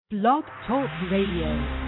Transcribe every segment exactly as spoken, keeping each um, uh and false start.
Blog Talk Radio.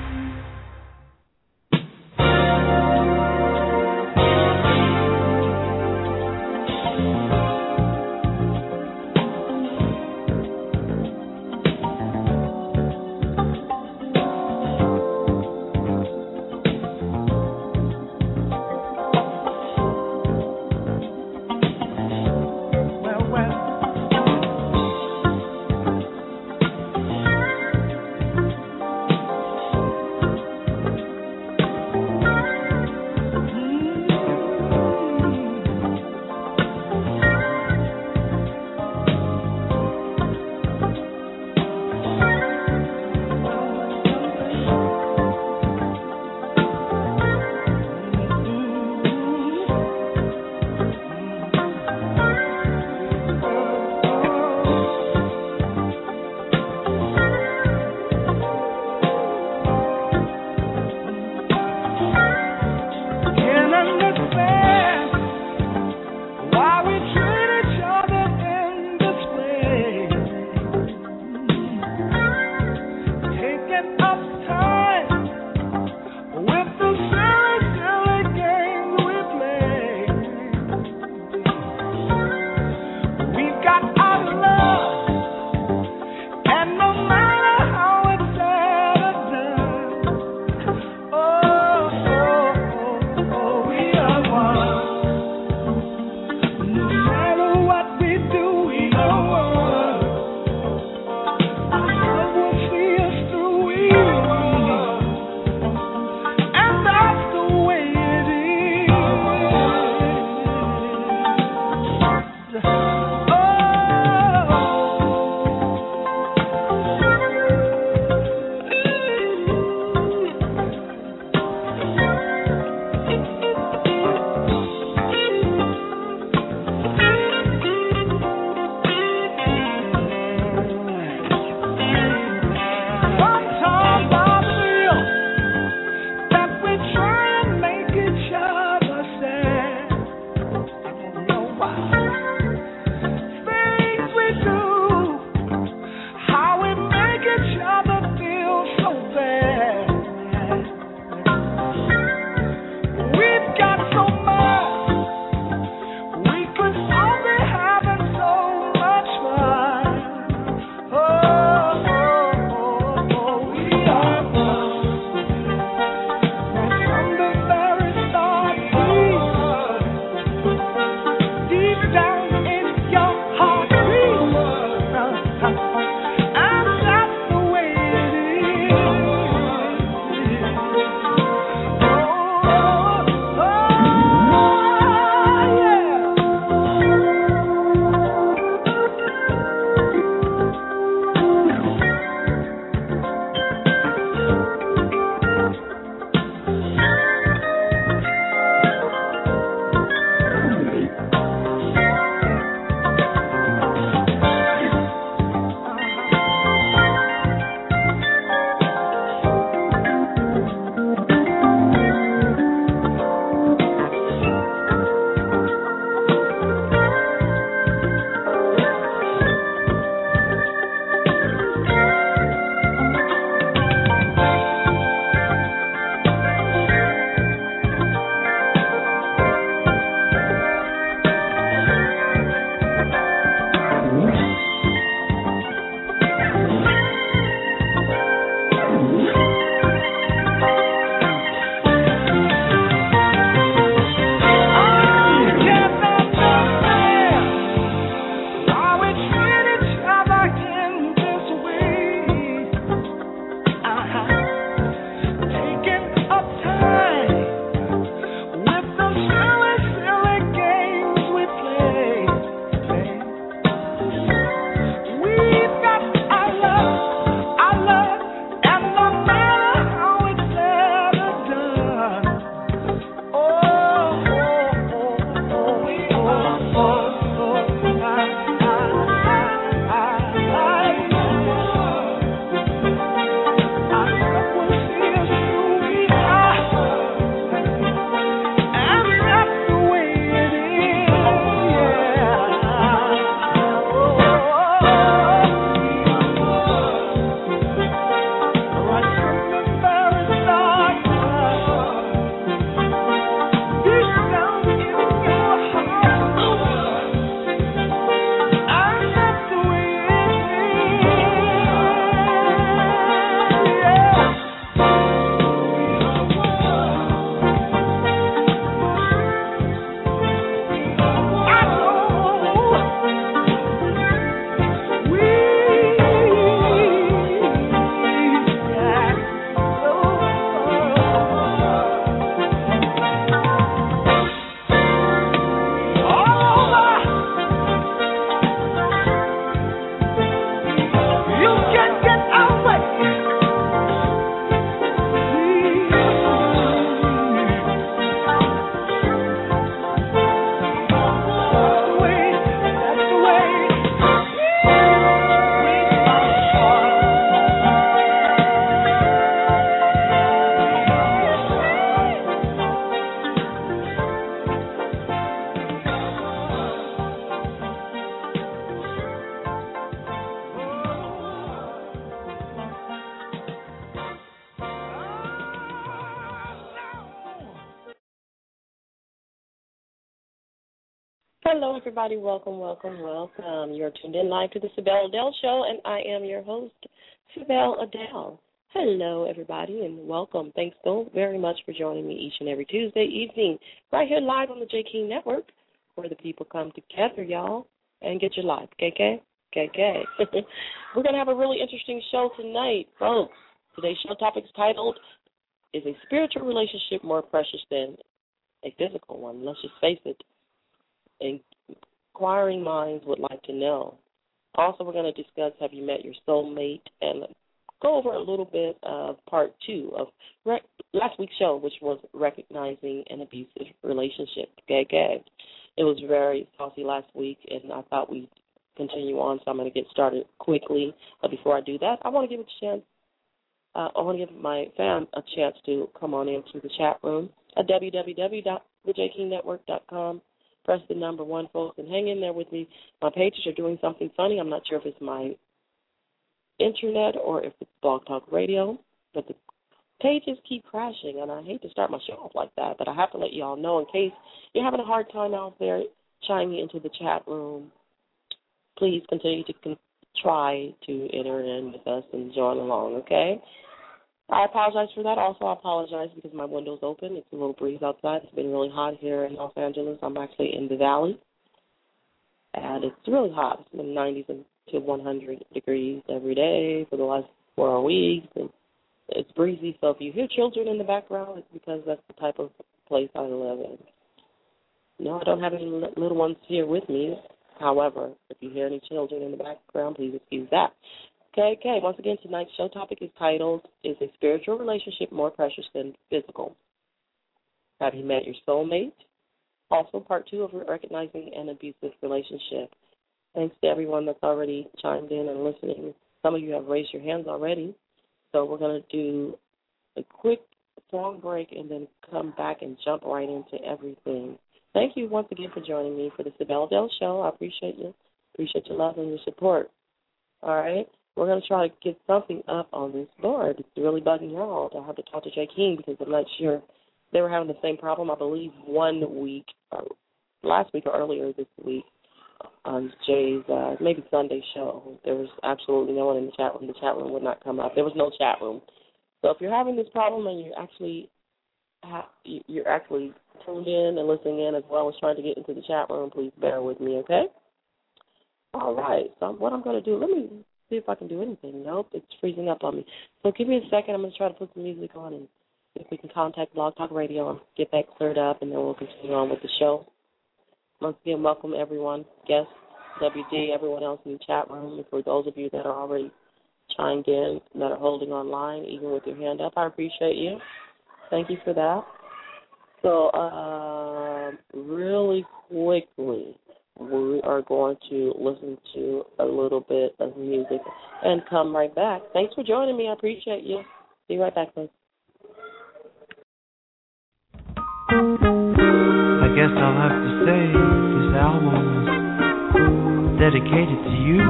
I love and the Hello, everybody. Welcome, welcome, welcome. You're tuned in live to the Sibel Adele Show, and I am your host, Sibel Adele. Hello, everybody, and welcome. Thanks so very much for joining me each and every Tuesday evening right here live on the J. King Network, where the people come together, y'all, and get your life. K K? K K. We're going to have a really interesting show tonight, folks. Today's show topic is titled, Is a Spiritual Relationship More Precious Than a Physical One? Let's just face it. Inquiring minds would like to know. Also, we're going to discuss Have You Met Your Soulmate and go over a little bit of part two of rec- last week's show, which was Recognizing an Abusive Relationship. Okay, okay. It was very saucy last week, and I thought we'd continue on, so I'm going to get started quickly. But before I do that, I want to give a chance. Uh, I want to give my fam a chance to come on into the chat room at w w w dot the j king network dot com. Press the number one, folks, and hang in there with me. My pages are doing something funny. I'm not sure if it's my internet or if it's Blog Talk Radio, but the pages keep crashing, and I hate to start my show off like that, but I have to let you all know in case you're having a hard time out there chiming into the chat room. Please continue to con- try to enter in with us and join along, okay? I apologize for that. Also, I apologize because my window's open. It's a little breeze outside. It's been really hot here in Los Angeles. I'm actually in the valley, and it's really hot. It's been nineties to one hundred degrees every day for the last four weeks, and it's breezy. So if you hear children in the background, it's because that's the type of place I live in. No, I don't have any little ones here with me. However, if you hear any children in the background, please excuse that. Okay, okay. Once again, tonight's show topic is titled, Is a Spiritual Relationship More Precious Than Physical? Have you met your soulmate? Also, part two of Recognizing an Abusive Relationship. Thanks to everyone that's already chimed in and listening. Some of you have raised your hands already. So we're going to do a quick song break and then come back and jump right into everything. Thank you once again for joining me for the Sibel Adele Show. I appreciate you. Appreciate your love and your support. All right? We're going to try to get something up on this board. It's really bugging you out. I have to talk to Jay King because I'm not sure. They were having the same problem, I believe, one week, or last week or earlier this week on Jay's uh, maybe Sunday show. There was absolutely no one in the chat room. The chat room would not come up. There was no chat room. So if you're having this problem and you're actually ha- you're actually tuned in and listening in as well as trying to get into the chat room, please bear with me, okay? All right. So what I'm going to do, let me see if I can do anything. Nope, it's freezing up on me. So give me a second. I'm going to try to put some music on and see if we can contact Blog Talk Radio and get that cleared up, and then we'll continue on with the show. Once again, welcome everyone, guests, W D, everyone else in the chat room, and for those of you that are already chimed in, that are holding online, even with your hand up, I appreciate you. Thank you for that. So uh, really quickly, we are going to listen to a little bit of music and come right back. Thanks for joining me. I appreciate you. Be right back, folks. I guess I'll have to say this album is dedicated to you.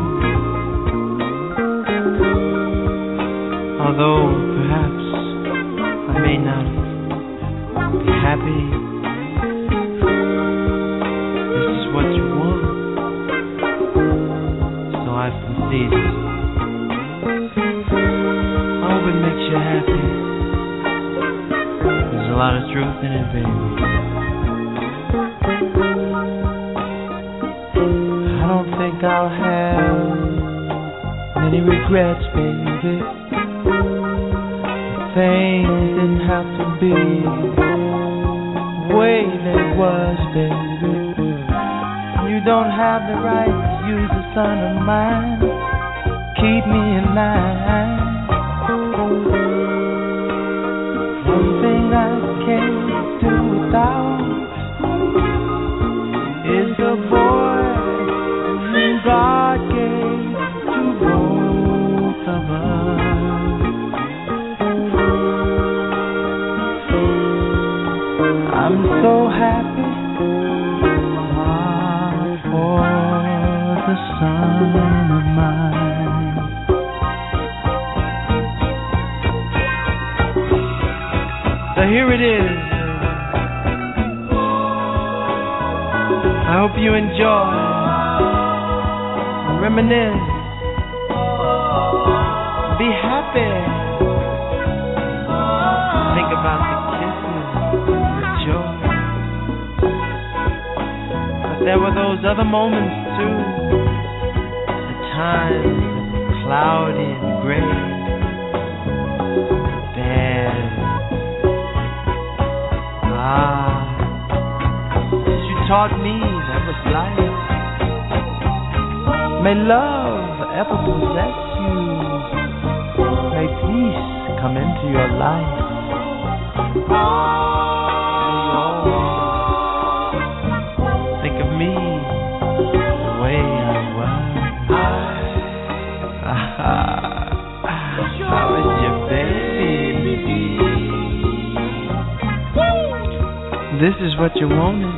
Although perhaps I may not be happy, what you want, so I've conceded. I hope it makes you happy. There's a lot of truth in it, baby. I don't think I'll have many regrets, baby. Things didn't have to be the way they was, baby. You don't have the right to use a son of mine. Keep me in line. One thing I can't do without is the boy who God gave to both of us. I'm so happy for the son of mine. So here it is. I hope you enjoy, reminisce, be happy, think about the kisses, the joy. But there were those other moments too, the times cloudy and gray, bad. Ah, you taught me that was life. May love ever possess you. May peace come into your life. May you always think of me the way I was. How is your baby? This is what you wanted.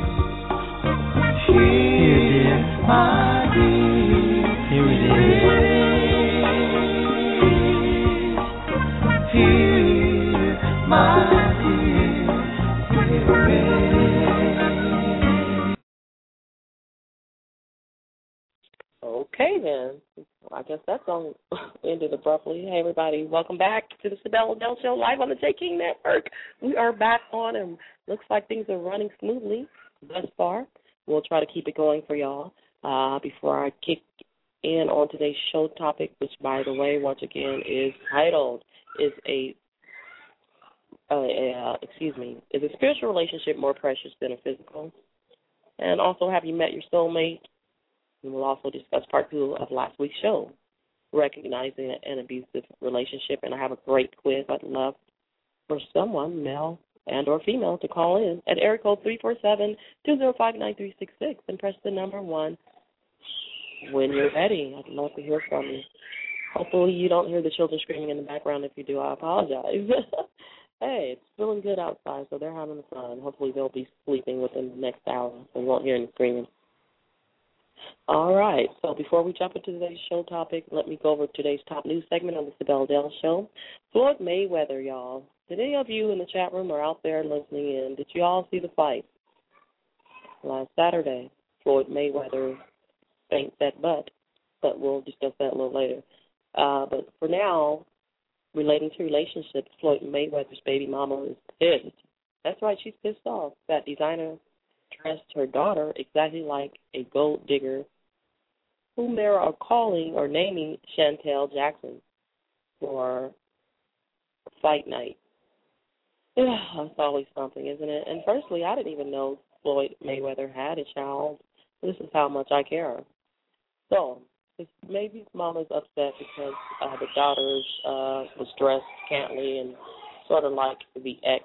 Here, dear. My dear. Here it is. Here, my dear. Here it is. Okay, then. Well, I guess that song ended abruptly. Hey, everybody. Welcome back to the Sibel Adele Show live on the J King Network. We are back on, and looks like things are running smoothly thus far. We'll try to keep it going for y'all. Uh, before I kick in on today's show topic, which, by the way, once again, is titled, is a, uh, uh, excuse me, is a spiritual relationship more precious than a physical? And also, have you met your soulmate? And we'll also discuss part two of last week's show, recognizing an abusive relationship. And I have a great quiz. I'd love for someone, male and or female, to call in at area code three four seven, two zero five, nine three six six and press the number one when you're ready. I'd love to hear from you. Hopefully you don't hear the children screaming in the background. If you do, I apologize. Hey, it's feeling good outside, so they're having fun. Hopefully they'll be sleeping within the next hour, so you won't hear any screaming. All right, so before we jump into today's show topic, let me go over today's top news segment on the Sibel Adele Show. Floyd Mayweather, y'all. Did any of you in the chat room or out there listening in, did you all see the fight last Saturday? Floyd Mayweather spanked that butt, but we'll discuss that a little later. Uh, but for now, relating to relationships, Floyd Mayweather's baby mama is pissed. That's right, she's pissed off. That designer dressed her daughter exactly like a gold digger, whom they are calling or naming Chantel Jackson for fight night. Yeah, that's always something, isn't it? And firstly, I didn't even know Floyd Mayweather had a child. This is how much I care. So, maybe his mama's upset because uh, the daughter uh, was dressed scantily and sort of like the ex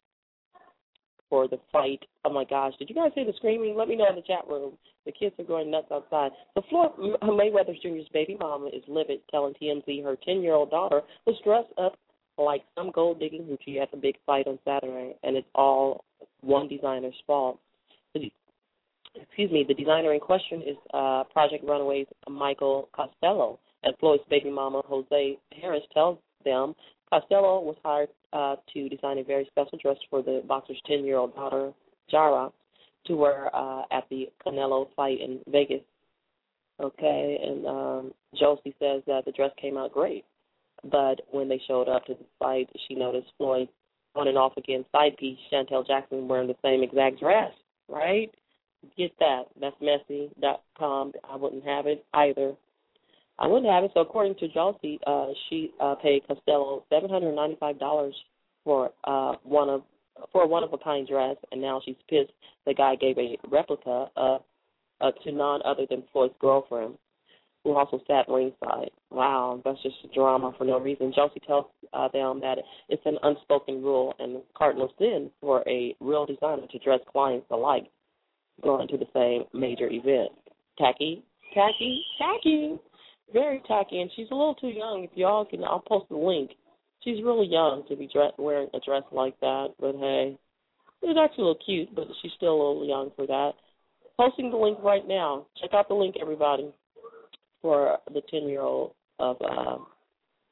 for the fight. Oh, my gosh. Did you guys hear the screaming? Let me know in the chat room. The kids are going nuts outside. So Floyd Mayweather Junior's baby mama is livid, telling T M Z her ten-year-old daughter was dressed up like some gold-digging hoochie at the big fight on Saturday, and it's all one designer's fault. The, excuse me, the designer in question is uh, Project Runway's Michael Costello. And Floyd's baby mama, Jose Harris, tells them Costello was hired uh, to design a very special dress for the boxer's ten-year-old daughter, Jara, to wear uh, at the Canelo fight in Vegas. Okay, and um, Josie says that the dress came out great. But when they showed up to the fight, she noticed Floyd on and off again side piece, Chantel Jackson, wearing the same exact dress, right? Get that. That's messy dot com. I wouldn't have it either. I wouldn't have it. So according to Josie, uh, she uh, paid Costello seven hundred ninety-five dollars for uh, one of for a one-of-a-kind dress, and now she's pissed the guy gave a replica uh, uh, to none other than Floyd's girlfriend, who also sat ringside. Wow, that's just drama for no reason. Josie tells uh, them that it's an unspoken rule and cardinal sin for a real designer to dress clients alike going to the same major event. Tacky, tacky, tacky. Very tacky, and she's a little too young. If y'all can, I'll post the link. She's really young to be dress, wearing a dress like that, but hey, it's actually a little cute, but she's still a little young for that. Posting the link right now. Check out the link, everybody, for the ten-year-old of uh,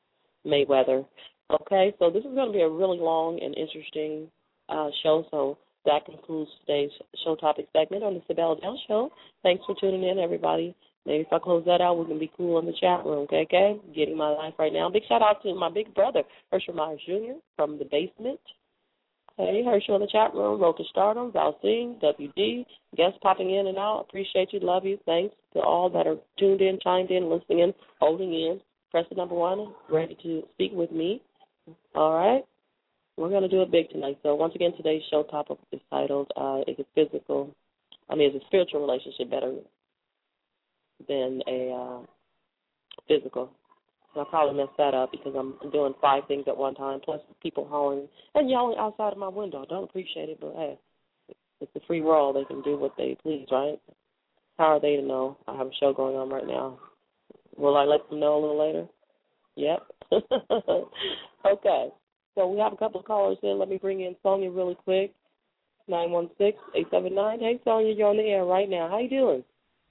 Mayweather. Okay, so this is going to be a really long and interesting uh, show, so that concludes today's show topic segment on the Sibel Dell Show. Thanks for tuning in, everybody. Maybe if I close that out, we can be cool in the chat room, okay? okay? Getting my life right now. Big shout out to my big brother, Herschel Myers Junior from the basement. Hey, Herschel in the chat room, Roka Stardom, Val Singh, W D, guests popping in and out. Appreciate you, love you. Thanks to all that are tuned in, chimed in, listening in, holding in. Press the number one, ready to speak with me. All right? We're going to do it big tonight. So once again, today's show topic is titled, uh, is a physical, I mean, is a spiritual relationship better than a uh, physical? And I probably messed that up because I'm doing five things at one time, plus people hollering and yelling outside of my window. Don't appreciate it, but hey, it's a free world. They can do what they please, right? How are they to know I have a show going on right now? Will I let them know a little later? Yep. Okay. So we have a couple of callers in. Let me bring in Sonia really quick. nine one six, eight seven nine. Hey, Sonia, you're on the air right now. How you doing?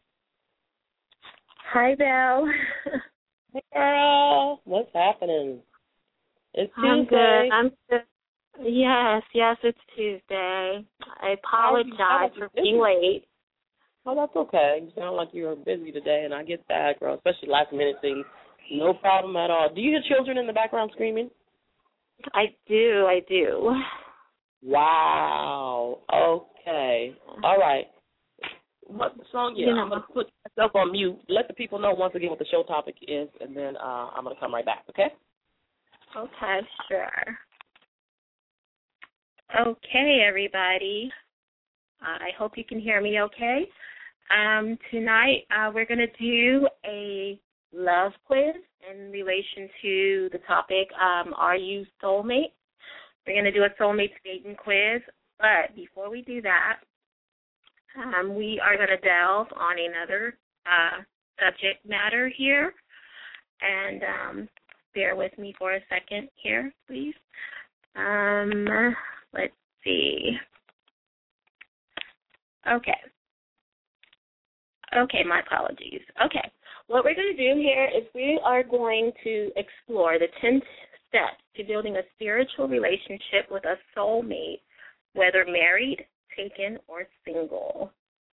Hi, Belle. Hey, girl. What's happening? It's Tuesday. I'm good. I'm good. Yes, yes, it's Tuesday. I apologize for being late. Oh, that's okay. You sound like you're busy today, and I get that, girl, especially last-minute things. No problem at all. Do you hear children in the background screaming? I do, I do. Wow. Okay. All right. What song? Yeah, you know, I'm going to put myself on mute. Let the people know once again what the show topic is, and then uh, I'm going to come right back, okay? Okay, sure. Okay, everybody. Uh, I hope you can hear me okay. Um, tonight uh, we're going to do a love quiz in relation to the topic, um, Are You Soulmates? We're going to do a soulmate dating quiz, but before we do that, um, we are going to delve on another uh, subject matter here, and um, bear with me for a second here, please. Um, let's see. Okay. Okay, my apologies. Okay. What we're going to do here is we are going to explore the ten steps to building a spiritual relationship with a soulmate, whether married, taken, or single.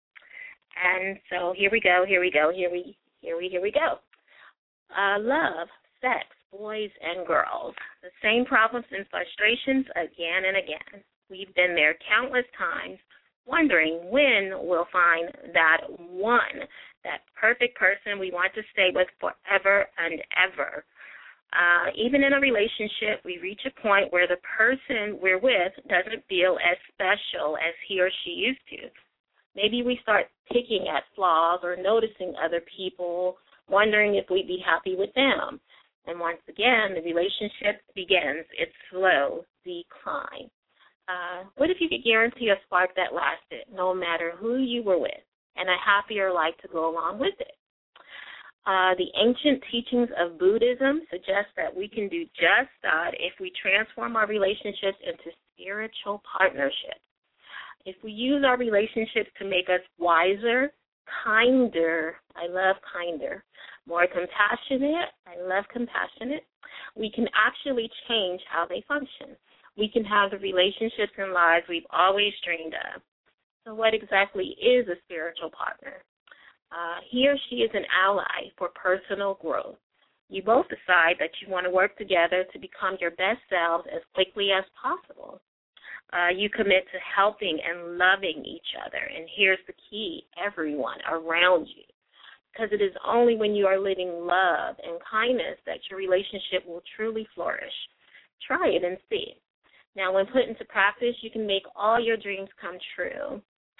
And so here we go, here we go, here we, here we, here we go. Uh, love, sex, boys and girls. The same problems and frustrations again and again. We've been there countless times, wondering when we'll find that one, that perfect person we want to stay with forever and ever. Uh, even in a relationship, we reach a point where the person we're with doesn't feel as special as he or she used to. Maybe we start picking at flaws or noticing other people, wondering if we'd be happy with them. And once again, the relationship begins its slow decline. Uh, what if you could guarantee a spark that lasted, no matter who you were with, and a happier life to go along with it? Uh, the ancient teachings of Buddhism suggest that we can do just that if we transform our relationships into spiritual partnerships. If we use our relationships to make us wiser, kinder, I love kinder, more compassionate, I love compassionate, we can actually change how they function. We can have the relationships and lives we've always dreamed of. So what exactly is a spiritual partner? Uh, he or she is an ally for personal growth. You both decide that you want to work together to become your best selves as quickly as possible. Uh, you commit to helping and loving each other. And here's the key, everyone around you. Because it is only when you are living love and kindness that your relationship will truly flourish. Try it and see. Now, when put into practice, you can make all your dreams come true.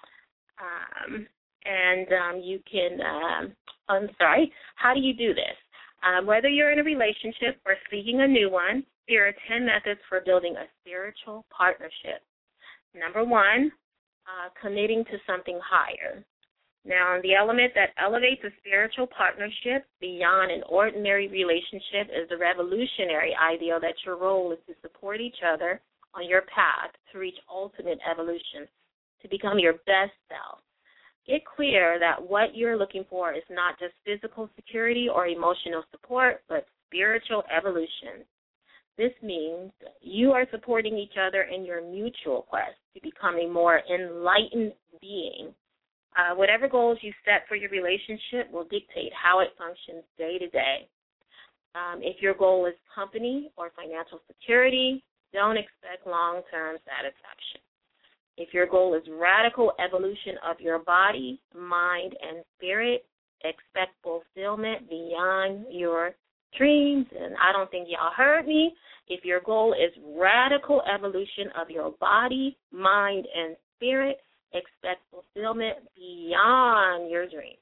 Um, and um, you can, um, I'm sorry, how do you do this? Um, whether you're in a relationship or seeking a new one, here are ten methods for building a spiritual partnership. Number one, uh, committing to something higher. Now, the element that elevates a spiritual partnership beyond an ordinary relationship is the revolutionary ideal that your role is to support each other on your path to reach ultimate evolution, to become your best self. Get clear that what you're looking for is not just physical security or emotional support, but spiritual evolution. This means you are supporting each other in your mutual quest to become a more enlightened being. Uh, whatever goals you set for your relationship will dictate how it functions day to day. Um, if your goal is company or financial security, don't expect long-term satisfaction. If your goal is radical evolution of your body, mind, and spirit, expect fulfillment beyond your dreams. And I don't think y'all heard me. If your goal is radical evolution of your body, mind, and spirit, expect fulfillment beyond your dreams.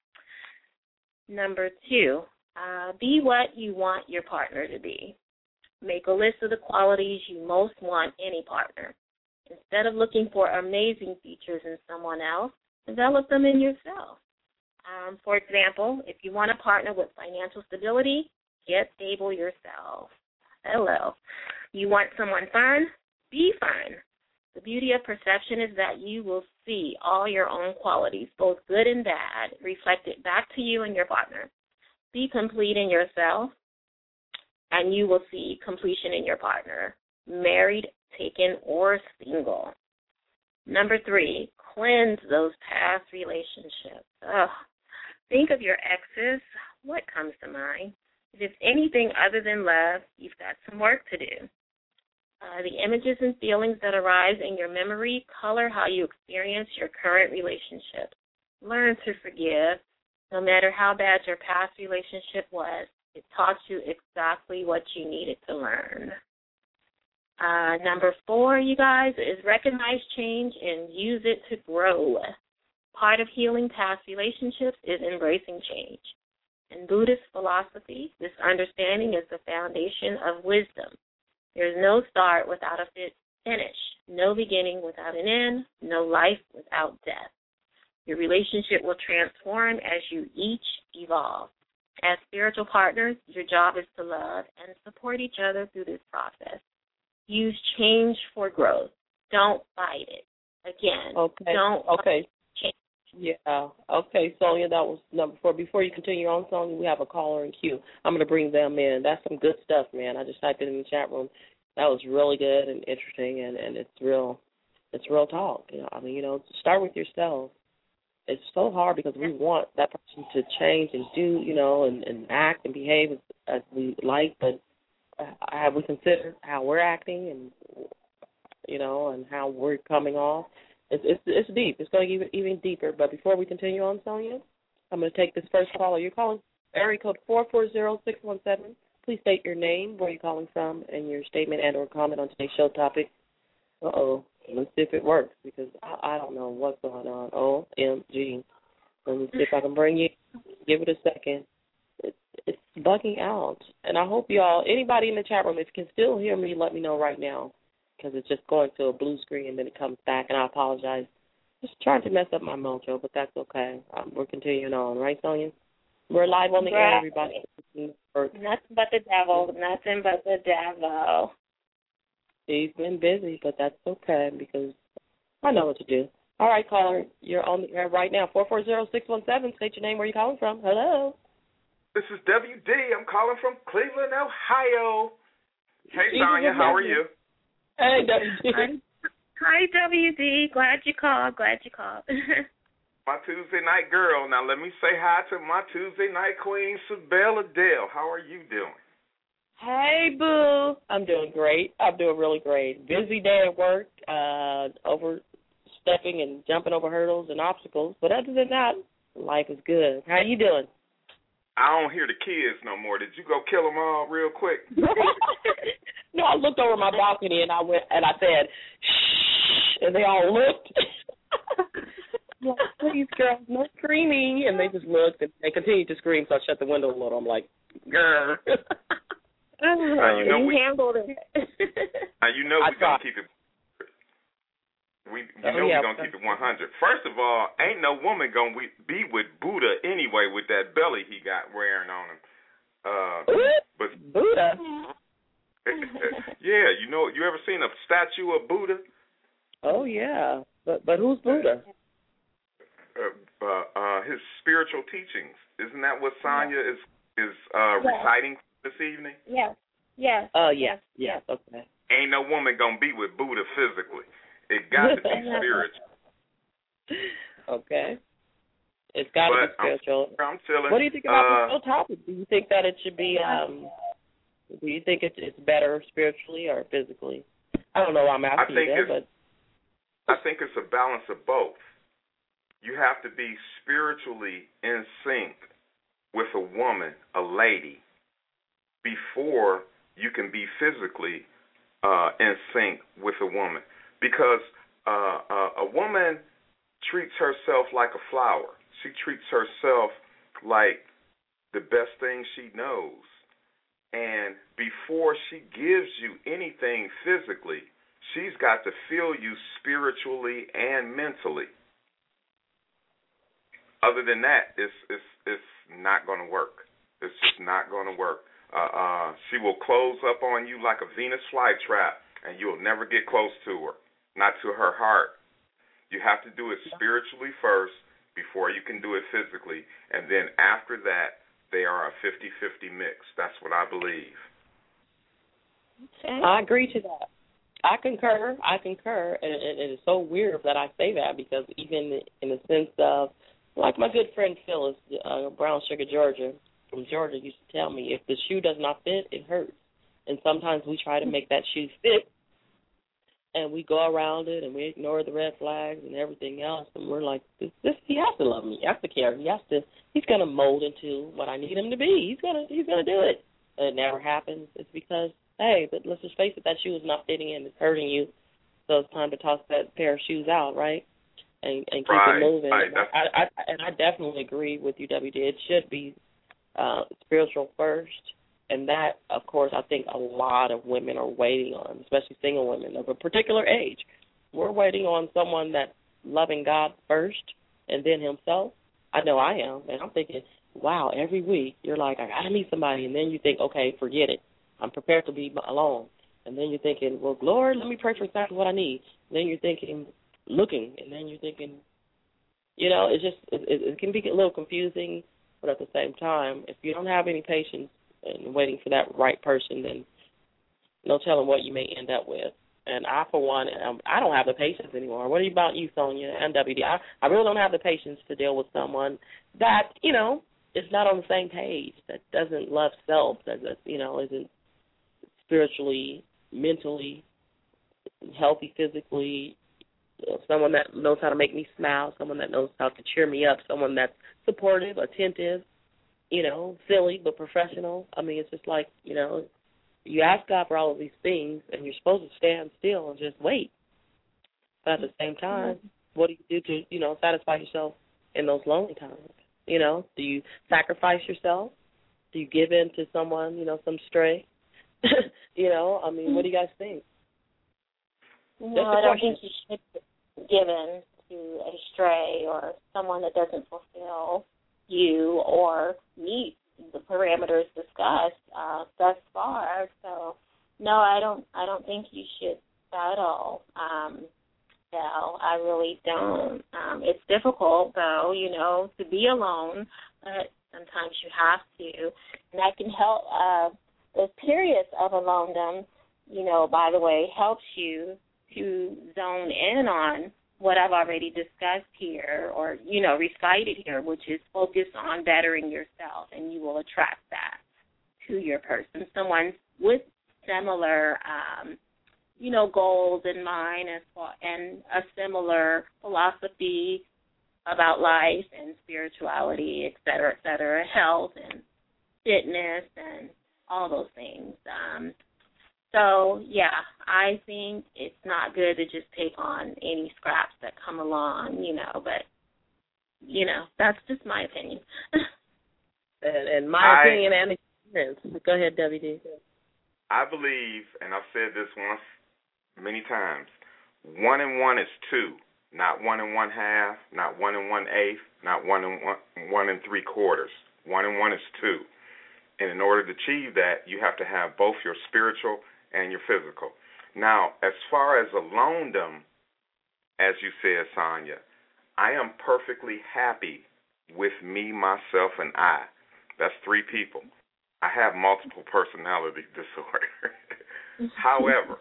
Number two, uh, be what you want your partner to be. Make a list of the qualities you most want in a partner. Instead of looking for amazing features in someone else, develop them in yourself. Um, for example, if you want a partner with financial stability, get stable yourself. Hello. You want someone fun? Be fun. The beauty of perception is that you will see all your own qualities, both good and bad, reflected back to you and your partner. Be complete in yourself, and you will see completion in your partner, married, taken, or single. Number three, cleanse those past relationships. Ugh. Think of your exes. What comes to mind? If it's anything other than love, you've got some work to do. Uh, the images and feelings that arise in your memory color how you experience your current relationship. Learn to forgive. No matter how bad your past relationship was, it taught you exactly what you needed to learn. Uh, number four, you guys, is recognize change and use it to grow. Part of healing past relationships is embracing change. In Buddhist philosophy, this understanding is the foundation of wisdom. There is no start without a finish, no beginning without an end, no life without death. Your relationship will transform as you each evolve. As spiritual partners, your job is to love and support each other through this process. Use change for growth. Don't fight it. Again, okay. don't okay. change. Yeah. Okay, Sonia, that was number four. Before you continue on, Sonia, we have a caller in queue. I'm going to bring them in. That's some good stuff, man. I just typed it in the chat room. That was really good and interesting, and, and it's real. It's real talk. You know, I mean, you know, start with yourself. It's so hard because we want that person to change and do, you know, and, and act and behave as, as we like, but have we considered how we're acting and, you know, and how we're coming off? It's it's, it's deep. It's going to get even deeper. But before we continue on, Sonia, I'm going to take this first caller. You're calling area code four four zero, six one seven. Please state your name, where you're calling from, and your statement and or comment on today's show topic. Uh-oh. Let's see if it works, because I, I don't know what's going on. O M G. Let me see if I can bring you. Give it a second. It's, it's bugging out. And I hope y'all, anybody in the chat room, if you can still hear me, let me know right now, because it's just going to a blue screen and then it comes back, and I apologize. Just trying to mess up my mojo, but that's okay. Um, we're continuing on, right, Sonia? We're live on the right. air, everybody. Nothing but the devil. Nothing but the devil. He's been busy, but that's okay because I know what to do. All right, caller, you're on the air right now. four four zero, six one seven. State your name, where you calling from. Hello. This is W D. I'm calling from Cleveland, Ohio. Hey, Sonia, how are you? Hey, W D. Hi, Hi W D. Glad you called. Glad you called. My Tuesday night girl. Now, let me say hi to my Tuesday night queen, Sabella Dale. How are you doing? Hey, boo. I'm doing great. I'm doing really great. Busy day at work, uh, overstepping and jumping over hurdles and obstacles. But other than that, life is good. How you doing? I don't hear the kids no more. Did you go kill them all real quick? No, I looked over my balcony and I went and I said, shh, and they all looked. Like, please, girls, no screaming. And they just looked and they continued to scream, so I shut the window a little. I'm like, grr. Uh, you know you we, handled it. uh, you know we're going to keep it. We, you know oh, yeah. we're going to keep it one hundred. First of all, ain't no woman going to be with Buddha anyway with that belly he got wearing on him. Uh, but Buddha? Yeah, you know, you ever seen a statue of Buddha? Oh, yeah. But but who's Buddha? Uh, uh, uh, his spiritual teachings. Isn't that what Sonia is, is uh, yes. reciting this evening? Yes, Yes. Oh, yes, yes, yes, okay. Ain't no woman gonna be with Buddha physically. It got to be spiritual. Okay. It's got to be spiritual. I'm, I'm chilling. What do you think about uh, this whole topic? Do you think that it should be, um, do you think it's, it's better spiritually or physically? I don't know why I'm asking I think you that, it's, but. I think it's a balance of both. You have to be spiritually in sync with a woman, a lady, before you can be physically uh, in sync with a woman. Because uh, uh, a woman treats herself like a flower. She treats herself like the best thing she knows. And before she gives you anything physically, she's got to feel you spiritually and mentally. Other than that, it's it's it's not going to work. It's just not going to work. Uh, uh, she will close up on you like a Venus flytrap, and you'll never get close to her, not to her heart. You have to do it spiritually first before you can do it physically, and then after that, they are a fifty-fifty mix. That's what I believe. Okay. I agree to that. I concur. I concur, and, and, and it's so weird that I say that because even in the sense of, like my good friend Phyllis, uh, Brown Sugar, Georgia, from Georgia, used to tell me, if the shoe does not fit, it hurts. And sometimes we try to make that shoe fit, and we go around it, and we ignore the red flags and everything else, and we're like, this, this he has to love me. He has to care. He has to. He's going to mold into what I need him to be. He's going to. He's going to do it. And it never happens. It's because, hey, but let's just face it, that shoe is not fitting in. It's hurting you. So it's time to toss that pair of shoes out, right? And, and keep right, it moving. Right. And I, I, I, and I definitely agree with you, W D. It should be uh, spiritual first. And that, of course, I think a lot of women are waiting on, especially single women of a particular age. We're waiting on someone that's loving God first and then himself. I know I am. And I'm thinking, wow, every week you're like, I got to meet somebody. And then you think, okay, forget it. I'm prepared to be alone. And then you're thinking, well, Lord, let me pray for exactly what I need. And then you're thinking, looking. And then you're thinking, you know, it's just, it, it, it can be a little confusing. But at the same time, if you don't have any patience and waiting for that right person, then no telling what you may end up with. And I, for one, um, I don't have the patience anymore. What about you, Sonia, and W D? I, I really don't have the patience to deal with someone that, you know, is not on the same page, that doesn't love self, that, that you know, isn't spiritually, mentally healthy, physically, you know, someone that knows how to make me smile, someone that knows how to cheer me up, someone that's supportive, attentive, you know, silly but professional. I mean, it's just like, you know, you ask God for all of these things, and you're supposed to stand still and just wait. But at the same time, what do you do to, you know, satisfy yourself in those lonely times? You know, do you sacrifice yourself? Do you give in to someone, you know, some stray? you know, I mean, what do you guys think? No, I don't think you should give in to a stray or someone that doesn't fulfill you or meet the parameters discussed uh, thus far. So, no, I don't. I don't think you should settle. Um, no, I really don't. Um, it's difficult, though, you know, to be alone, but sometimes you have to, and that can help. Uh, those periods of alonedom, you know, by the way, helps you to zone in on what I've already discussed here or, you know, recited here, which is focus on bettering yourself, and you will attract that to your person, someone with similar, um, you know, goals in mind as well, and a similar philosophy about life and spirituality, et cetera, et cetera, health and fitness and all those things. Um, So, yeah, I think it's not good to just take on any scraps that come along, you know, but, you know, that's just my opinion. and, and my I, opinion and experience. Go ahead, W D. I believe, and I've said this once many times, one and one is two, not one and one half, not one and one eighth, not one and one, one and three quarters. One and one is two. And in order to achieve that, you have to have both your spiritual and your physical. Now, as far as alonedom, as you said, Sonia, I am perfectly happy with me, myself, and I. That's three people. I have multiple personality disorder. However,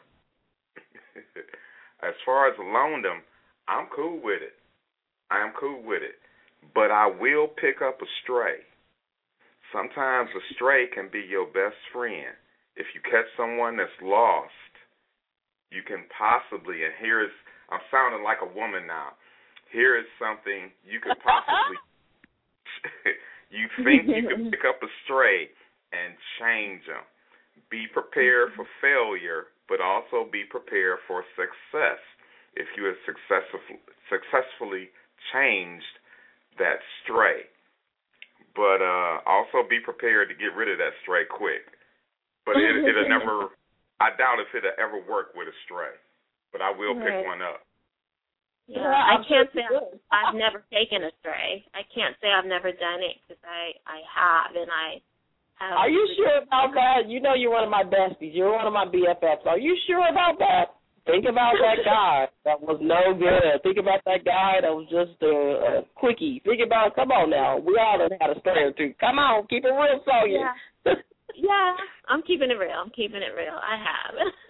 as far as alonedom, I'm cool with it. I am cool with it. But I will pick up a stray. Sometimes a stray can be your best friend. If you catch someone that's lost, you can possibly, and here is, I'm sounding like a woman now. Here is something you could possibly, you think you can pick up a stray and change them. Be prepared for failure, but also be prepared for success if you have successful, successfully changed that stray. But uh, also be prepared to get rid of that stray quick. But it, it'll never, I doubt if it'll ever work with a stray. But I will pick right. one up. Yeah, I can't say I've, I've never taken a stray. I can't say I've never done it because I, I have, and I have. Are you sure about that? You know you're one of my besties. You're one of my B F Fs. Are you sure about that? Think about that guy that was no good. Think about that guy that was just a, a quickie. Think about, come on now. We all done had a stray or two. Come on, keep it real, Sonya. Yeah. Yeah, I'm keeping it real. I'm keeping it real. I have.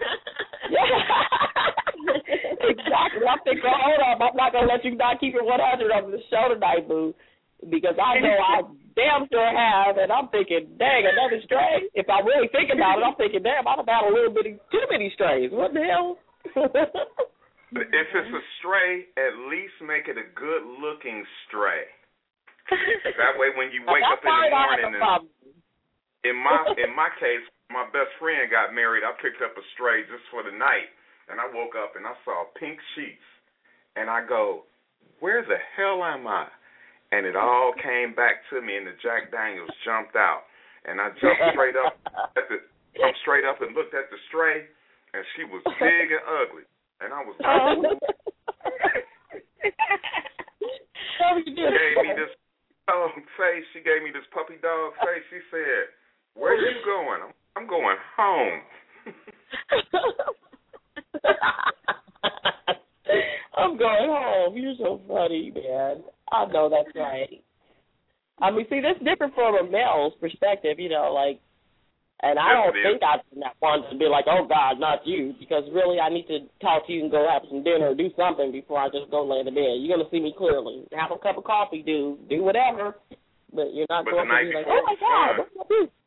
Exactly. I'm thinking, hold up, I'm not going to let you not keep it one hundred on the show tonight, boo, because I know I damn sure have, and I'm thinking, dang, another stray? If I really think about it, I'm thinking, damn, I've had a little bit of too many strays. What the hell? If it's a stray, at least make it a good-looking stray. That way when you wake up in the morning and... In my in my case, my best friend got married. I picked up a stray just for the night, and I woke up and I saw pink sheets, and I go, where the hell am I? And it all came back to me, and the Jack Daniels jumped out, and I jumped straight up at the jumped straight up and looked at the stray, and she was big and ugly, and I was like, she gave me this oh face. She gave me this puppy dog face. She said, where are you going? I'm, I'm going home. I'm going home. You're so funny, man. I know that's right. I mean, see, that's different from a male's perspective, you know, like, and I don't think I'm that one to be like, oh, God, not you, because really I need to talk to you and go have some dinner or do something before I just go lay in the bed. You're going to see me clearly. Have a cup of coffee, do, do whatever, but you're not but going to be like, oh, my God, what's that do?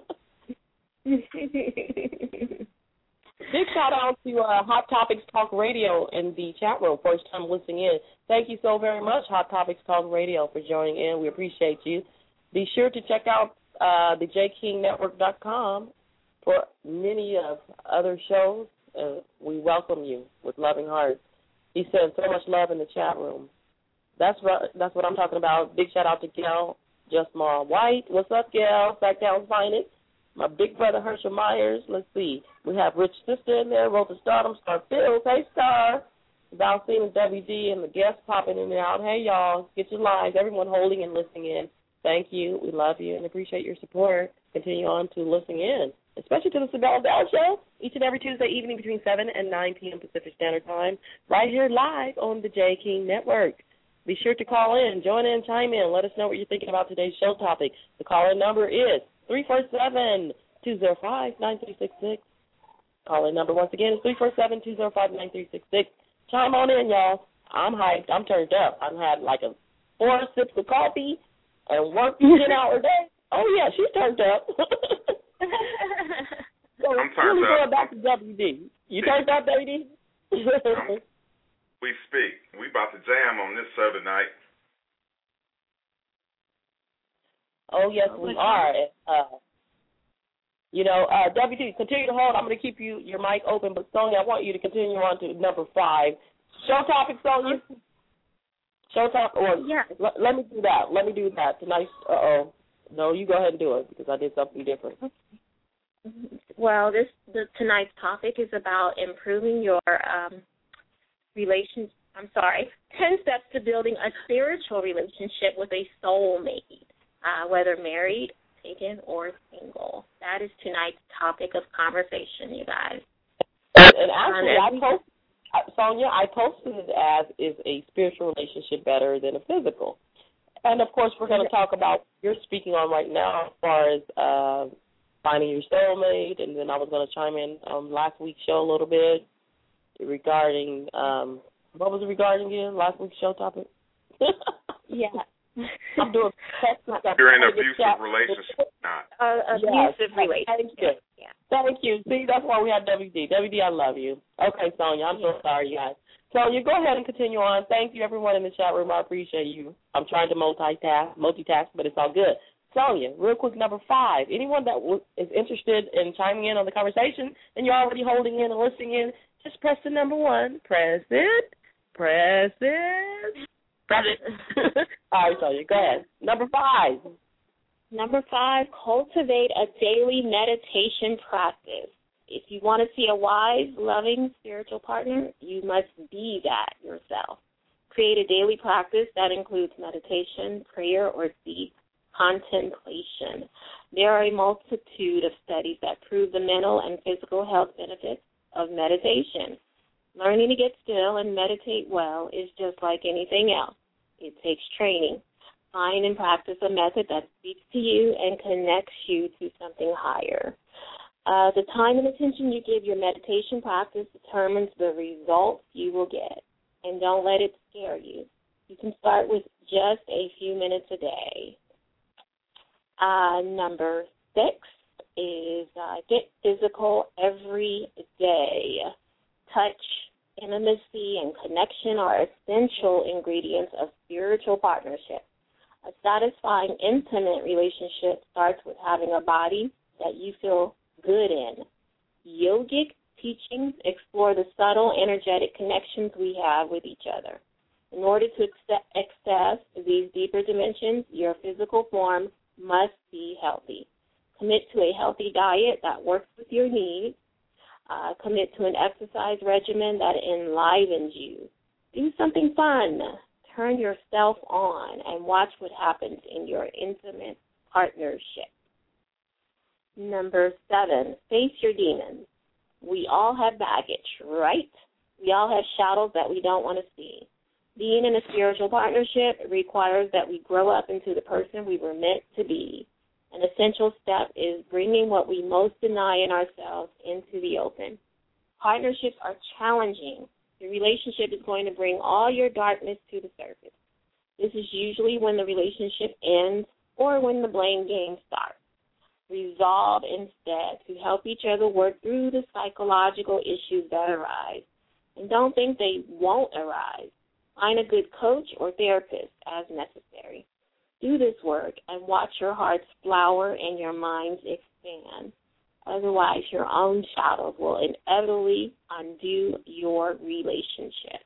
Big shout out to uh, Hot Topics Talk Radio in the chat room. First time listening in. Thank you so very much, Hot Topics Talk Radio, for joining in. We appreciate you. Be sure to check out uh, the j king network dot com for many of other shows. Uh, we welcome you with loving hearts. He sent so much love in the chat room. That's right. That's what I'm talking about. Big shout out to Gail Just Ma White. What's up, Gail? Sacktown's finest. My big brother Herschel Myers. Let's see. We have Rich Sister in there. Roll to Stardom. Star Fields. Hey, Star. Valcine and W D and the guests popping in and out. Hey, y'all. Get your lives. Everyone holding and listening in. Thank you. We love you and appreciate your support. Continue on to listening in, especially to the Sabella Bell Show, each and every Tuesday evening between seven and nine p.m. Pacific Standard Time, right here live on the J. King Network. Be sure to call in, join in, chime in. Let us know what you're thinking about today's show topic. The call-in number is three four seven, two zero five, nine three six six. Call-in number once again is three four seven, two zero five, nine three six six. Chime on in, y'all. I'm hyped. I'm turned up. I've had like a four sips of coffee and worked ten hour day. Oh, yeah, she's turned up. So I'm turned really up. Going back to W D. You turned up, W D? We speak. We about to jam on this Saturday night. Oh, yes, we are. Uh, you know, uh, W D, continue to hold. I'm going to keep you your mic open, but, Sonya, I want you to continue on to number five. Show topic, Sonya. Show topic. Or yeah. l- let me do that. Let me do that tonight. Uh-oh. No, you go ahead and do it because I did something different. Well, this the, tonight's topic is about improving your um, relation. I'm sorry, ten steps to building a spiritual relationship with a soulmate, uh, whether married, taken, or single. That is tonight's topic of conversation, you guys. And, and actually, um, I post, Sonya, I posted it as is a spiritual relationship better than a physical. And, of course, we're going to talk about what you're speaking on right now as far as uh, finding your soulmate, and then I was going to chime in um, last week's show a little bit regarding, um, what was it regarding again, last week's show topic? Yeah. I'm doing You're in an abusive relationship. Not. Uh, yes. abusive relationship. Thank you. Yeah. Thank you. See, that's why we have W D. W D, I love you. Okay, Sonia, I'm so sorry, you guys. Sonia, go ahead and continue on. Thank you, everyone in the chat room. I appreciate you. I'm trying to multitask, multitask, but it's all good. Sonia, real quick, number five. Anyone that w- is interested in chiming in on the conversation and you're already holding in and listening in, just press the number one. Press it. Press it. Press it. All right, Sonia, go ahead. Number five. Number five, cultivate a daily meditation practice. If you want to see a wise, loving, spiritual partner, you must be that yourself. Create a daily practice that includes meditation, prayer, or deep contemplation. There are a multitude of studies that prove the mental and physical health benefits of meditation. Learning to get still and meditate well is just like anything else. It takes training. Find and practice a method that speaks to you and connects you to something higher. Uh, the time and attention you give your meditation practice determines the results you will get, and don't let it scare you. You can start with just a few minutes a day. Uh, number six is uh, get physical every day. Touch, intimacy, and connection are essential ingredients of spiritual partnership. A satisfying, intimate relationship starts with having a body that you feel good in. Yogic teachings explore the subtle, energetic connections we have with each other. In order to access these deeper dimensions, your physical form must be healthy. Commit to a healthy diet that works with your needs. Uh, commit to an exercise regimen that enlivens you. Do something fun. Turn yourself on and watch what happens in your intimate partnership. Number seven, face your demons. We all have baggage, right? We all have shadows that we don't want to see. Being in a spiritual partnership requires that we grow up into the person we were meant to be. An essential step is bringing what we most deny in ourselves into the open. Partnerships are challenging. The relationship is going to bring all your darkness to the surface. This is usually when the relationship ends or when the blame game starts. Resolve instead to help each other work through the psychological issues that arise. And don't think they won't arise. Find a good coach or therapist as necessary. Do this work and watch your hearts flower and your minds expand. Otherwise, your own shadows will inevitably undo your relationship.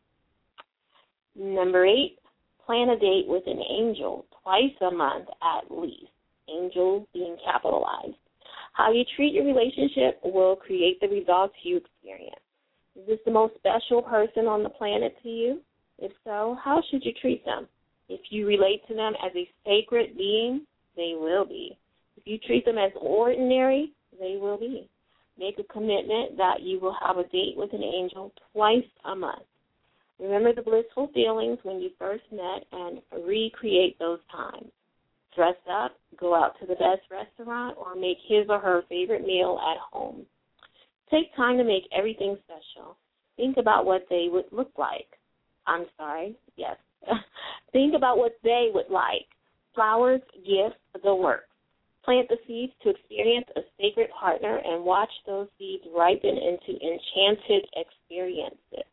Number eight, plan a date with an angel twice a month at least. Angels being capitalized. How you treat your relationship will create the results you experience. Is this the most special person on the planet to you? If so, how should you treat them? If you relate to them as a sacred being, they will be. If you treat them as ordinary, they will be. Make a commitment that you will have a date with an angel twice a month. Remember the blissful feelings when you first met and recreate those times. Dress up, go out to the best restaurant, or make his or her favorite meal at home. Take time to make everything special. Think about what they would look like. I'm sorry, yes. Think about what they would like. Flowers, gifts, the works. Plant the seeds to experience a sacred partner and watch those seeds ripen into enchanted experiences.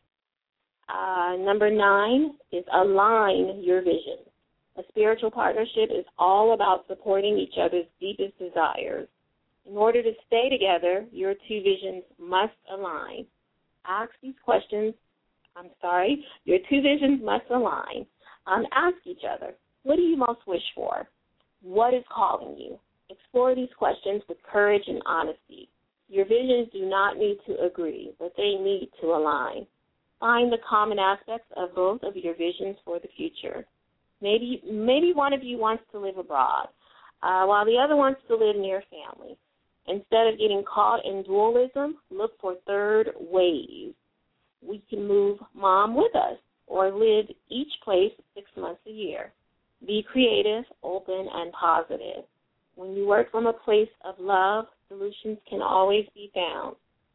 Uh, number nine is align your vision. A spiritual partnership is all about supporting each other's deepest desires. In order to stay together, your two visions must align. Ask these questions. I'm sorry. Your two visions must align. Um, ask each other, what do you most wish for? What is calling you? Explore these questions with courage and honesty. Your visions do not need to agree, but they need to align. Find the common aspects of both of your visions for the future. Maybe maybe one of you wants to live abroad, uh, while the other wants to live near family. Instead of getting caught in dualism, look for third ways. We can move mom with us or live each place six months a year. Be creative, open, and positive. when you work from a place of love, solutions can always be found.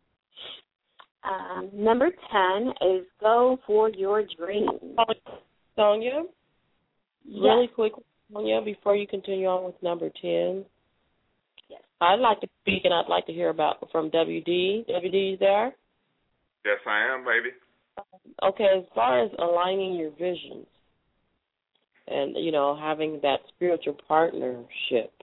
Um, number ten is go for your dreams. Sonia, Yes. really quick, Sonia, before you continue on with number ten, Yes. I'd like to speak and I'd like to hear about from W D. W D, you there? Yes, I am, baby. Okay, as far as aligning your visions and, you know, having that spiritual partnership,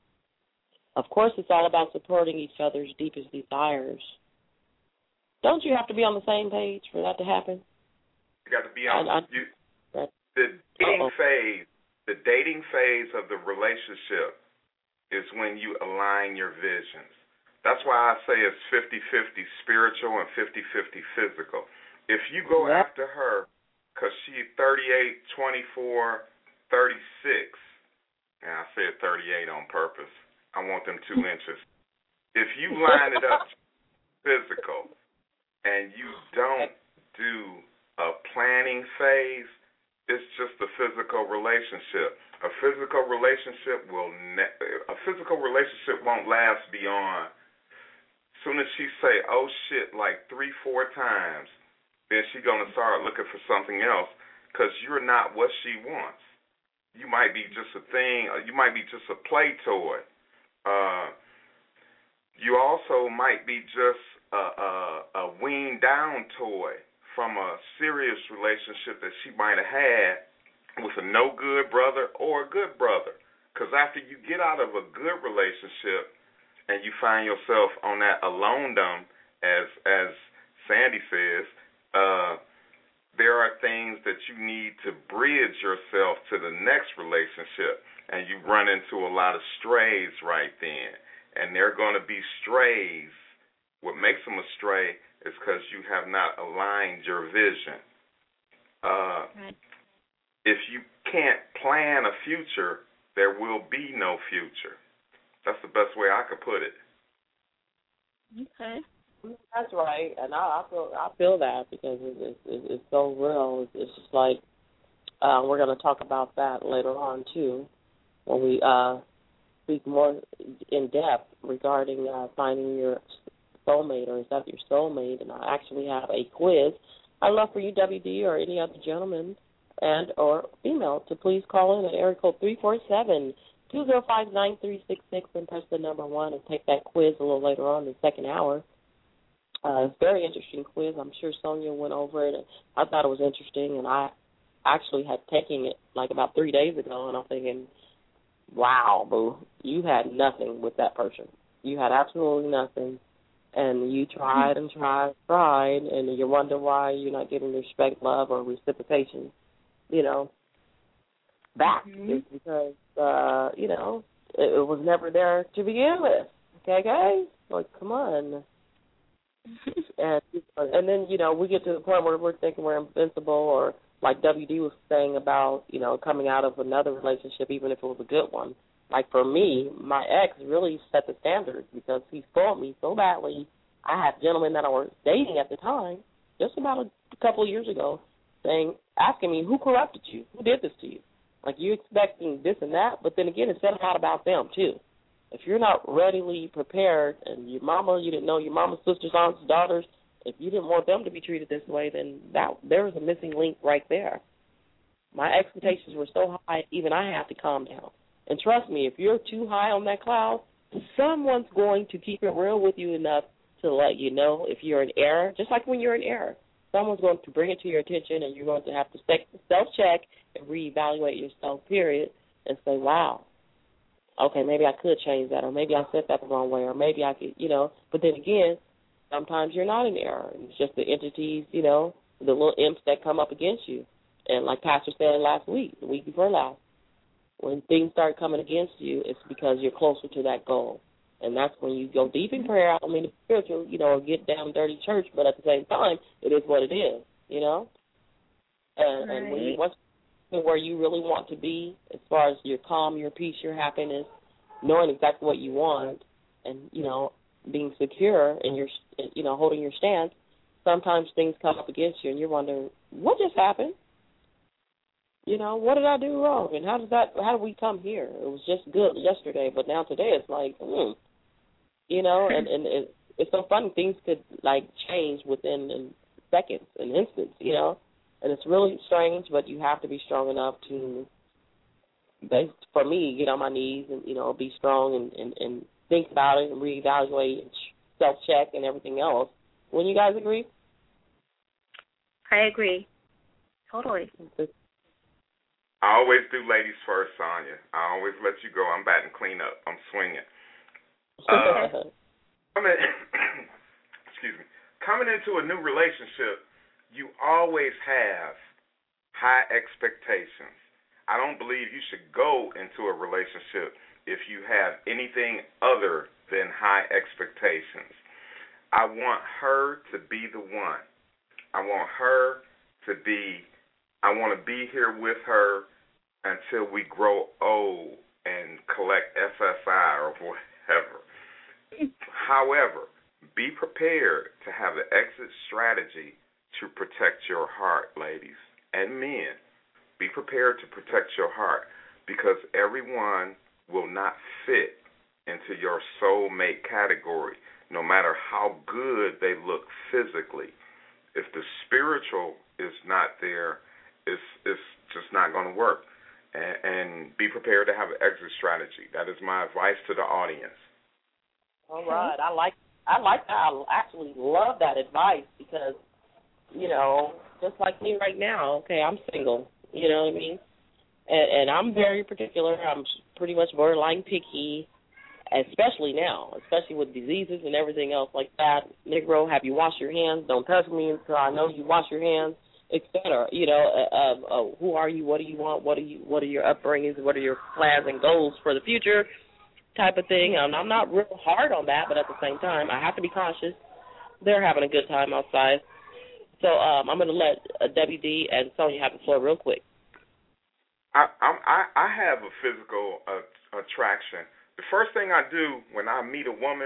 of course it's all about supporting each other's deepest desires. Don't you have to be on the same page for that to happen? You got to be on I, I, you, right. the dating Uh-oh. phase. The dating phase of the relationship is when you align your visions. That's why I say it's fifty-fifty spiritual and fifty-fifty physical. If you go Yep. after her because she's thirty-eight, twenty-four, thirty-six, and I said thirty-eight on purpose. I want them two inches. If you line it up physical and you don't do a planning phase, it's just a physical relationship. A physical relationship will ne- a physical relationship won't last beyond. Soon as she say, "Oh shit," like three, four times, then she gonna start looking for something else because you're not what she wants. You might be just a thing. You might be just a play toy. Uh, you also might be just a, a, a weaned down toy from a serious relationship that she might have had with a no good brother or a good brother. Because after you get out of a good relationship and you find yourself on that alonedom, as as Sandy says, uh, there are things that you need to bridge yourself to the next relationship, and you run into a lot of strays right then. And they're going to be strays. What makes them a stray is because you have not aligned your vision. Uh, Right. If you can't plan a future, there will be no future. That's the best way I could put it. Okay. That's right, and I, I feel I feel that because it's it's, it's so real. It's, it's just like uh, we're going to talk about that later on too, when we uh, speak more in depth regarding uh, finding your soulmate, or is that your soulmate? And I actually have a quiz. I'd love for you, W D, or any other gentleman and or female to please call in at area code three four seven, two zero five, nine three six six and press the number one and take that quiz a little later on in the second hour. Uh, it's a very interesting quiz. I'm sure Sonia went over it. And I thought it was interesting, and I actually had taken it like about three days ago, and I'm thinking, wow, boo, you had nothing with that person. You had absolutely nothing, and you tried and tried and tried, and you wonder why you're not getting respect, love, or reciprocation, you know, back. Mm-hmm. It's because, uh, you know, it, it was never there to begin with. Okay, guys? Like, come on. and and then, you know, we get to the point where we're thinking we're invincible, or like W D was saying about, you know, coming out of another relationship, even if it was a good one. Like for me, my ex really set the standard because he spoiled me so badly. I had gentlemen that I was dating at the time, just about a couple of years ago, saying, asking me, who corrupted you? Who did this to you? Like, you expecting this and that, but then again, it said a lot about them, too. If you're not readily prepared, and your mama, you didn't know your mama's sisters, aunts, daughters, if you didn't want them to be treated this way, then that there was a missing link right there. My expectations were so high, even I had to calm down. And trust me, if you're too high on that cloud, someone's going to keep it real with you enough to let you know if you're in error, just like when you're in error. Someone's going to bring it to your attention, and you're going to have to self-check and reevaluate yourself, period, and say, wow, okay, maybe I could change that, or maybe I said that the wrong way, or maybe I could, you know. But then again, sometimes you're not in error. It's just the entities, you know, the little imps that come up against you. And like Pastor said last week, the week before last, when things start coming against you, it's because you're closer to that goal. And that's when you go deep in prayer. I don't mean the spiritual, you know, get down dirty church, but at the same time, it is what it is, you know. And, right. and when you once where you really want to be, as far as your calm, your peace, your happiness, knowing exactly what you want, and you know, being secure and your, you know, holding your stance. Sometimes things come up against you, and you're wondering what just happened. You know, what did I do wrong? And how does that, how did we come here? It was just good yesterday, but now today it's like, hmm. You know, and, and it, it's so funny. Things could, like, change within in seconds, an instant, you know. And it's really strange, but you have to be strong enough to, for me, get on my knees and, you know, be strong and, and, and think about it and reevaluate and self-check and everything else. Wouldn't you guys agree? I agree. Totally. I always do ladies first, Sonya. I always let you go. I'm batting cleanup. I'm swinging. Uh, coming, excuse me. Coming into a new relationship, you always have high expectations. I don't believe you should go into a relationship if you have anything other than high expectations. I want her to be the one. I want her to be, I want to be here with her until we grow old and collect S S I or whatever. However, be prepared to have an exit strategy to protect your heart, ladies and men. Be prepared to protect your heart because everyone will not fit into your soulmate category, no matter how good they look physically. If the spiritual is not there, it's, it's just not going to work. And, and be prepared to have an exit strategy. That is my advice to the audience. All right. I like I like that. I actually love that advice because, you know, just like me right now, okay, I'm single, you know what I mean? And, and I'm very particular. I'm pretty much borderline picky, especially now, especially with diseases and everything else like that. Negro, have you washed your hands? Don't touch me until I know you wash your hands, et cetera. You know, uh, uh, uh, who are you? What do you want? What are you? What are your upbringings? What are your plans and goals for the future? Type of thing. Um, I'm not real hard on that, but at the same time, I have to be cautious. They're having a good time outside. So um, I'm going to let uh, W D and Sonya have the floor real quick. I I, I have a physical uh, attraction. The first thing I do when I meet a woman,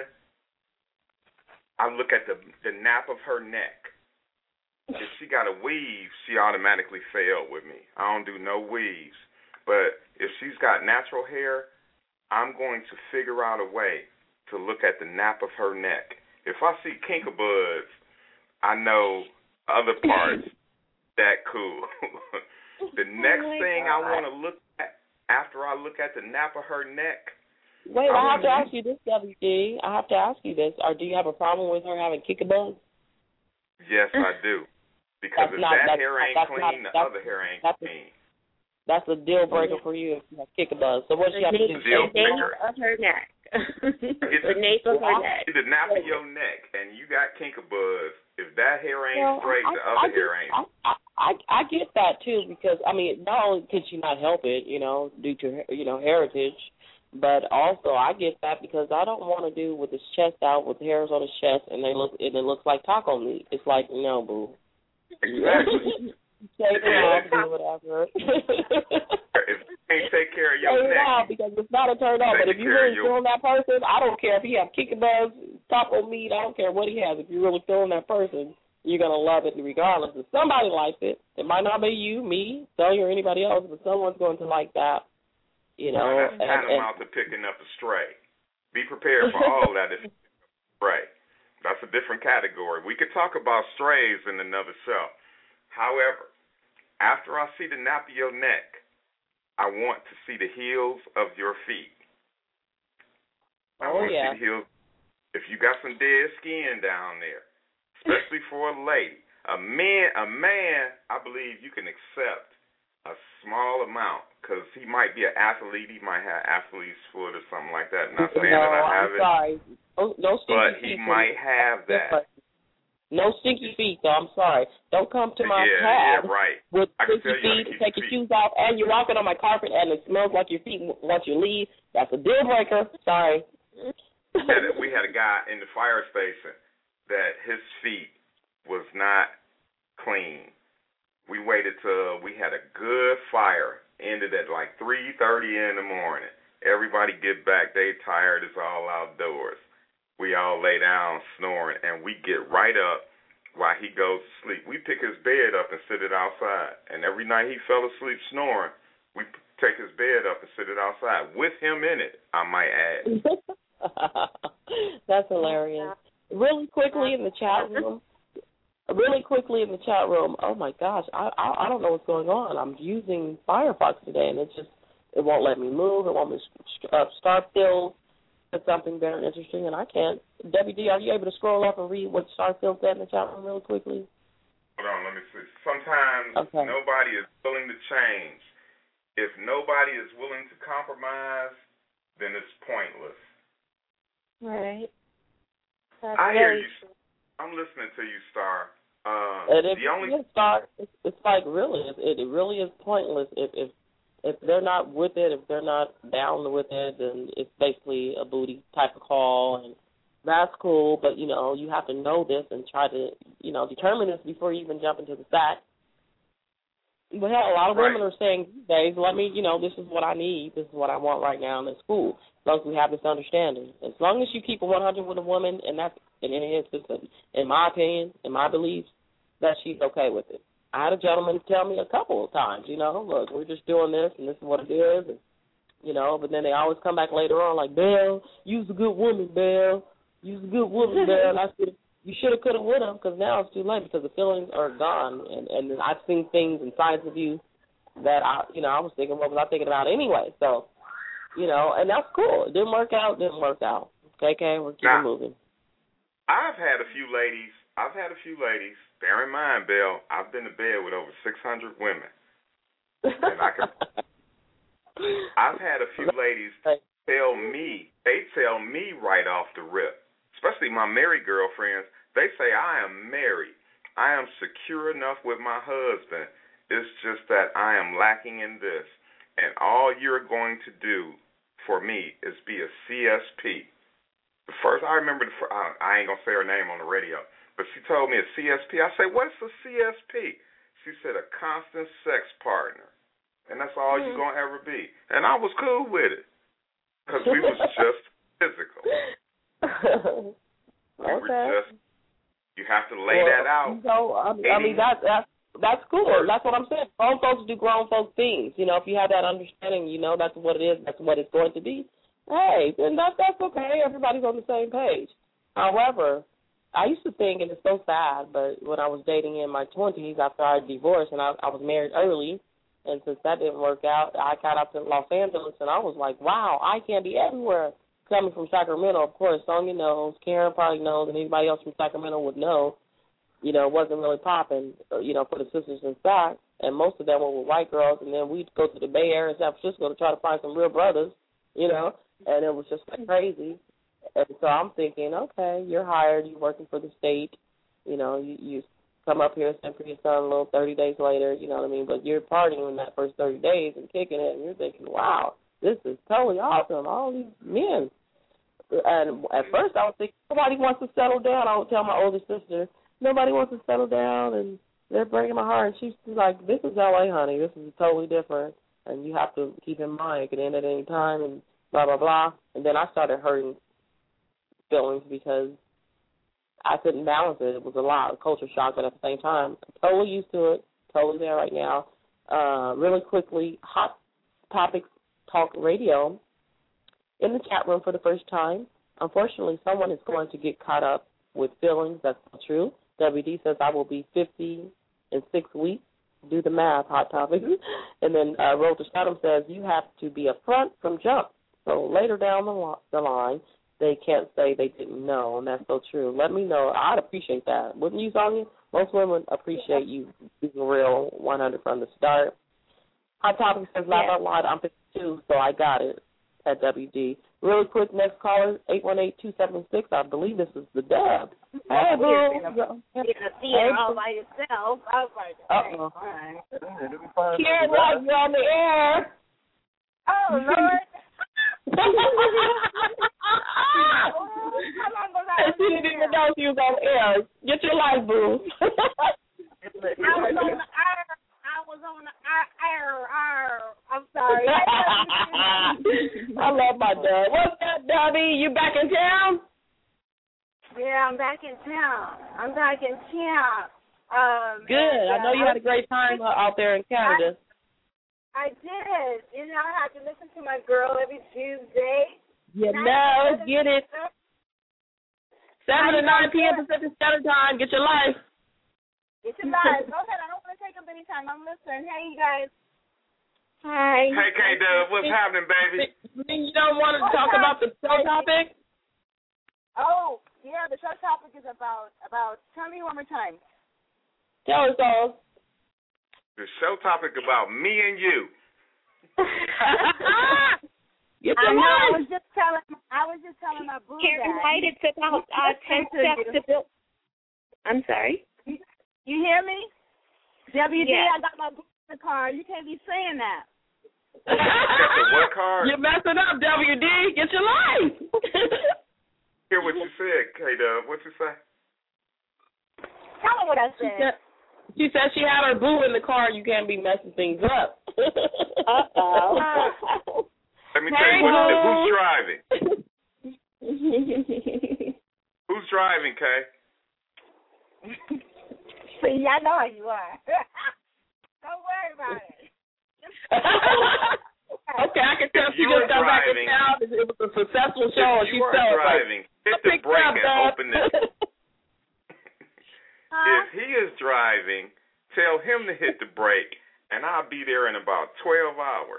I look at the the nape of her neck. If she got a weave, she automatically failed with me. I don't do no weaves. But if she's got natural hair, I'm going to figure out a way to look at the nape of her neck. If I see kinkabuds, I know other parts that cool. The next oh thing God. I want to look at after I look at the nape of her neck. Wait, I, I have to ask you this, W D. I have to ask you this. Or do you have a problem with her having kinkabuds? Yes, I do. Because that's if not, that that's, hair ain't that's clean, not, the other hair ain't clean. That's a deal breaker for you if you have kinkabuds. So what do you have to do? Deal the nape of her neck. the nape of her neck. The nape of your neck, and you got kinkabuds. If that hair ain't well, straight, I, the other I, hair ain't. I, I, I, I get that too because I mean, not only can she not help it, you know, due to you know heritage, but also I get that because I don't want to do with his chest out with hairs on his chest and they look and it looks like taco meat. It's like no, boo. Exactly. Take it off, do whatever. If you can't take care of your Take neck, it out because it's not a turn on. But if you really your... feeling that person, I don't care if he have kinkabuds, taco meat. I don't care what he has. If you really feeling that person, you're gonna love it regardless. If somebody likes it, it might not be you, me, Sonya, or anybody else, but someone's going to like that. You know, well, that's and, tantamount to picking up a stray. Be prepared for all that. If stray, that's a different category. We could talk about strays in another show. However, after I see the nape of your neck, I want to see the heels of your feet. I oh, want yeah. to see the heels. If you got some dead skin down there, especially for a lady, a man, a man, I believe you can accept a small amount because he might be an athlete. He might have athlete's foot or something like that. Not saying no, that I have I'm it. Sorry. No, no but he might have that. No stinky feet, though. I'm sorry. Don't come to my yeah, pad yeah, right. with I stinky feet, take your shoes off, and you're walking on my carpet, and it smells like your feet once you leave. That's a deal breaker. Sorry. we, had a, we had a guy in the fire station that his feet was not clean. We waited till we had a good fire. Ended at like three thirty in the morning. Everybody get back. They tired. It's all outdoors. We all lay down snoring, and we get right up, while he goes to sleep. We pick his bed up and sit it outside. And every night he fell asleep snoring, we take his bed up and sit it outside with him in it, I might add. That's hilarious. Really quickly in the chat room, really quickly in the chat room, oh my gosh, I, I I don't know what's going on. I'm using Firefox today, and it just, it won't let me move. It won't let me uh, Starfield said something very interesting, and I can't. W D, are you able to scroll up and read what Starfield said in the chat room really quickly? Hold on, let me see. Sometimes okay. nobody is willing to change. If nobody is willing to compromise, then it's pointless. Right. That's I hear you. I'm listening to you, Star. Uh, and if the only you start, it's, it's like really, it, it really is pointless. If if if they're not with it, if they're not down with it, then it's basically a booty type of call, and that's cool. But you know, you have to know this and try to, you know, determine this before you even jump into the sack. But hell, a lot of right. women are saying these days, let me, you know, this is what I need, this is what I want right now, and it's cool. As long as we have this understanding. As long as you keep it one hundred with a woman, and that's in any instance, in my opinion, in my beliefs, that she's okay with it. I had a gentleman tell me a couple of times, you know, look, we're just doing this, and this is what it is, and, you know, but then they always come back later on like, Belle, you's a good woman, Belle. You's a good woman, Belle. And I said, you should have, could have, would have, because now it's too late because the feelings are gone. And, and I've seen things and sides of you that, I, you know, I was thinking, what was I thinking about anyway? So, you know, and that's cool. It didn't work out, didn't work out. Okay, okay, we're keeping moving. I've had a few ladies, I've had a few ladies, bear in mind, Belle, I've been to bed with over six hundred women. And I can, I've had a few ladies tell me, they tell me right off the rip, especially my married girlfriends, they say, I am married. I am secure enough with my husband. It's just that I am lacking in this. And all you're going to do for me is be a C S P. The first, I remember, the, I ain't going to say her name on the radio, but she told me a C S P. I said, what's a C S P? She said, a constant sex partner. And that's all mm-hmm. you're going to ever be. And I was cool with it because we was just physical. We okay. were just, you have to lay well, that out. So, I mean, I mean that's, that's, that's cool. That's what I'm saying. Grown folks do grown folk things. You know, if you have that understanding, you know that's what it is, that's what it's going to be. Hey, then that, that's okay. Everybody's on the same page. However, I used to think, and it's so sad, but when I was dating in my twenties after I divorced and I, I was married early, and since that didn't work out, I got up to Los Angeles, and I was like, wow, I can be everywhere. Coming from Sacramento, of course, Sonya knows, Karen probably knows, and anybody else from Sacramento would know, you know, it wasn't really popping, you know, for the sisters in Sac, and most of them were with white girls, and then we'd go to the Bay Area, San Francisco, to try to find some real brothers, you know, and it was just like crazy. And so I'm thinking, okay, you're hired, you're working for the state, you know, you, you come up here, send for your son a little thirty days later, you know what I mean, but you're partying in that first thirty days and kicking it, and you're thinking, wow, this is totally awesome, all these men. And at first I was thinking, nobody wants to settle down. I would tell my older sister, nobody wants to settle down, and they're breaking my heart. And she's like, this is L A, honey. This is totally different, and you have to keep in mind it could end at any time, and blah, blah, blah. And then I started hurting feelings because I couldn't balance it. It was a lot of culture shock, but at the same time, I'm totally used to it, totally there right now. Uh, really quickly, Hot Topics Talk Radio in the chat room for the first time. Unfortunately, someone is going to get caught up with feelings. That's not true. W D says I will be fifty in six weeks. Do the math, Hot Topic. And then uh, Roll to Stardom says you have to be upfront from jump. So later down the, lo- the line, they can't say they didn't know, and that's so true. Let me know. I'd appreciate that. Wouldn't you, Sonya? Most women appreciate you being real one hundred from the start. Hot Topic says, laugh out loud, I'm fifty-two, so I got it at W D. Really quick, next caller, eight one eight, two seven six. I believe this is the Dub. Hey, boo. Hey, all by yourself. I was like, uh-oh. Fine. Karen, like you're on the air. Oh, Lord. She didn't even know she was on air. Get your life, boo. I was on the air. I was on the air. air. I'm sorry. I love my dad. What's up, Dubby? You back in town? Yeah, Yeah, I'm back in town. I'm back in town. Um, Good. and, uh, I know you had a great time uh, out there in Canada. I, I did. You know, I have to listen to my girl every Tuesday. You know, get it. seven to nine p.m. Pacific Standard Time. Get your life. Get your life. Go ahead. I don't want to take up any time. I'm listening. Hey, you guys. Hi. Hey, K-Dub, what's happening, baby? You don't want to talk about the show topic? Oh, yeah, the show topic is about, about, tell me one more time. Tell us all. The show topic about me and you. Get I your know, I life. was just telling, I was just telling my boo Karen that. White, it's about uh, ten steps to build. I'm sorry? You hear me? W D, Yeah. I got my boo in the car. You can't be saying that. What card? You're messing up, W D. Get your life. Hear what you said, K-Dub. What you say? Tell her what I She said. said, she said she had her boo in the car. You can't be messing things up. Uh-oh. Let me Hey, tell you what you boo. Who's driving? Who's driving, Kay? See, I know how you are. Don't worry about it. Okay, I can tell If she you just were got back in driving- town. It was a successful show. If and you she's are celebrating. driving, hit the Pick brake up, and Dub. open this. Huh? If he is driving, tell him to hit the brake, and I'll be there in about twelve hours.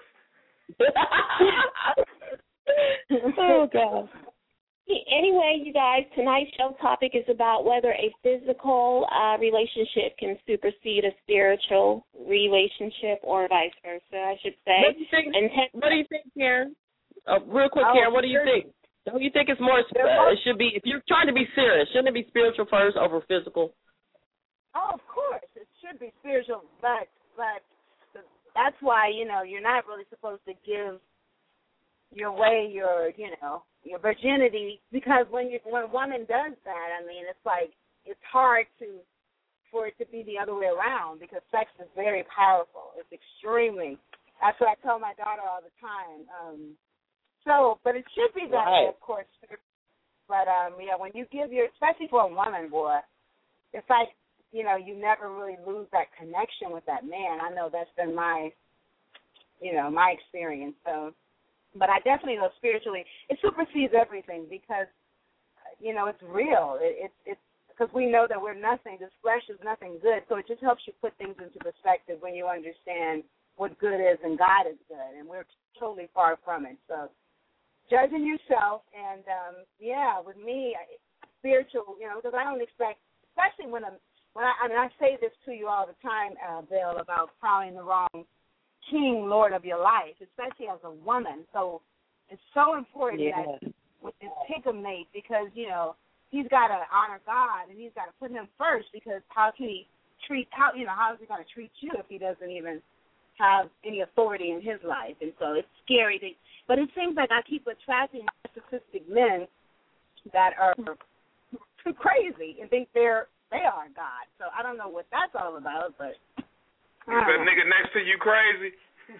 Oh, God. Anyway, you guys, tonight's show topic is about whether a physical uh, relationship can supersede a spiritual relationship or vice versa, I should say. What do you think, And ten- what do you think, Karen? Uh, real quick, Oh, Karen, what do you sure. think? Don't you think it's more, uh, it should be, if you're trying to be serious, shouldn't it be spiritual first over physical? Oh, of course, it should be spiritual, but but that's why, you know, you're not really supposed to give your way your, you know, your virginity, because when you when a woman does that, I mean, it's like it's hard to for it to be the other way around, because sex is very powerful. It's extremely. That's what I tell my daughter all the time. Um, so, but it should be that way, Right. of course. But um, yeah, when you give your, especially for a woman, boy, it's like, you know, you never really lose that connection with that man. I know that's been my, you know, my experience. So, but I definitely know spiritually, it supersedes everything, because, you know, it's real. It, it, it's because we know that we're nothing. This flesh is nothing good. So it just helps you put things into perspective when you understand what good is and God is good, and we're totally far from it. So judging yourself, and um, yeah, with me, spiritual, you know, because I don't expect, especially when I'm, when I, I mean, I say this to you all the time, uh, Bill, about crowning the wrong king, Lord of your life, especially as a woman. So it's so important Yeah. that with this pick a mate, because, you know, he's got to honor God, and he's got to put him first, because how can he treat, how, you know, how is he going to treat you if he doesn't even have any authority in his life? And so it's scary. To, but it seems like I keep attracting narcissistic men that are too crazy and think they're, they are God. So I don't know what that's all about, but. Is that nigga next to you crazy?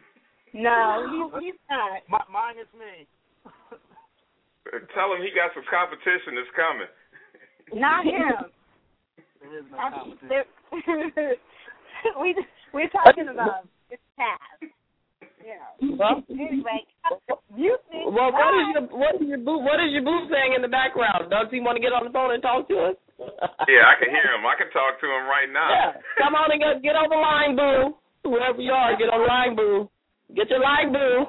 No, he's, he's not. My, mine is me. Tell him he got some competition that's coming. Not him. There is no I- competition. there- we we're talking about his past. You know. Well, Anyway, you think well, what is your what is your boo what is your boo saying in the background? Does he want to get on the phone and talk to us? Yeah, I can hear him. I can talk to him right now. Yeah, come on and get, get on the line, boo. Whoever you are, get on the line, boo. Get your line, boo.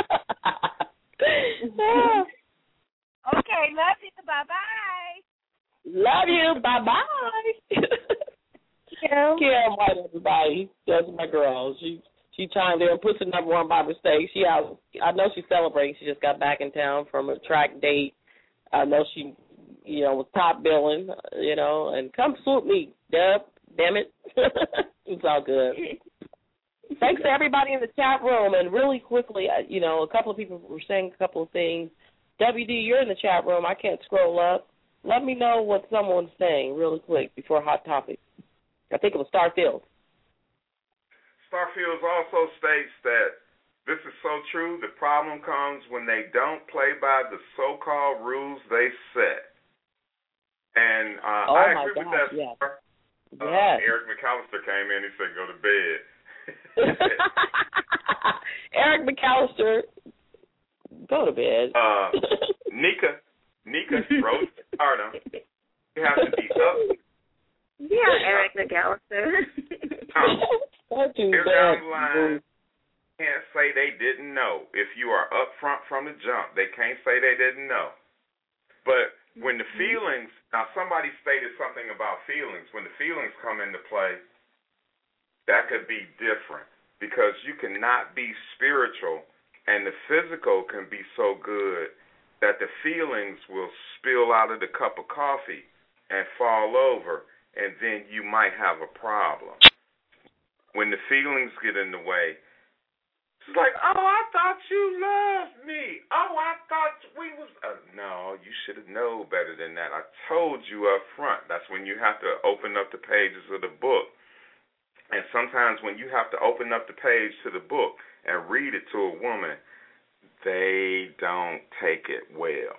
Okay, love you. Bye bye. Love you. Bye bye. Kim. Kim White, everybody. That's my girl. She she chimed in and put the number one by mistake. She out. I know she's celebrating. She just got back in town from a track date. I know she, you know, was top billing. You know, and come swoop me, Dub. Damn it. It's all good. Thanks to everybody in the chat room. And really quickly, you know, a couple of people were saying a couple of things. W D, you're in the chat room. I can't scroll up. Let me know what someone's saying really quick before Hot Topic. I think it was Starfield. Starfield also states that this is so true. The problem comes when they don't play by the so-called rules they set. And uh, oh I my agree God, with that. yes. Uh, yes. Eric McAllister came in. He said, "Go to bed." Eric McAllister, go to bed. uh, Nika, Nika Rose Stardom. You have to be up. Yeah, Eric McAllister. Don't do Here that. down the line, can't say they didn't know. If you are up front from the jump, they can't say they didn't know. But when the feelings, now somebody stated something about feelings. When the feelings come into play, that could be different because you cannot be spiritual and the physical can be so good that the feelings will spill out of the cup of coffee and fall over, and then you might have a problem. When the feelings get in the way, it's like, oh, I thought you loved me. Oh, I thought we was. Uh, no, you should have known better than that. I told you up front. That's when you have to open up the pages of the book. And sometimes when you have to open up the page to the book and read it to a woman, they don't take it well.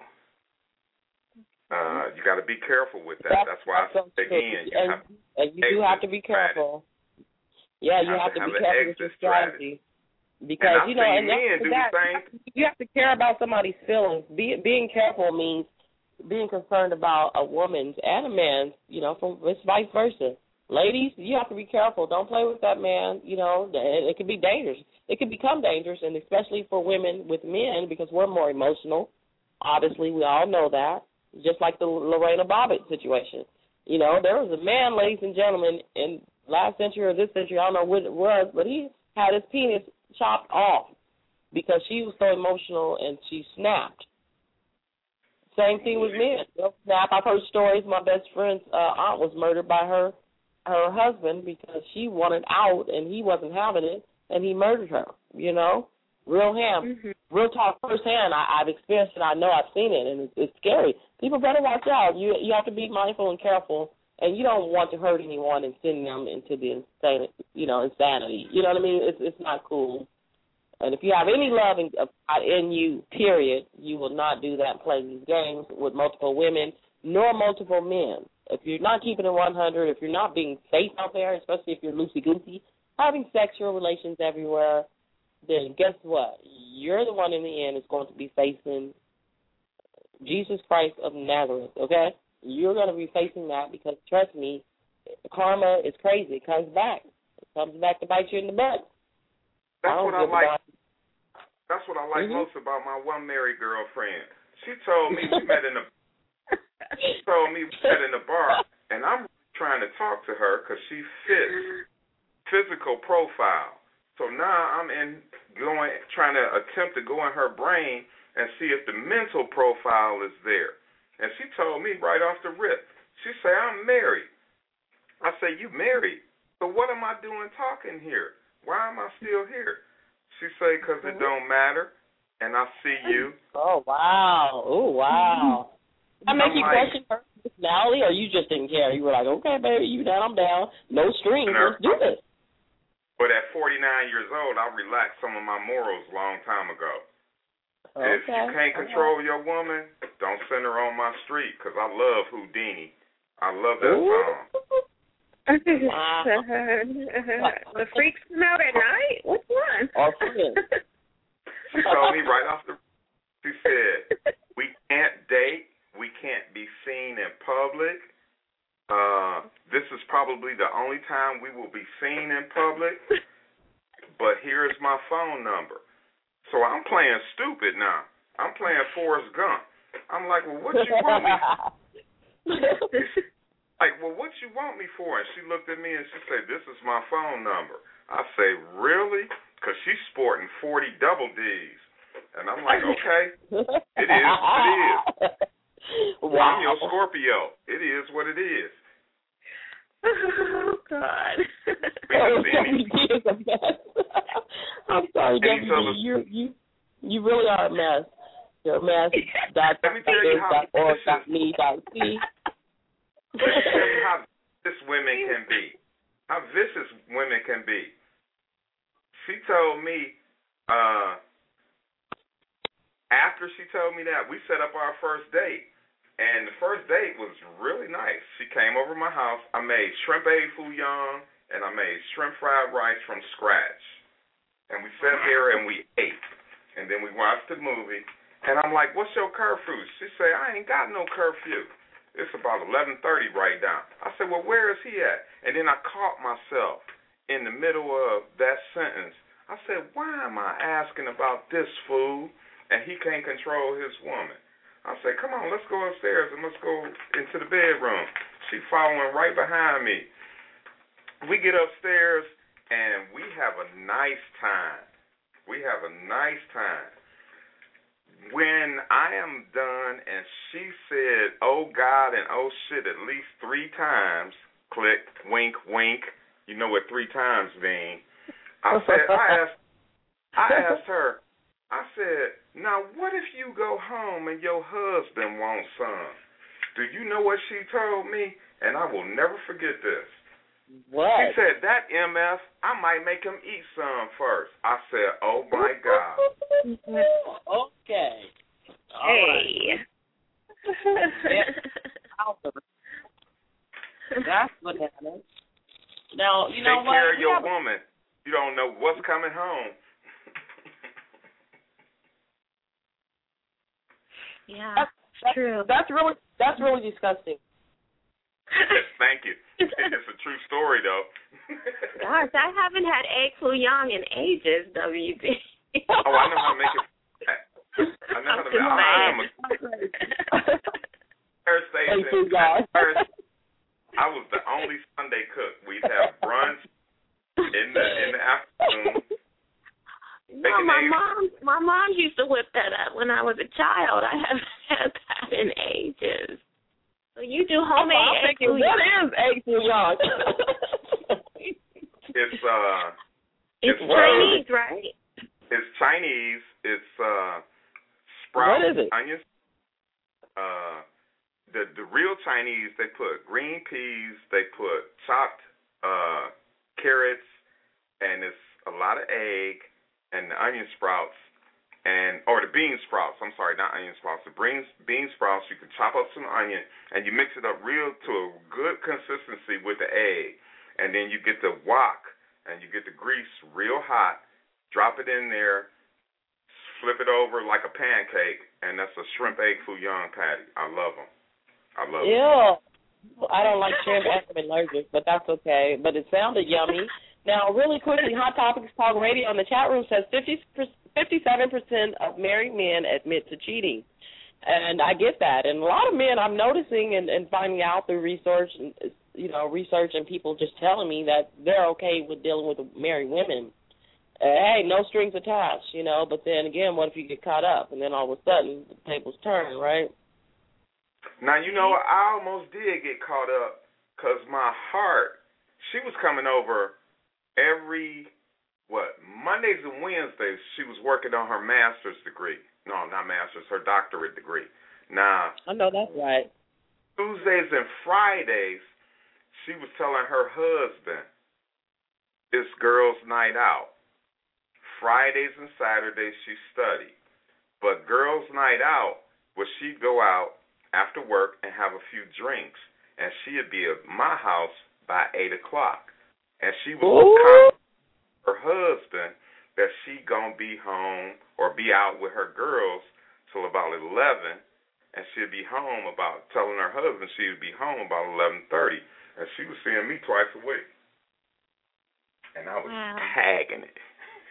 Uh, you got to be careful with that. That's, That's why, I, again, you and, have, and you do have to be careful. Yeah, you, you have, have to, to have be careful with your strategy. Because, you know, and men do that, the same. You have to care about somebody's feelings. Be, being careful means being concerned about a woman's and a man's, you know, from it's vice versa. Ladies, you have to be careful. Don't play with that man. You know, it, it can be dangerous. It can become dangerous, and especially for women with men because we're more emotional. Obviously, we all know that. Just like the Lorena Bobbitt situation. You know, there was a man, ladies and gentlemen, in last century or this century, I don't know what it was, but he had his penis chopped off because she was so emotional and she snapped. Same thing with men. They'll snap. I've heard stories. My best friend's uh, aunt was murdered by her her husband because she wanted out and he wasn't having it, and he murdered her. You know, real ham, mm-hmm. real talk firsthand. I, I've experienced it. I know I've seen it, and it's, it's scary. People better watch out. You you have to be mindful and careful, and you don't want to hurt anyone and send them into the insane, you know, insanity. You know what I mean? It's it's not cool. And if you have any love in, in you, period, you will not do that and play these games with multiple women nor multiple men. If you're not keeping it one hundred, if you're not being safe out there, especially if you're loosey-goosey, having sexual relations everywhere, then guess what? You're the one in the end that's going to be facing Jesus Christ of Nazareth, okay? You're going to be facing that because, trust me, karma is crazy. It comes back. It comes back to bite you in the butt. That's I what I like. about... That's what I like mm-hmm. most about my one married girlfriend. She told me we met in a she told me we met in a bar, and I'm trying to talk to her because she fits physical profile. So now I'm in going trying to attempt to go in her brain and see if the mental profile is there. And she told me right off the rip. She said, I'm married. I say, you married? So what am I doing talking here? Why am I still here? She say, because it don't matter, and I see you. Oh, wow. Oh, wow. That make you like, question her personality, or you just didn't care? You were like, okay, baby, you down, I'm down. No strings, let's do this. But at forty-nine years old, I relaxed some of my morals a long time ago. Okay. If you can't control your woman, don't send her on my street, because I love Houdini. I love that Ooh. song. Wow. The freaks come out at night? Which one? Oh, she told me right off the she said, we can't date, we can't be seen in public. Uh, this is probably the only time we will be seen in public, but here's my phone number. So I'm playing stupid now. I'm playing Forrest Gump. I'm like, well, what you want me Like, well, what you want me for? And she looked at me and she said, this is my phone number. I say, really? Because she's sporting forty double Ds. And I'm like, okay, it is what it is. Wow. I'm your Scorpio. It is what it is. Oh, God. I'm sorry, W B. You, you, you really are a mess. You're a mess. Dot Let me tell you how org, dot me, dot C. Let me tell you how vicious women can be. How vicious women can be. She told me, uh, after she told me that, we set up our first date, And the first date was really nice. She came over to my house. I made shrimp egg foo young, and I made shrimp fried rice from scratch. And we sat there and we ate. And then we watched the movie. And I'm like, what's your curfew? She said, I ain't got no curfew. It's about eleven thirty right now. I said, well, where is he at? And then I caught myself in the middle of that sentence. I said, why am I asking about this fool? And he can't control his woman. I said, come on, let's go upstairs and let's go into the bedroom. She following right behind me. We get upstairs, and we have a nice time. We have a nice time. When I am done and she said, oh, God, and oh, shit, at least three times, click, wink, wink, you know what three times mean. I said, I asked, I asked her, I said, now what if you go home and your husband wants some? Do you know what she told me? And I will never forget this. What? She said, that M F, I might make him eat some first. I said, oh, my God. Okay. Hey. Right. That's what happened. Now, you know Take what? care of your Yeah. woman. You don't know what's coming home. Yeah, That's, that's true. That's really that's really disgusting. Thank you. It's a true story, though. Gosh, I haven't had egg foo young in ages, W B. Oh, I know how to make it. I know how to make it. I am a Thursday. I was the only Sunday cook. We'd have brunch in the in the afternoon. No, my mom, my mom used to whip that up when I was a child. I haven't had that in ages. So you do homemade I'm egg thinking, foo what young? is egg foo young? It's uh, It's, it's Chinese, uh, right? It's Chinese. It's uh, sprouts, What is it? onions. Uh, the the real Chinese, they put green peas, they put chopped uh carrots, and it's a lot of egg and the onion sprouts. And or the bean sprouts. I'm sorry, not onion sprouts. The bean bean sprouts. You can chop up some onion and you mix it up real to a good consistency with the egg, and then you get the wok and you get the grease real hot. Drop it in there, flip it over like a pancake, and that's a shrimp egg foo young patty. I love them. I love them. Ew. I don't like shrimp. I'm allergic, but that's okay. But it sounded yummy. Now, really quickly, Hot Topics Talk Radio in the chat room says fifty-seven percent of married men admit to cheating. And I get that. And a lot of men I'm noticing and, and finding out through research, and, you know, research and people just telling me that they're okay with dealing with married women. Uh, hey, no strings attached, you know. But then again, what if you get caught up and then all of a sudden the tables turn, right? Now, you know what? I almost did get caught up because my heart, she was coming over every, what, Mondays and Wednesdays, she was working on her master's degree. No, not master's, her doctorate degree. Now, I know that's right. Tuesdays and Fridays, she was telling her husband, it's girls' night out. Fridays and Saturdays, she studied. But girls' night out was she'd go out after work and have a few drinks, and she'd be at my house by eight o'clock. And she was confident her husband that she gonna be home or be out with her girls till about eleven, and she'd be home about telling her husband she'd be home about eleven thirty, and she was seeing me twice a week, and I was wow. tagging it.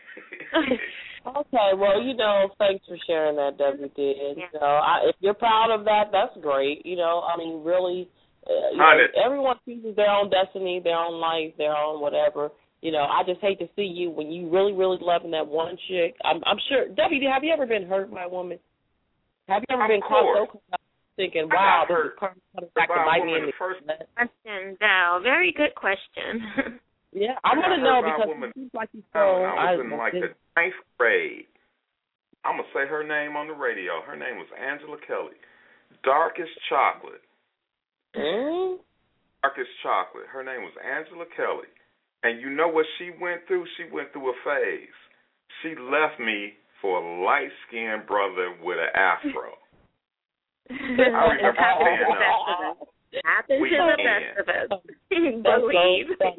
Okay, well, you know, thanks for sharing that, W D. Yeah. You know, I, if you're proud of that, that's great. You know, I mean, really, uh, you know, everyone chooses their own destiny, their own life, their own whatever. You know, I just hate to see you when you really, really loving that one chick. I'm, I'm sure, W D, have you ever been hurt by a woman? Have you ever Of been course. caught so close thinking, I wow, got this hurt is coming back to by a bite me woman in the the first- Question, Val. Very good question. Yeah, I I want to got know hurt by a because woman. it seems like you I, so. I was in I, like the ninth grade. I'm going to say her name on the radio. Her name was Angela Kelly. Dark as chocolate. Mm? Dark as chocolate. Her name was Angela Kelly. And you know what she went through? She went through a phase. She left me for a light-skinned brother with an afro. I It happens to the best of know. us. Happens We to the can. best of us. That's Believe. so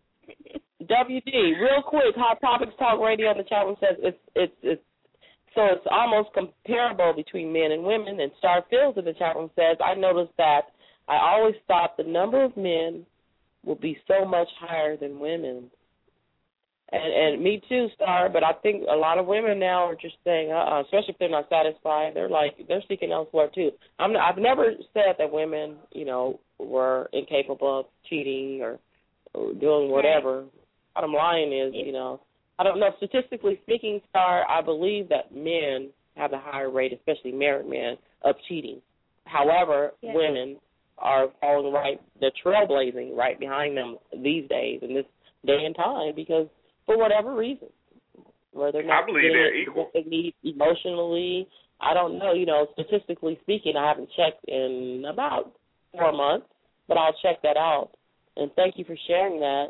W D, real quick, Hot Topics Talk Radio in the chat room says it's it's it's so it's almost comparable between men and women. And Star Fields in the chat room says, I noticed that I always thought the number of men will be so much higher than women. And and me too, Star, but I think a lot of women now are just saying, uh-uh, especially if they're not satisfied, they're like, they're seeking elsewhere too. I'm not, I've never said that women, you know, were incapable of cheating or, or doing whatever. Bottom line is, you know, I don't know, statistically speaking, Star, I believe that men have a higher rate, especially married men, of cheating. However, yes. women are following right, they're trailblazing right behind them these days in this day and time because for whatever reason, whether not I believe they're equal. what they need emotionally, I don't know. You know, statistically speaking, I haven't checked in about four months, but I'll check that out. And thank you for sharing that.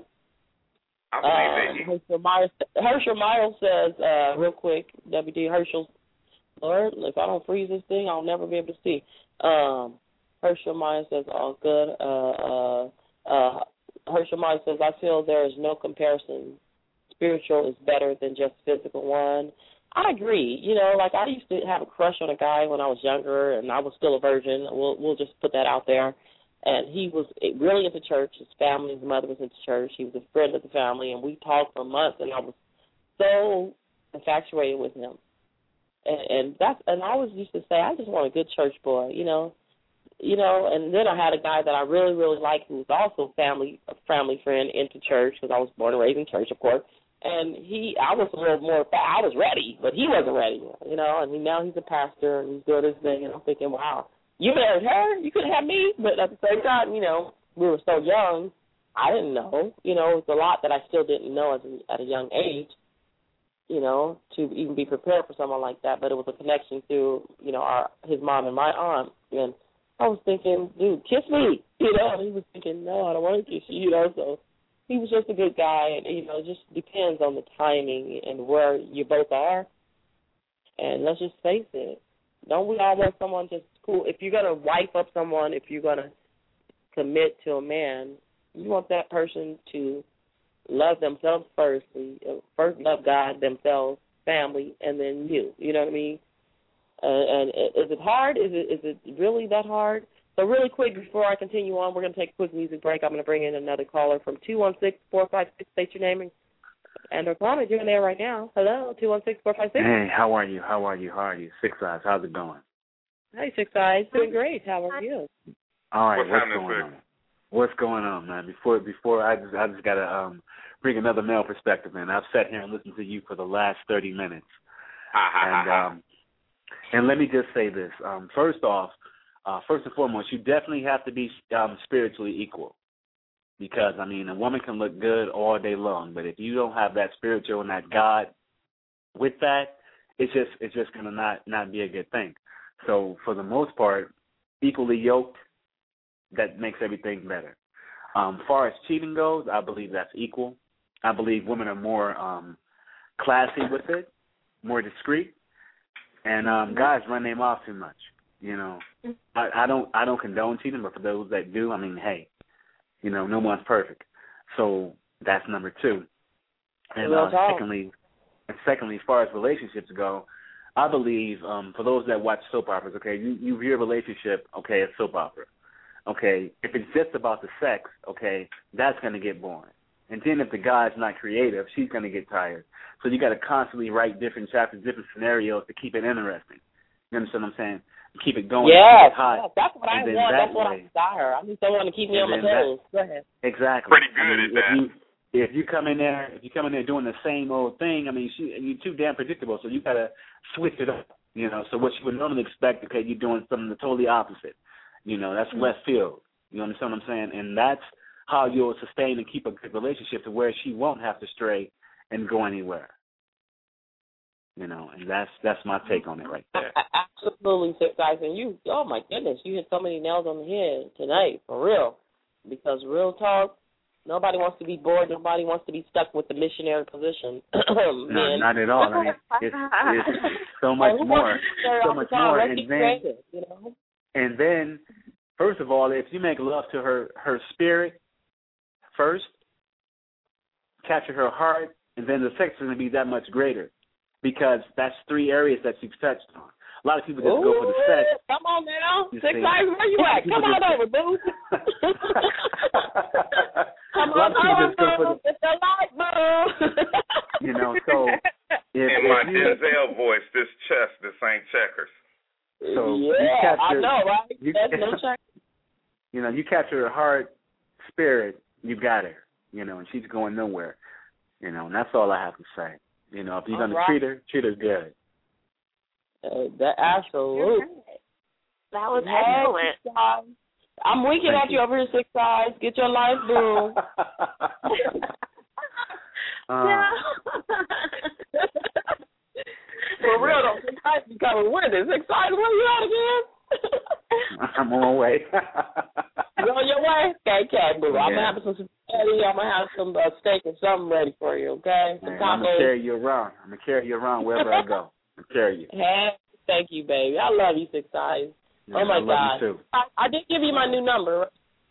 I believe Um, they're equal. Herschel Miles, Herschel Miles says, uh, real quick, W D Herschel, Lord, if I don't freeze this thing, I'll never be able to see. Um, Herschel Miles says, all good. Uh, uh, uh, Herschel Miles says, I feel there is no comparison. Spiritual is better than just physical one. I agree. You know, like I used to have a crush on a guy when I was younger, and I was still a virgin. We'll we'll just put that out there. And he was really into church. His family, his mother was into church. He was a friend of the family, and we talked for months. And I was so infatuated with him. And, and that's and I always used to say, I just want a good church boy. You know, you know. And then I had a guy that I really really liked who was also family a family friend into church because I was born and raised in church, of course. And he, I was a little more, I was ready, but he wasn't ready, you know, and he, now he's a pastor and he's doing his thing, and I'm thinking, wow, you married her, you could have me, but at the same time, you know, we were so young, I didn't know, you know, it was a lot that I still didn't know at a, at a young age, you know, to even be prepared for someone like that, but it was a connection through, you know, our his mom and my aunt, and I was thinking, dude, kiss me, you know, and he was thinking, no, I don't want to kiss you, you know, so. He was just a good guy, and, you know, it just depends on the timing and where you both are. And let's just face it, don't we all want someone just cool? If you're going to wife up someone, if you're going to commit to a man, you want that person to love themselves firstly, first love God, themselves, family, and then you. You know what I mean? Uh, and is it hard? Is it is it really that hard? So really quick, before I continue on, we're going to take a quick music break. I'm going to bring in another caller from two one six, four five six. State your name and our comment. You're in there right now. Hello, two one six, four five six. Hey, how are you? How are you? How are you? Six Eyes, how's it going? Hey, Six Eyes. Doing great. How are you? All right, What's, what's happening, going Six? on? What's going on, man? Before before I just I just got to um, bring another male perspective in. I've sat here and listened to you for the last thirty minutes. Ha, ha, and ha, um, and let me just say this. Um, first off, Uh, first and foremost, you definitely have to be um, spiritually equal because, I mean, a woman can look good all day long, but if you don't have that spiritual and that God with that, it's just it's just going to not, not be a good thing. So for the most part, equally yoked, that makes everything better. Um, as far as cheating goes, I believe that's equal. I believe women are more um, classy with it, more discreet, and um, guys run their mouth too much. You know, I, I don't I don't condone cheating, but for those that do, I mean, hey, you know, no one's perfect. So that's number two. And uh, secondly, and secondly, as far as relationships go, I believe um, for those that watch soap operas, okay, you you view a relationship, okay, as soap opera. Okay, if it's just about the sex, okay, that's going to get boring. And then if the guy's not creative, she's going to get tired. So you got to constantly write different chapters, different scenarios to keep it interesting. You understand what I'm saying? Keep it going. Yes, keep it hot. yes, that's what I want. That That's what way, I desire. I need someone to keep me on my toes. Go ahead. Exactly. Pretty good I mean, at if that. You, if you come in there, if you come in there doing the same old thing, I mean, she, you're too damn predictable. So you got to switch it up. You know, so what you would normally expect, okay, you're doing something totally opposite. You know, that's mm-hmm. left field. You understand what I'm saying? And that's how you'll sustain and keep a good relationship to where she won't have to stray and go anywhere. You know, and that's that's my take on it right there. Absolutely, Six Eyes. And you, oh my goodness, you hit so many nails on the head tonight, for real. Because real talk, nobody wants to be bored. Nobody wants to be stuck with the missionary position. No, not at all. I mean, it's, it's so much more, so much more. And then, you know? And then, first of all, if you make love to her, her spirit first, capture her heart, and then the sex is going to be that much greater because that's three areas that you've touched on. A lot of people just Ooh, go for the sex. Come on now. You Six see? eyes, where you at? Come on over, boo. Come on over, boo. It's the light, boo. You know, so. If, In my if you, Denzel voice, this chess, this ain't checkers. So yeah, you capture, I know, right? You, That's no check. You know, you capture her heart, spirit, you got her. You know, and she's going nowhere. You know, and that's all I have to say. You know, if you're going to treat her, treat her good. Uh, that absolutely. That was hey, excellent. I'm winking Thank at you. you over here, Six Eyes. Get your life, boo. uh, For real, though, Six Eyes be coming with it. Six Eyes, where you at again? I'm on my way. You on your way? Okay, okay, boo. Yeah. I'm gonna have some spaghetti. I'm gonna have some uh, steak and something ready for you. Okay? Some Man, I'm gonna tacos. carry you around. I'm gonna carry you around wherever I go. I'm gonna carry you. Hey, thank you, baby. I love you, Six Eyes. Yeah, oh my I love God. you too. I, I did give you my new number.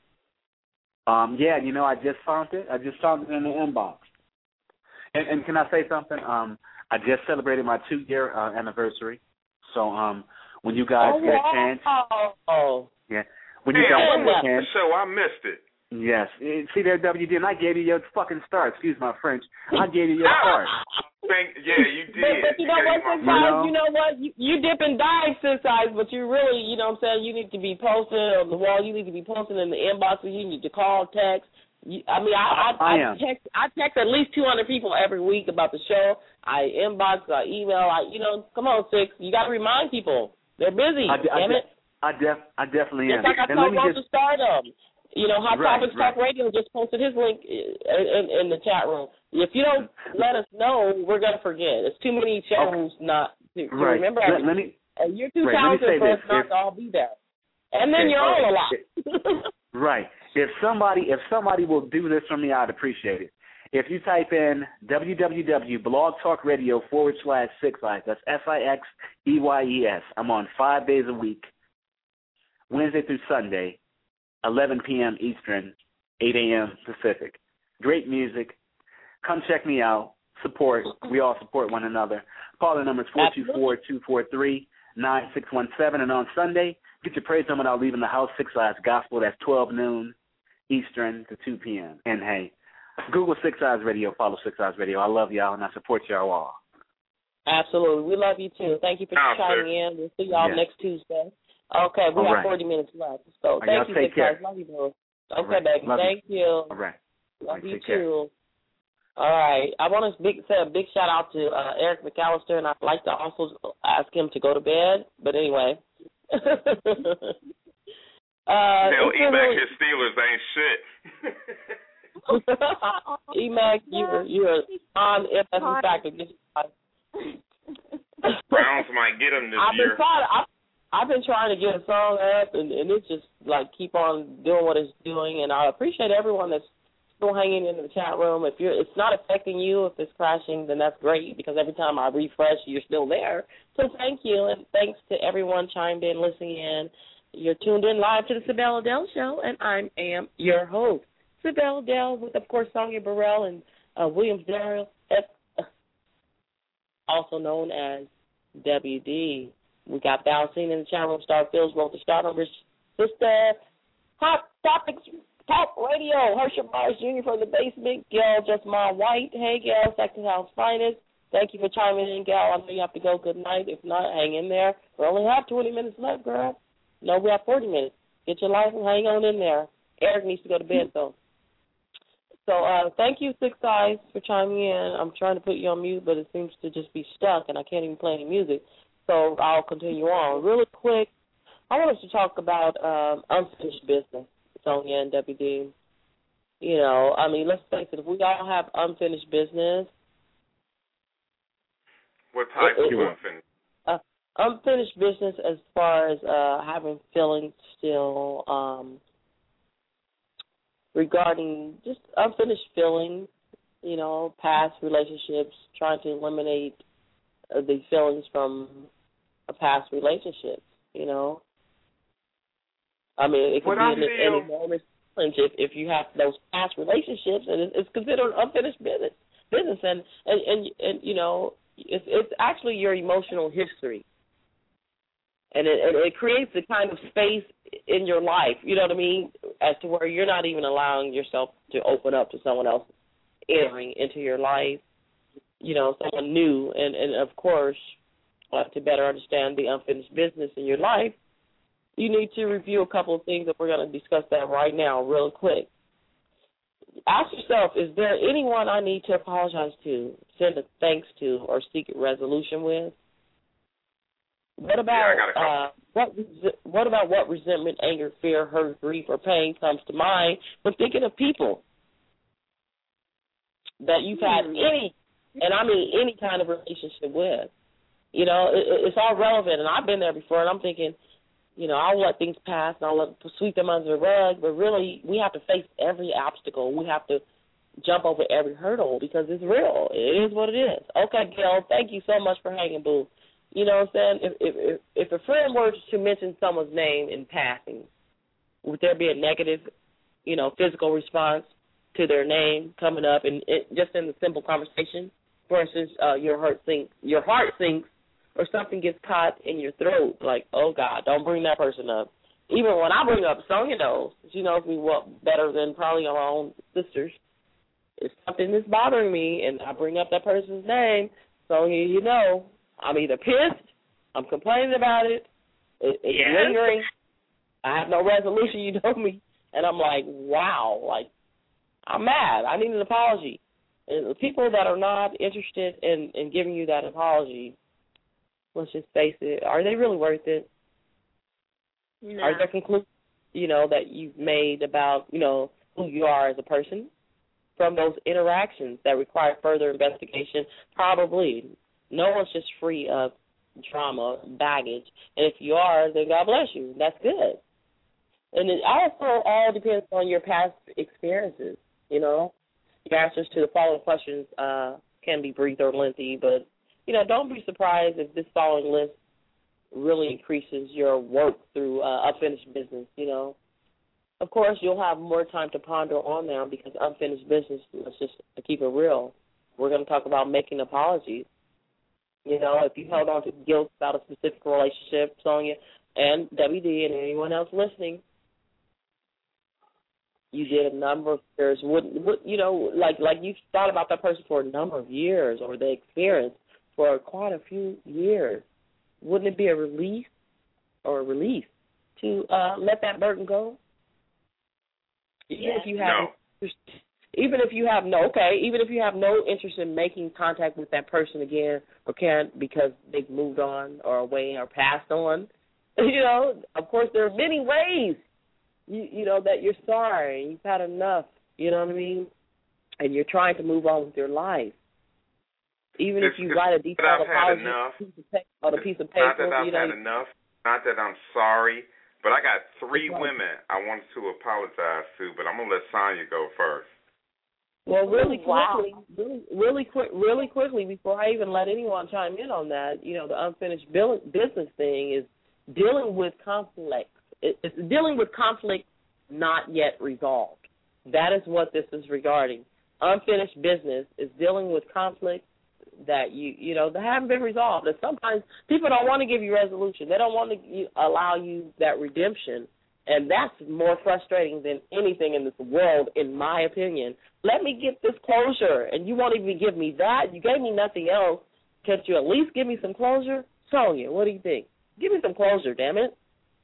Um, yeah, you know, I just found it. I just found it in the inbox. And, and can I say something? Um, I just celebrated my two-year uh, anniversary. So, um, when you guys oh, get a chance, oh, yeah, when you Hey, guys when get a was the chance, show? I missed it. yes. Eh, See there, W D, and I gave you your fucking start. Excuse my French. I gave you your start. Thank, yeah, you did. But, but you know what, Six You Eyes? know? You know what? You, you dip and dive, Six Eyes, but you really, you know what I'm saying, you need to be posted on the wall. You need to be posted in the inboxes. You need to call, text. You, I mean, I I, I, I, am. text I text at least two hundred people every week about the show. I inbox, I email. I you know, come on, Six. You got to remind people. They're busy. I, I, damn it. I, def, I definitely Just am. like I and told let me Roger just, Stardom. You know, Hot Right, Topics right. Talk Radio just posted his link in, in, in the chat room. If you don't let us know, we're going to forget. It's too many shows Okay. not to, to right. remember. Let, let me, and you're too right, let me talented say for us this. not If- to all be there. And then Okay, you're all all right. a lot. Right. If somebody if somebody will do this for me, I'd appreciate it. If you type in www.blogtalkradio forward slash six eyes, that's S I X E Y E S. I'm on five days a week, Wednesday through Sunday, eleven p.m. Eastern, eight a.m. Pacific. Great music. Come check me out. Support. We all support one another. Call the number is four two four, two four three, nine six one seven. And on Sunday, get your praise on without leaving the house. Six Eyes Gospel. That's twelve noon Eastern to two p.m. And, hey, Google Six Eyes Radio. Follow Six Eyes Radio. I love y'all, and I support y'all all. Absolutely. We love you, too. Thank you for Oh, chiming sir. in. We'll see y'all Yes. next Tuesday. Okay, we All got right. forty minutes left. So All right, thank y'all you, take Six care. Eyes. Love you, bro. All Okay, right. baby. Love Thank you. All right. Love All right, you, take care. too. All right. I want to big, say a big shout out to uh, Eric McAllister, and I'd like to also ask him to go to bed. But anyway. uh, They'll it's eat back really- his Steelers. They ain't shit. E-Mac, you're, you're on F S factor. Browns might get him this I've been year. trying. I've, I've been trying to get a song up, and, and it's just like keep on doing what it's doing. And I appreciate everyone that's still hanging in the chat room. If you're, it's not affecting you. If it's crashing, then that's great because every time I refresh, you're still there. So thank you, and thanks to everyone chimed in, listening in. You're tuned in live to the Sibel Adele Show, and I am your host, Sibel Adele, with of course Sonia Burrell and uh, Williams Darrell, also known as W D. We got Valcine in the chat room. Star Fields wrote the start on Sister Hot Topics Talk Radio. Herschel Myers Junior from the basement. Gail Just My White. Hey, Gail, Second House Finest. Thank you for chiming in, Gail. I know you have to go. Good night. If not, hang in there. We only have twenty minutes left, girl. No, we have forty minutes. Get your life and hang on in there. Eric needs to go to bed, though. So uh, thank you, Six Eyes, for chiming in. I'm trying to put you on mute, but it seems to just be stuck, and I can't even play any music. So I'll continue on. Really quick, I want us to talk about um, unfinished business, Sonia and W D. You know, I mean, let's face it, if we all have unfinished business. What type it, of it, unfinished? Uh, unfinished business as far as uh, having feelings still um, regarding just unfinished feelings, you know, past relationships, trying to eliminate uh, the feelings from a past relationship, you know. I mean, it could What be I an, feel- an enormous challenge if, if you have those past relationships, and it's, it's considered unfinished business. Business, and and and, and you know, it's it's actually your emotional history, and it, it it creates a kind of space in your life. You know what I mean? As to where you're not even allowing yourself to open up to someone else entering into your life. You know, someone new, and and of course, uh, to better understand the unfinished business in your life, you need to review a couple of things that we're going to discuss that right now, real quick. Ask yourself, is there anyone I need to apologize to, send a thanks to, or seek a resolution with? What about yeah, I got a couple. uh, what what about what resentment, anger, fear, hurt, grief, or pain comes to mind when thinking of people that you've had any, and I mean any kind of relationship with? You know, it, it's all relevant, and I've been there before, and I'm thinking, you know, I'll let things pass and I'll let, sweep them under the rug, but really we have to face every obstacle. We have to jump over every hurdle because it's real. It is what it is. Okay, Gail, thank you so much for hanging, boo. You know what I'm saying? If, if, if a friend were to mention someone's name in passing, would there be a negative, you know, physical response to their name coming up, and it, just in the simple conversation? For instance, uh, your heart sinks, your heart sinks, or something gets caught in your throat, like, oh, God, don't bring that person up. Even when I bring up Sonia knows, she knows me well better than probably our own sisters. If something is bothering me and I bring up that person's name, Sonia, you know, I'm either pissed, I'm complaining about it, it it's yes. lingering, I have no resolution, you know me, and I'm like, wow, like, I'm mad. I need an apology. And the people that are not interested in, in giving you that apology, let's just face it, are they really worth it? No. Are there conclusions, you know, that you've made about, you know, who you are as a person from those interactions that require further investigation? Probably. No one's just free of trauma, baggage. And if you are, then God bless you. That's good. And it also all depends on your past experiences, you know. Your answers to the following questions uh, can be brief or lengthy, but you know, don't be surprised if this following list really increases your work through uh, unfinished business, you know. Of course, you'll have more time to ponder on them because unfinished business, let's just keep it real. We're going to talk about making apologies. You know, if you held on to guilt about a specific relationship, Sonia and W D and anyone else listening, you did a number of years, would, would, you know, like like you thought about that person for a number of years or the experience for quite a few years. Wouldn't it be a relief or a relief to uh, let that burden go? Even yes. if you have, No. even if you have no, okay, even if you have no interest in making contact with that person again, or can't because they've moved on or away or passed on, you know, of course there are many ways, you you know, that you're sorry, you've had enough, you know what I mean, and you're trying to move on with your life. Even it's, if you write a detailed apology on a piece of paper, not that I've you know, had enough, not that I'm sorry, but I got three right. women I wanted to apologize to, but I'm gonna let Sonya go first. Well, really quickly, wow. really, really quick, really quickly, before I even let anyone chime in on that, you know, the unfinished business thing is dealing with conflict. It's dealing with conflict not yet resolved. That is what this is regarding. Unfinished business is dealing with conflict that you you know that haven't been resolved. And sometimes people don't want to give you resolution. They don't want to allow you that redemption, and that's more frustrating than anything in this world, in my opinion. Let me get this closure, and you won't even give me that. You gave me nothing else. Can't you at least give me some closure? Sonia, what do you think? Give me some closure, damn it.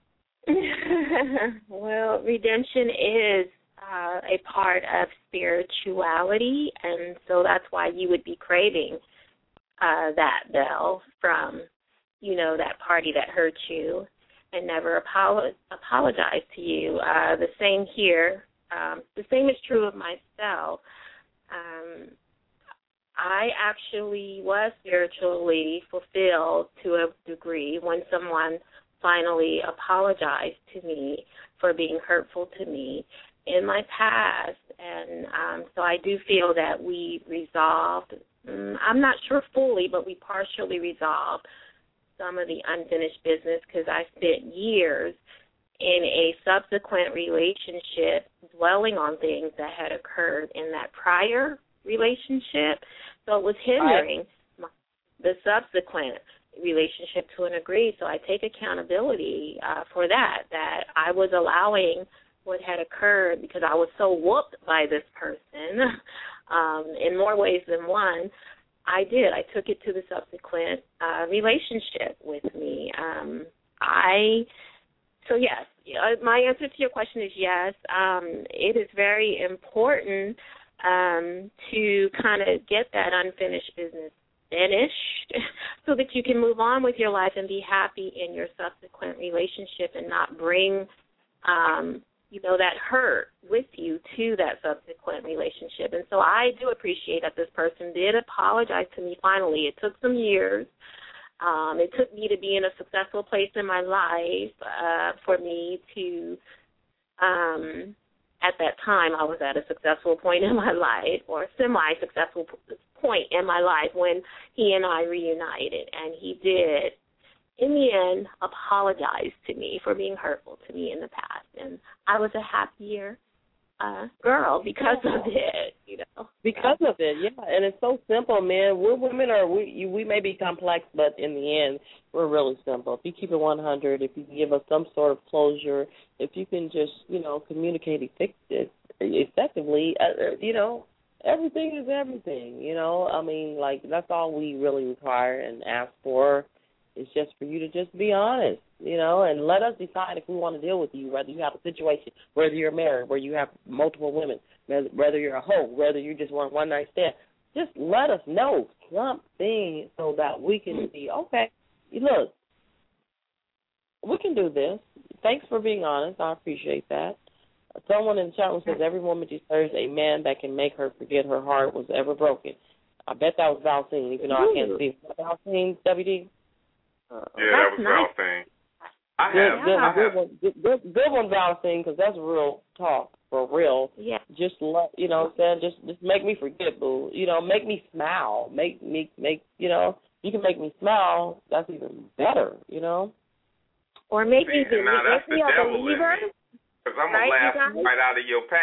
Well, redemption is uh, a part of spirituality, and so that's why you would be craving uh, that, Belle, from, you know, that party that hurt you and never apolo- apologized to you. Uh, the same here. Um, the same is true of myself. Um, I actually was spiritually fulfilled to a degree when someone finally apologized to me for being hurtful to me in my past. And um, so I do feel that we resolved, um, I'm not sure fully, but we partially resolved some of the unfinished business because I spent years in a subsequent relationship dwelling on things that had occurred in that prior relationship. So it was hindering my, the subsequent relationship to a degree. So I take accountability uh, for that, that I was allowing what had occurred because I was so whooped by this person um, in more ways than one. I did. I took it to the subsequent uh, relationship with me. Um, I, so yes, my answer to your question is yes. Um, it is very important um, to kind of get that unfinished business finished so that you can move on with your life and be happy in your subsequent relationship and not bring, um, you know, that hurt with you to that subsequent relationship. And so I do appreciate that this person did apologize to me finally. It took some years. Um, it took me to be in a successful place in my life uh, for me to, um, at that time, I was at a successful point in my life, or a semi-successful point in my life when he and I reunited. And he did, in the end, apologize to me for being hurtful to me in the past. And I was a happier uh, girl because of it, you know. Because of it, yeah. And it's so simple, man. We're women, are we you, we may be complex, but in the end, we're really simple. If you keep it one hundred, if you can give us some sort of closure, if you can just, you know, communicate effectively, uh, you know, everything is everything, you know. I mean, like, that's all we really require and ask for. It's just for you to just be honest, you know, and let us decide if we want to deal with you, whether you have a situation, whether you're married, where you have multiple women, whether you're a hoe, whether you just want one night stand. Just let us know something so that we can see, okay, look, we can do this. Thanks for being honest. I appreciate that. Someone in the chat room says every woman deserves a man that can make her forget her heart was ever broken. I bet that was Valcine, even though I can't see. Valcine, W D? Uh, yeah, that was nice. Valcine. I good, have, good, I good, have. One, good, good, good one, Valcine, because that's real talk for real. Yeah. Just let you know, what I'm saying, just just make me forget, boo. You know, make me smile. Make me make you know. You can make me smile. That's even better. You know. Or make See, me believe. Now that's the a devil believer. in me. Because I'm right, gonna laugh right out of your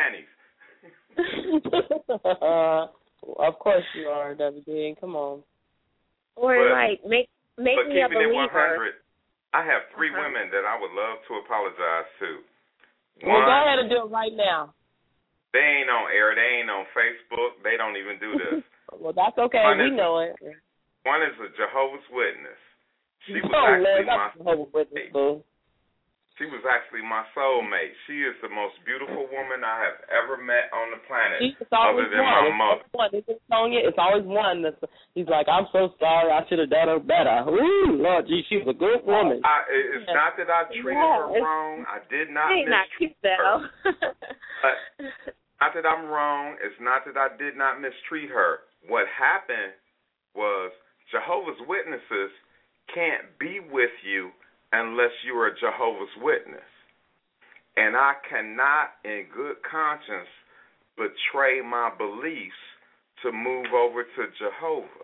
panties. Of course you are, W D. Come on. Or but, like make. Make but me a keeping believer. it one hundred, I have three uh-huh. women that I would love to apologize to. One, well, go ahead and do it right now. They ain't on air. They ain't on Facebook. They don't even do this. Well, that's okay. One we is, know it. One is a Jehovah's Witness. She was no, actually man, my Jehovah's Witness, boo. She was actually my soulmate. She is the most beautiful woman I have ever met on the planet, It's always other than one. my It's mother. One. It's, Sonia, it's always one. That's, he's like, I'm so sorry. I should have done her better. Ooh, Lord, gee, she was a good woman. I, it's yeah. not that I treated yeah, her wrong. I did not Ain't not mistreat cute, her. But not that I'm wrong. It's not that I did not mistreat her. What happened was Jehovah's Witnesses can't be with you unless you're a Jehovah's Witness. And I cannot, in good conscience, betray my beliefs to move over to Jehovah.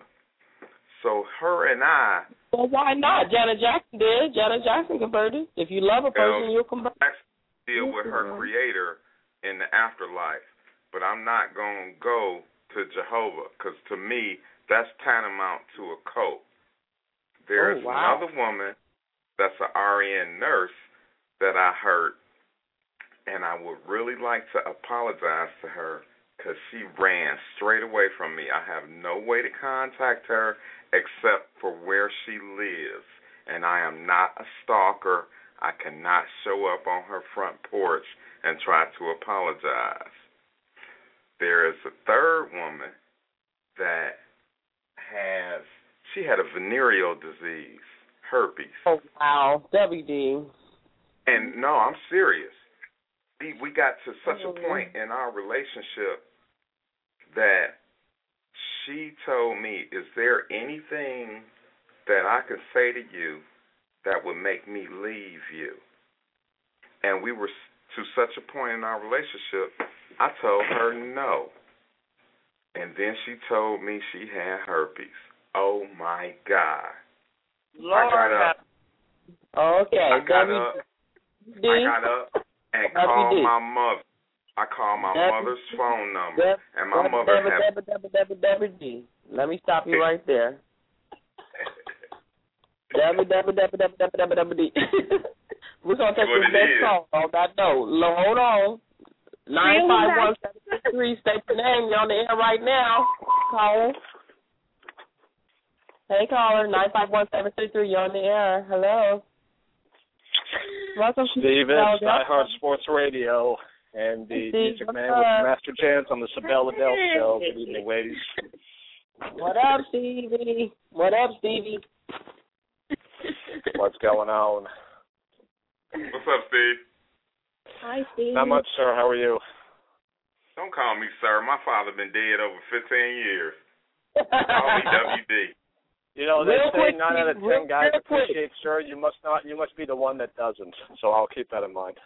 So her and I... Well, why not? Janet Jackson did. Janet Jackson converted. If you love a person, you know, you'll convert. Deal with her creator in the afterlife. But I'm not going to go to Jehovah because, to me, that's tantamount to a cult. There's oh, wow. another woman that's an R N nurse that I heard, and I would really like to apologize to her because she ran straight away from me. I have no way to contact her except for where she lives, and I am not a stalker. I cannot show up on her front porch and try to apologize. There is a third woman that has, she had a venereal disease, herpes. Oh, wow, W D. And no, I'm serious. We, we got to such a point in our relationship that she told me, is there anything that I can say to you that would make me leave you? And we were to such a point in our relationship, I told her no. And then she told me she had herpes. Oh, my God. Lord. I got up. Okay. I got up. D? I got up and W called D? my mother. I called my W- mother's phone number, W- and my W- mother W- had. W- W- W- W D. Let me stop you right there. W W W W W W D. We're gonna take this next call on that note. Hold on. Nine five one seven six three. State your name. You're on the air right now. Caller. Hey caller. Nine five one seven six three. You're on the air. Hello. Welcome, Steve. It's iHeart Sports Radio and the Steve, Music Man with Master Chance on the Sabelle Adele Show. Good evening, ladies. What up, Stevie? What up, Stevie? What's going on? What's up, Steve? Hi, Steve. Not much, sir. How are you? Don't call me sir. My father been dead over fifteen years. Call me W D. You know, they Real say quick, nine out of Steve, ten guys real quick. appreciate sir. You must not. You must be the one that doesn't. So I'll keep that in mind.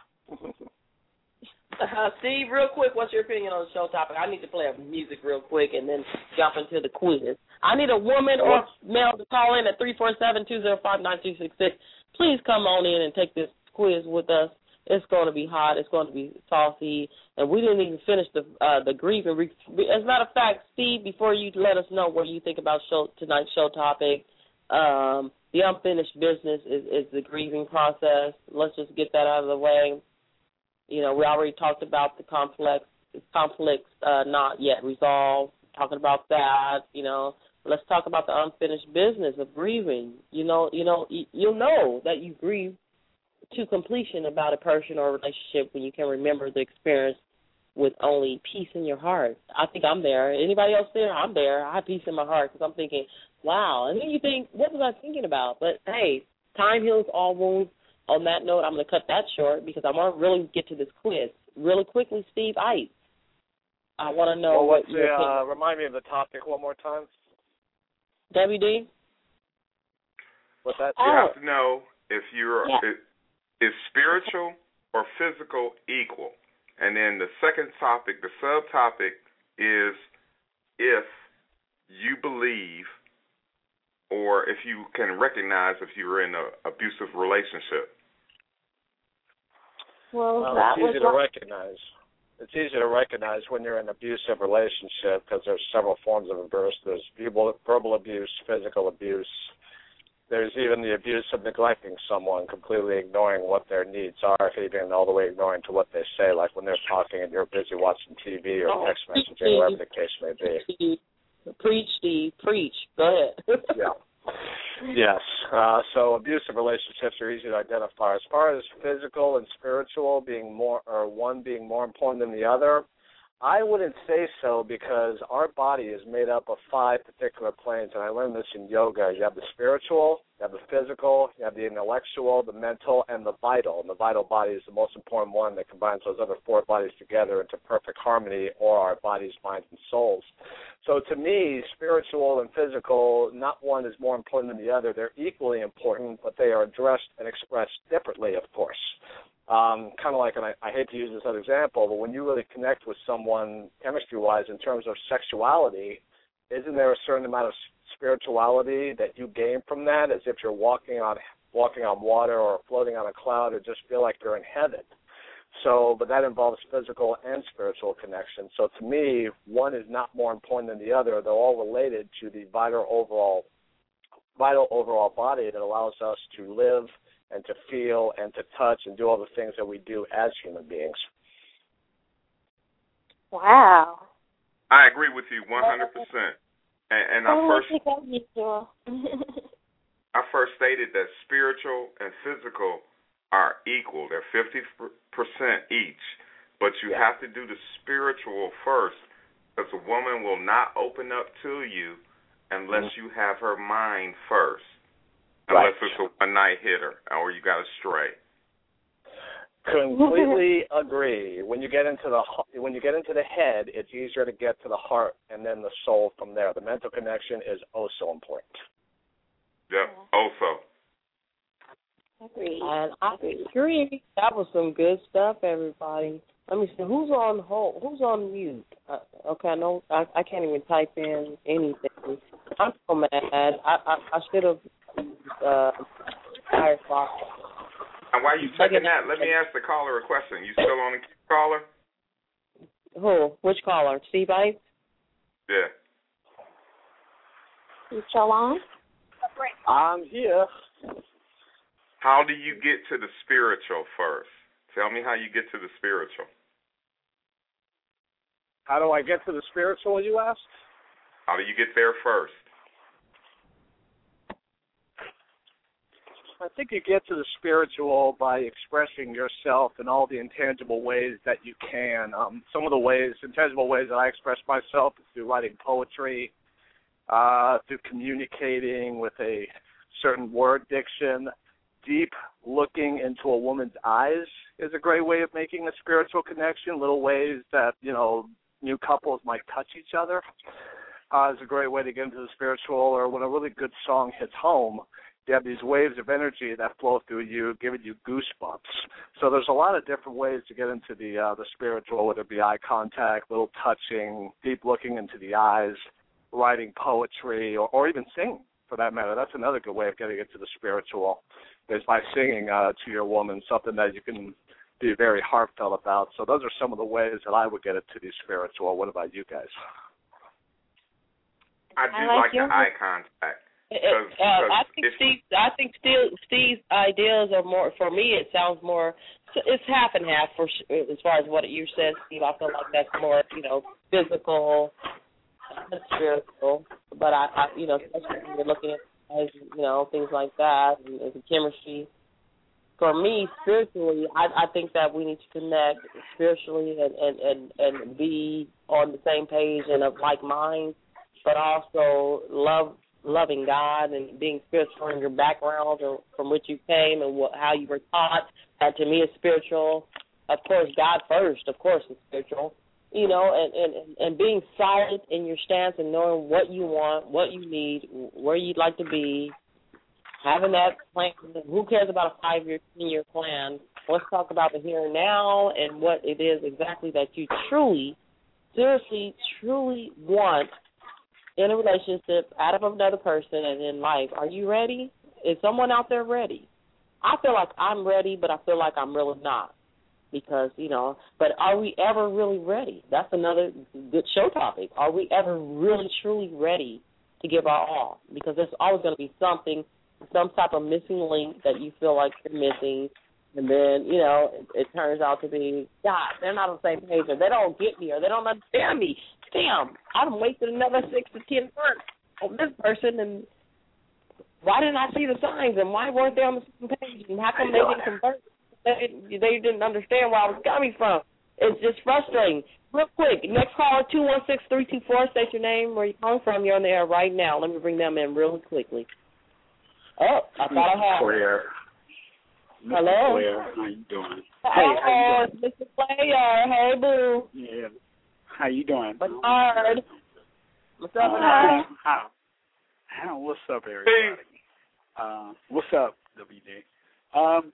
Uh, Steve, real quick, what's your opinion on the show topic? I need to play music real quick and then jump into the quiz. I need a woman or male to call in at three four seven, two zero five, nine two six six. Please come on in and take this quiz with us. It's going to be hot. It's going to be saucy. And we didn't even finish the uh, the grieving. As a matter of fact, Steve, before you let us know what you think about show tonight's show topic, um, the unfinished business is, is the grieving process. Let's just get that out of the way. You know, we already talked about the complex conflicts uh, not yet resolved, talking about that, you know. Let's talk about the unfinished business of grieving. You know, you know, you'll know that you grieve to completion about a person or a relationship when you can remember the experience with only peace in your heart. I think I'm there. Anybody else there? I'm there. I have peace in my heart because I'm thinking, wow. And then you think, what was I thinking about? But, hey, time heals all wounds. On that note, I'm going to cut that short because I want to really get to this quiz. Really quickly, Steve Ice, I want to know well, what what's your the, uh, remind me of the topic one more time. W D? What's that? You Oh. have to know if you're Yeah. if, is spiritual or physical equal. And then the second topic, the subtopic, is if you believe or if you can recognize if you're in an abusive relationship. Well, Well, that it's was easy to recognize. It's easy to recognize when you're in an abusive relationship because there's several forms of abuse. There's verbal abuse, physical abuse. There's even the abuse of neglecting someone, completely ignoring what their needs are, even all the way ignoring to what they say, like when they're talking and you're busy watching T V or Oh, text messaging, whatever the case may be. Steve, preach, Steve, preach. Go ahead. Yeah. Yes. Uh, so abusive relationships are easy to identify. As far as physical and spiritual being more, or one being more important than the other, I wouldn't say so because our body is made up of five particular planes, and I learned this in yoga. You have the spiritual, you have the physical, you have the intellectual, the mental, and the vital. And the vital body is the most important one that combines those other four bodies together into perfect harmony, or our bodies, minds, and souls. So to me, spiritual and physical, not one is more important than the other. They're equally important, but they are addressed and expressed differently, of course. Um, kind of like, and I, I hate to use this other example, but when you really connect with someone chemistry-wise in terms of sexuality, isn't there a certain amount of spirituality that you gain from that, as if you're walking on walking on water or floating on a cloud, or just feel like you're in heaven? So, but that involves physical and spiritual connection. So to me, one is not more important than the other. They're all related to the vital overall, vital overall body that allows us to live and to feel and to touch and do all the things that we do as human beings. Wow. I agree with you one hundred percent. And, and I Oh, first I think I need to. I first stated that spiritual and physical are equal. They're fifty percent each. But you Yeah. have to do the spiritual first, because a woman will not open up to you unless Mm-hmm. you have her mind first. Right. Unless it's a one-night hitter or you got a stray. Completely agree. When you get into the when you get into the head, it's easier to get to the heart and then the soul from there. The mental connection is oh so important. Yep. Also. Agreed. And I agree. That was some good stuff, everybody. Let me see. Who's on hold? Who's on mute? Uh, okay, I know I, I can't even type in anything. I'm so mad. I I, I should have uh, Firefox. And while you checking that, let me ask the caller a question. You still on the caller? Who? Which caller? Steve Ice? Yeah. You still on? I'm here. How do you get to the spiritual first? Tell me how you get to the spiritual. How do I get to the spiritual, you asked? How do you get there first? I think you get to the spiritual by expressing yourself in all the intangible ways that you can. Um, some of the ways, intangible ways that I express myself is through writing poetry, uh, through communicating with a certain word diction. Deep looking into a woman's eyes is a great way of making a spiritual connection. Little ways that, you know, new couples might touch each other uh, is a great way to get into the spiritual. Or when a really good song hits home, you have these waves of energy that flow through you, giving you goosebumps. So there's a lot of different ways to get into the uh, the spiritual, whether it be eye contact, little touching, deep looking into the eyes, writing poetry, or, or even singing, for that matter. That's another good way of getting into the spiritual, is by singing uh, to your woman, something that you can be very heartfelt about. So those are some of the ways that I would get into the spiritual. What about you guys? I do I like, like the your- eye contact. It, uh, I think Steve. I think Steve, Steve's ideas are more. For me, it sounds more. It's half and half for as far as what you said, Steve. I feel like that's more, you know, physical, and spiritual. But I, I, you know, especially when you're looking at, you know, things like that and, and the chemistry. For me, spiritually, I, I think that we need to connect spiritually and, and, and, and be on the same page and of like minds, but also love. loving God and being spiritual in your background or from which you came and what, how you were taught. That to me is spiritual. Of course, God first, of course, is spiritual. You know, and, and, and being solid in your stance and knowing what you want, what you need, where you'd like to be, having that plan. Who cares about a five-year, ten-year plan? Let's talk about the here and now and what it is exactly that you truly, seriously, truly want in a relationship, out of another person, and in life. Are you ready? Is someone out there ready? I feel like I'm ready, but I feel like I'm really not. Because, you know, but are we ever really ready? That's another good show topic. Are we ever really, truly ready to give our all? Because there's always going to be something, some type of missing link that you feel like you're missing. And then, you know, it, it turns out to be, God, they're not on the same page, or they don't get me, or they don't understand me. Damn, I've wasted another six to ten months on this person, and why didn't I see the signs, and why weren't they on the same page, and how come they didn't convert? They, they didn't understand where I was coming from. It's just frustrating. Real quick, next caller, two one six, three two four, state your name, where you're calling from. You're on the air right now. Let me bring them in really quickly. Oh, I thought I had Claire. Hello. Claire, how you doing? Hey, hey, how you doing? Mister Player. Hey, boo. Yeah. How you doing? Bernard. What's up, uh, Bernard? How, how, what's up, everybody? Uh, what's up, W D? Um,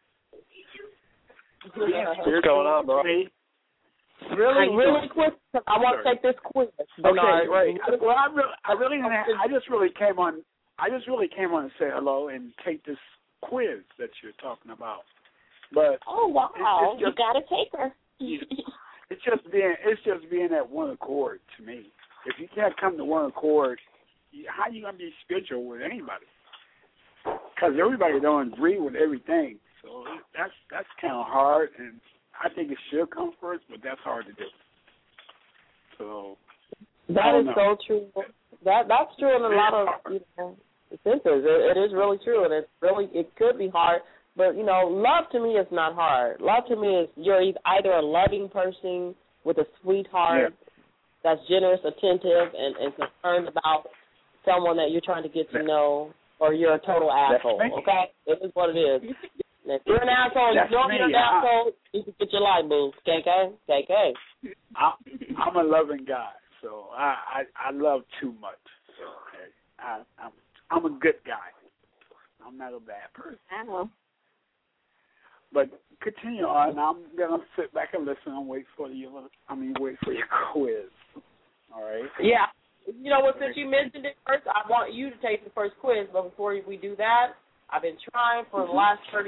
What's going on, bro? Me? Really, really quick, I want to take this quiz, Bernard. Okay, right. Well, I really, I really, I just really came on. I just really came on to say hello and take this quiz that you're talking about. But oh wow, it's, it's just, you got to take her. It's just being it's just being at one accord to me. If you can't come to one accord, how are you gonna be spiritual with anybody? Because everybody don't agree with everything. So that's that's kind of hard, and I think it should come first, but that's hard to do. So that is so true. That that's true in a lot of you know senses. It, it is really true, and it's really it could be hard. But, you know, love to me is not hard. Love to me is you're either a loving person with a sweet heart yeah. that's generous, attentive, and, and concerned about someone that you're trying to get to know, or you're a total asshole, okay? It is what it is. If you're an asshole, you know you're an asshole, you can get your light boo. K K? K K. I'm a loving guy, so I, I, I love too much. So okay, I, I'm, I'm a good guy. I'm not a bad person. I know. But continue on. I'm gonna sit back and listen and wait for you. I mean, wait for your quiz. All right. Yeah. You know what? Since you mentioned it first, I want you to take the first quiz. But before we do that, I've been trying for the last thirty minutes to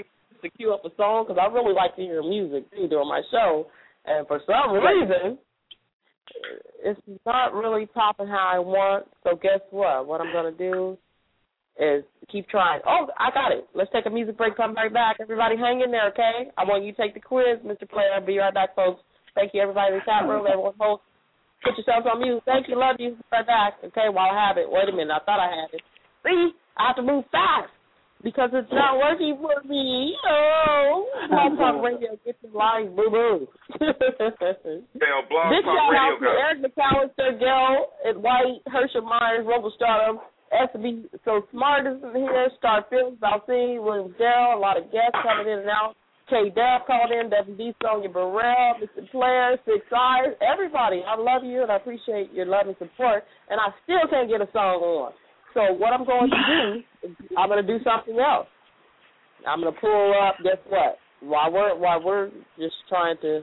to cue up a song because I really like to hear music too during my show, and for some reason, it's not really popping how I want. So guess what? What I'm gonna do is keep trying. Oh, I got it. Let's take a music break. Come right back. Everybody, hang in there, okay? I want you to take the quiz, Mister Player. Be right back, folks. Thank you, everybody in the chat room. Everyone, folks. Put yourselves on mute. Thank you. Love you. Right back. Okay, while I have it. Wait a minute. I thought I had it. See? I have to move fast because it's not working for me. Oh, Blog Talk Radio. Get your lines. Boo-boo. Bell, Blog Big Talk shout Radio out to go. Eric McAllister, Gail, and White, Herschel Myers, Robo Stratum, S B, So Smart is in here, Star Fields, Balsine, William Darrell, a lot of guests coming in and out. K Dub called in, W D Sonia Burrell, Mister Player, Six Eyes, everybody. I love you and I appreciate your love and support. And I still can't get a song on. So what I'm going to do is I'm going to do something else. I'm going to pull up. Guess what? While we're while we're just trying to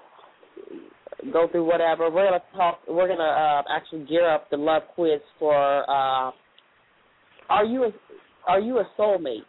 go through whatever, we're going to talk. We're going to uh, actually gear up the love quiz for. Uh, are you a Are you a soulmate?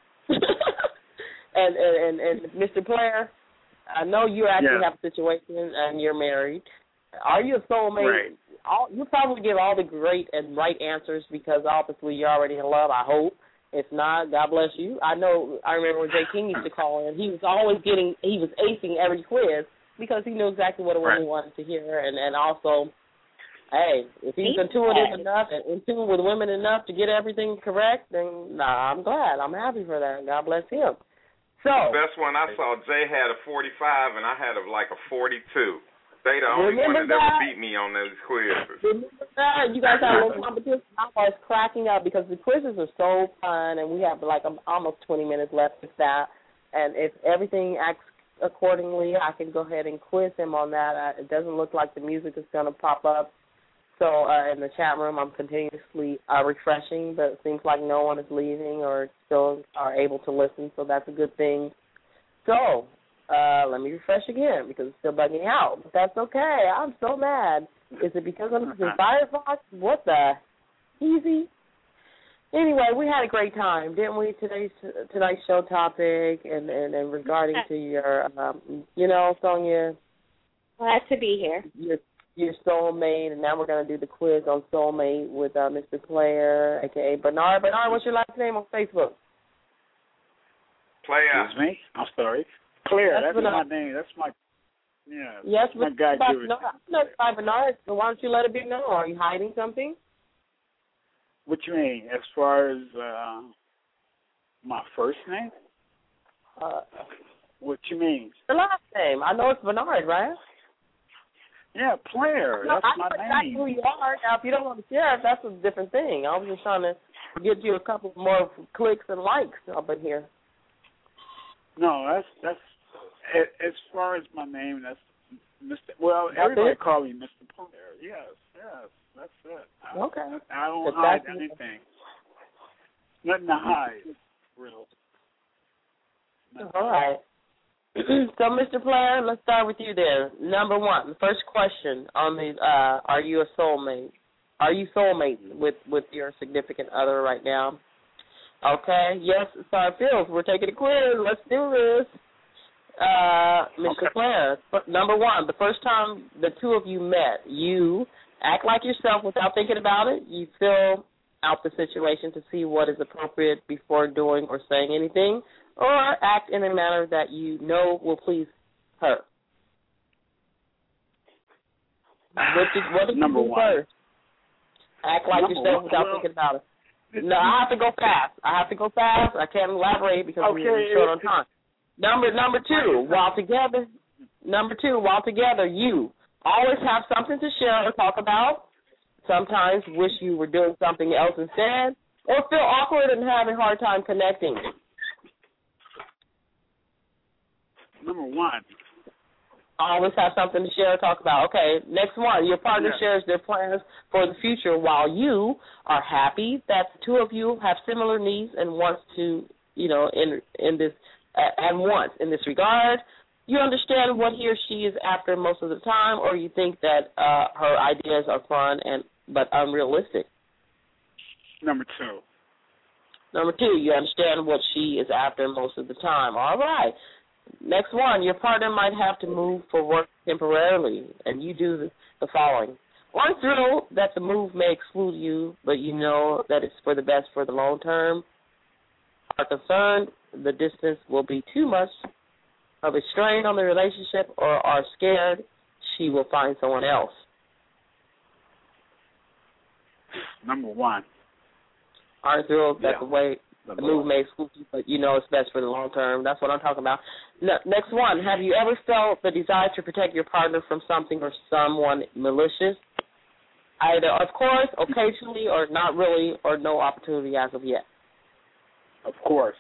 And, and and Mister Player, I know you actually yeah. have a situation and you're married. Are you a soulmate? Right. All, you probably give all the great and right answers because obviously you're already in love, I hope. If not, God bless you. I know, I remember when Jay King used to call in, he was always getting, he was acing every quiz because he knew exactly what a woman right. wanted to hear. And, and also, hey, if he's intuitive enough and in tune with women enough to get everything correct, then nah, I'm glad. I'm happy for that. God bless him. So, the best one I saw, Jay had a forty-five, and I had a, like a forty-two. They the only one that, that ever beat me on those quizzes. Remember that? You guys have a little competition. I was cracking up because the quizzes are so fun, and we have like um, almost twenty minutes left with that. And if everything acts accordingly, I can go ahead and quiz him on that. Uh, it doesn't look like the music is going to pop up. So uh, in the chat room, I'm continuously uh, refreshing, but it seems like no one is leaving or still are able to listen, so that's a good thing. So uh, let me refresh again because it's still bugging out, but that's okay. I'm so mad. Is it because I'm using Firefox? What the? Easy. Anyway, we had a great time, didn't we? Today's tonight's show topic and, and, and regarding to your, um, you know, Sonia. Glad to be here. Your your soulmate, and now we're going to do the quiz on soulmate with uh, Mister Player, a k a. Bernard. Bernard, what's your last name on Facebook? Player. Excuse me? I'm sorry. Claire, that's, that's my name. That's my, yeah. Yes, my guy by Bernard. No, by Bernard, so why don't you let it be known? Are you hiding something? What you mean? As far as uh, my first name? Uh, what you mean? The last name. I know it's Bernard, right? Yeah, Player. No, That's I know my exactly name. who you are. Now, if you don't want to share it, that's a different thing. I was just trying to get you a couple more clicks and likes up in here. No, that's that's as far as my name. That's Mister Well, That's everybody it? call me Mister Player. Yes, yes, that's it. I, Okay. I don't But hide that's- anything. Nothing to hide. Real. Nothing. All right. So, Mister Player, let's start with you there. Number one, the first question on the uh, are you a soulmate? Are you soulmate with, with your significant other right now? Okay. Yes, sorry, Phil, we're taking a quiz. Let's do this. Uh, Mister Okay. Player, number one, the first time the two of you met, you act like yourself without thinking about it. You fill out the situation to see what is appropriate before doing or saying anything, or act in a manner that you know will please her. What did, what did Number you do one. first? Act like Number yourself one. without Well, thinking about it. No, I have to go fast. I have to go fast. I can't elaborate because Okay, we're short on it- time. Number number two, while together, number two, while together, you always have something to share or talk about. Sometimes wish you were doing something else instead, or feel awkward and have a hard time connecting. Number one. Always have something to share or talk about. Okay, next one. Your partner Yeah. shares their plans for the future while you are happy that the two of you have similar needs and wants to, you know, in in this uh, and wants in this regard. You understand what he or she is after most of the time, or you think that uh, her ideas are fun and but unrealistic. Number two. Number two, you understand what she is after most of the time. All right. Next one, your partner might have to move for work temporarily, and you do the, the following. One thrill that the move may exclude you, but you know that it's for the best for the long term. Are concerned the distance will be too much of a strain on the relationship, or are scared she will find someone else. Number one. Are thrilled that Yeah. the way the move may exclude you, but you know it's best for the long term. That's what I'm talking about. Ne- next one, have you ever felt the desire to protect your partner from something or someone malicious? Either, of course, occasionally, or not really, or no opportunity as of yet. Of course.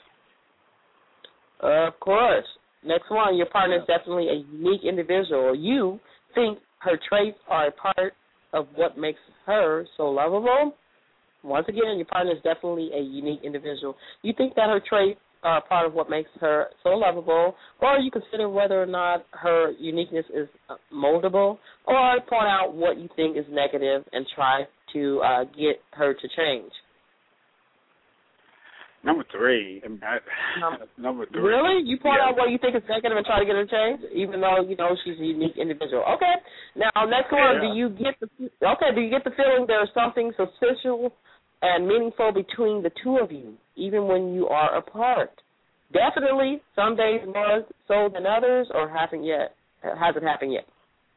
Of course. Next one, your partner is definitely a unique individual. You think her traits are a part of what makes her so lovable? Once again, your partner is definitely a unique individual. You think that her traits are a part of what makes her so lovable, or you consider whether or not her uniqueness is moldable, or point out what you think is negative and try to uh, get her to change. Number three. Um, number three. Really? You point yeah. out what you think is negative and try to get her to change, even though you know she's a unique individual. Okay. Now, next one. Yeah. Do you get the okay? Do you get the feeling there's something substantial and meaningful between the two of you, even when you are apart? Definitely. Some days more so than others, or hasn't yet? Hasn't happened yet?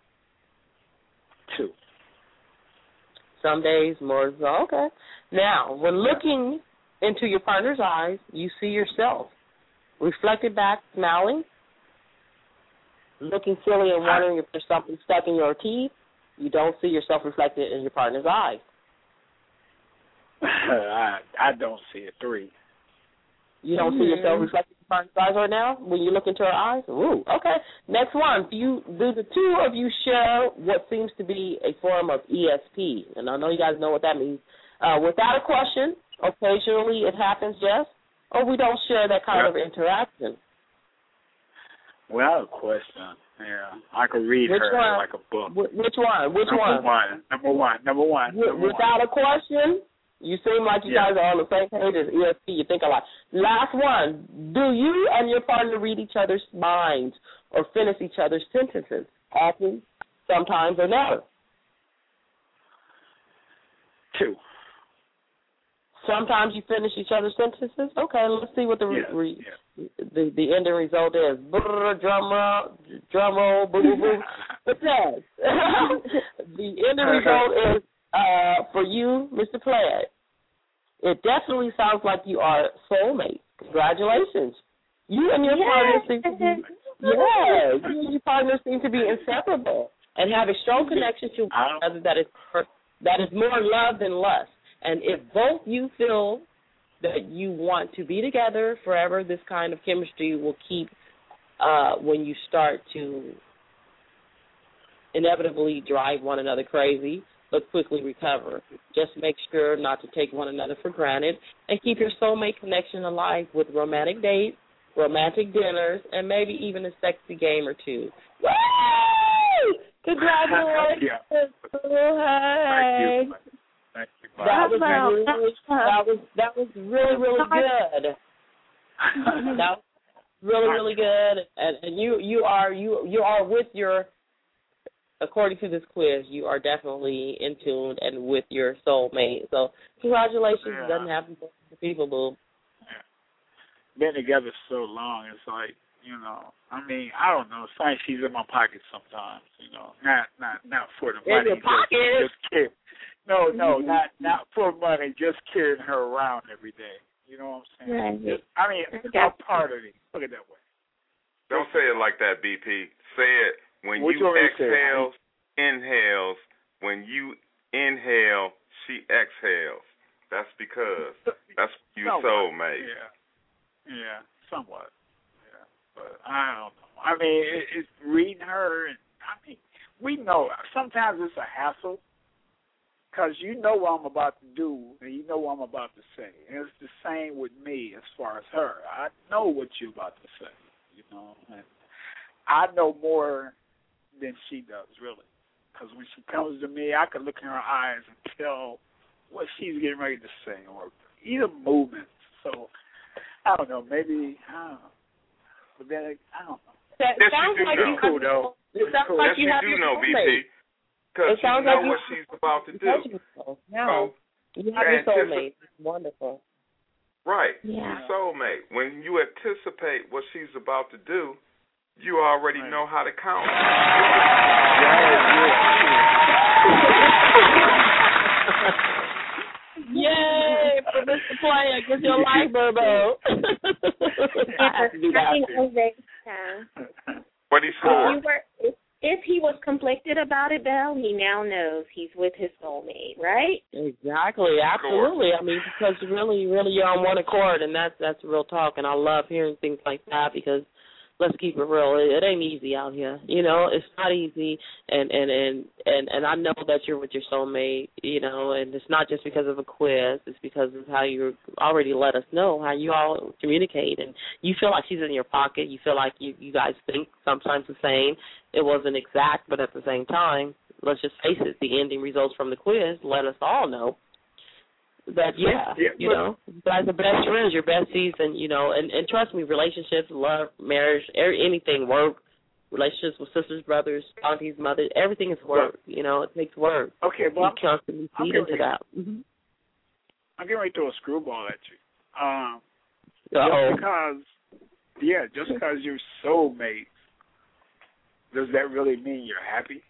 Two. Some days more so. Okay. Now, when looking into your partner's eyes, you see yourself reflected back, smiling, looking silly and wondering if there's something stuck in your teeth. You don't see yourself reflected in your partner's eyes. I I don't see a three. You don't see yourself reflected in your partner's eyes right now when you look into her eyes? Ooh, okay. Next one. Do you do the two of you share what seems to be a form of E S P? And I know you guys know what that means. Uh, without a question, occasionally it happens, yes, or we don't share that kind yeah. of interaction. Without a question, yeah. I could read Which her one? like a book. Wh- which one? Which number one? one? Number one. Number one. W- Number without one. a question, you seem like you yeah. guys are on the same page as E S P. You think a lot. Last one. Do you and your partner read each other's minds or finish each other's sentences? Often, sometimes, or never. Two. Sometimes you finish each other's sentences. Okay, let's see what the re- yeah. re- Yeah. the the ending result is. Brr, drum roll, drum roll, boo boo boo. It says the ending result is uh, for you, Mister Plaid. It definitely sounds like you are soulmates. Congratulations. You and your Yay. partner seem to be yes, you and your partner seem to be inseparable and have a strong connection to one another that is that is more love than lust. And if both you feel that you want to be together forever, this kind of chemistry will keep uh, when you start to inevitably drive one another crazy, but quickly recover. Just make sure not to take one another for granted and keep your soulmate connection alive with romantic dates, romantic dinners, and maybe even a sexy game or two. Woo! Congratulations. Hey. Thank you. Thank you. That was really, that was that was really really good. That was really really good, and, and you you are you you are with your, according to this quiz, you are definitely in tune and with your soulmate. So congratulations, yeah. It doesn't happen to people, boo. Yeah. Been together so long, it's like, you know, I mean, I don't know. It's like she's in my pocket sometimes, you know. Not not not for the money. In your pocket? Just, just kid. No, no, not not for money. Just carrying her around every day. You know what I'm saying? Right. Just, I mean, it's all part of it. Look at that way. Don't say it like that, B P. Say it when What you you want me to say? exhales, inhales. When you inhale, she exhales. That's because that's you Somewhat. soulmate. Yeah, yeah, somewhat. Yeah, but I don't know. I mean, it, it's reading her, and I mean, we know sometimes it's a hassle because you know what I'm about to do, and you know what I'm about to say. And it's the same with me as far as her. I know what you're about to say, you know, and I know more than she does, really. Because when she comes to me, I can look in her eyes and tell what she's getting ready to say, or either movements, So I don't know. Maybe I don't know. But then I don't know. That Yes, sounds you do like know. you Cool though. It sounds Cool. like Yes, you you have do your know, B P, soulmate. because It you sounds know like you what she's about to do. No, So, you have your antici- soulmate. It's wonderful. Right. Yeah. Your soulmate. When you anticipate what she's about to do, you already Right. know how to count. Yay for Mister Player. Get your life, Burbo. I have to do that. Having a vague time. What he If, scored. you were, if, if he was conflicted about it, Belle, he now knows he's with his soulmate, right? Exactly, absolutely. I mean, because really, really, you're on one accord, and that's that's real talk. And I love hearing things like that because let's keep it real. It, it ain't easy out here. You know, it's not easy, and and and and and I know that you're with your soulmate. You know, and it's not just because of a quiz. It's because of how you already let us know how you all communicate, and you feel like she's in your pocket. You feel like you you guys think sometimes the same. It wasn't exact, but at the same time, let's just face it. The ending results from the quiz let us all know that yeah, Yeah, you but- know, you guys are best friends, your besties, and you know, and, and trust me, relationships, love, marriage, er, anything, work, relationships with sisters, brothers, aunties, mothers, everything is work. You know, it takes work. Okay, You well, constantly I'm feed getting into ready- that. Mm-hmm. I'm getting ready to throw a screwball at you. Um, Uh-oh. just because, yeah, just because you're soulmates, does that really mean you're happy?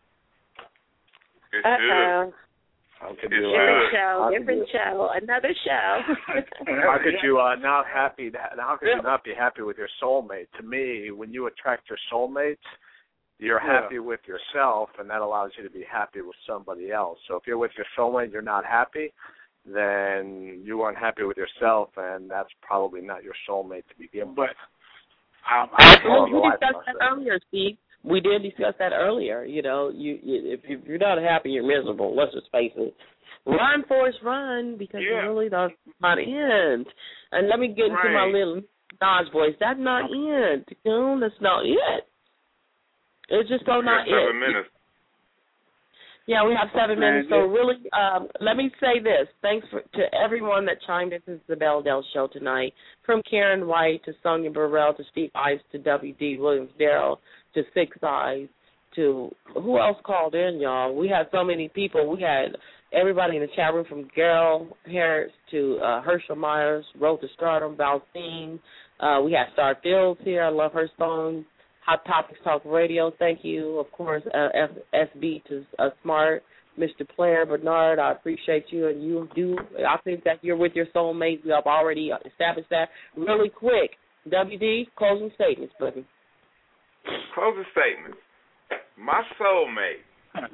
It Uh should. oh. How could It's you, Different uh, show, how could different you, show, another show. how could you uh, not happy? How could you not be happy with your soulmate? To me, when you attract your soulmates, you're Yeah. happy with yourself, and that allows you to be happy with somebody else. So if you're with your soulmate, you're not happy, then you aren't happy with yourself, and that's probably not your soulmate to begin with. But um, Absolutely. Well, We I discussed must that say. earlier, Steve. We did discuss that earlier. You know, you, you if, you, if you're not happy, you're miserable. Let's just face it. Run, Forrest, run, because Yeah. you really don't not end. And let me get into my Right. little Dodge voice. That's not it. You know, that's not it. It's just so We not got seven it. minutes. Yeah, we have seven Man, minutes. So yeah. really, um, let me say this. Thanks for, to everyone that chimed in to the Belle Dell Show tonight, from Karen White to Sonia Burrell to Steve Ives to W D Williams Darrell to Six Eyes to who else called in, y'all? We had so many people. We had everybody in the chat room from Gerald Harris to uh, Herschel Myers, Road to Stardom, Valcine. Uh, we had Star Fields here. I love her song. Hot Topics Talk Radio. Thank you, of course, uh, F- S B to uh, Smart, Mister Player, Bernard. I appreciate you, and you do. I think that you're with your soulmate. We have already established that. Really quick, W D, closing statements, buddy. Closing statement. My soulmate.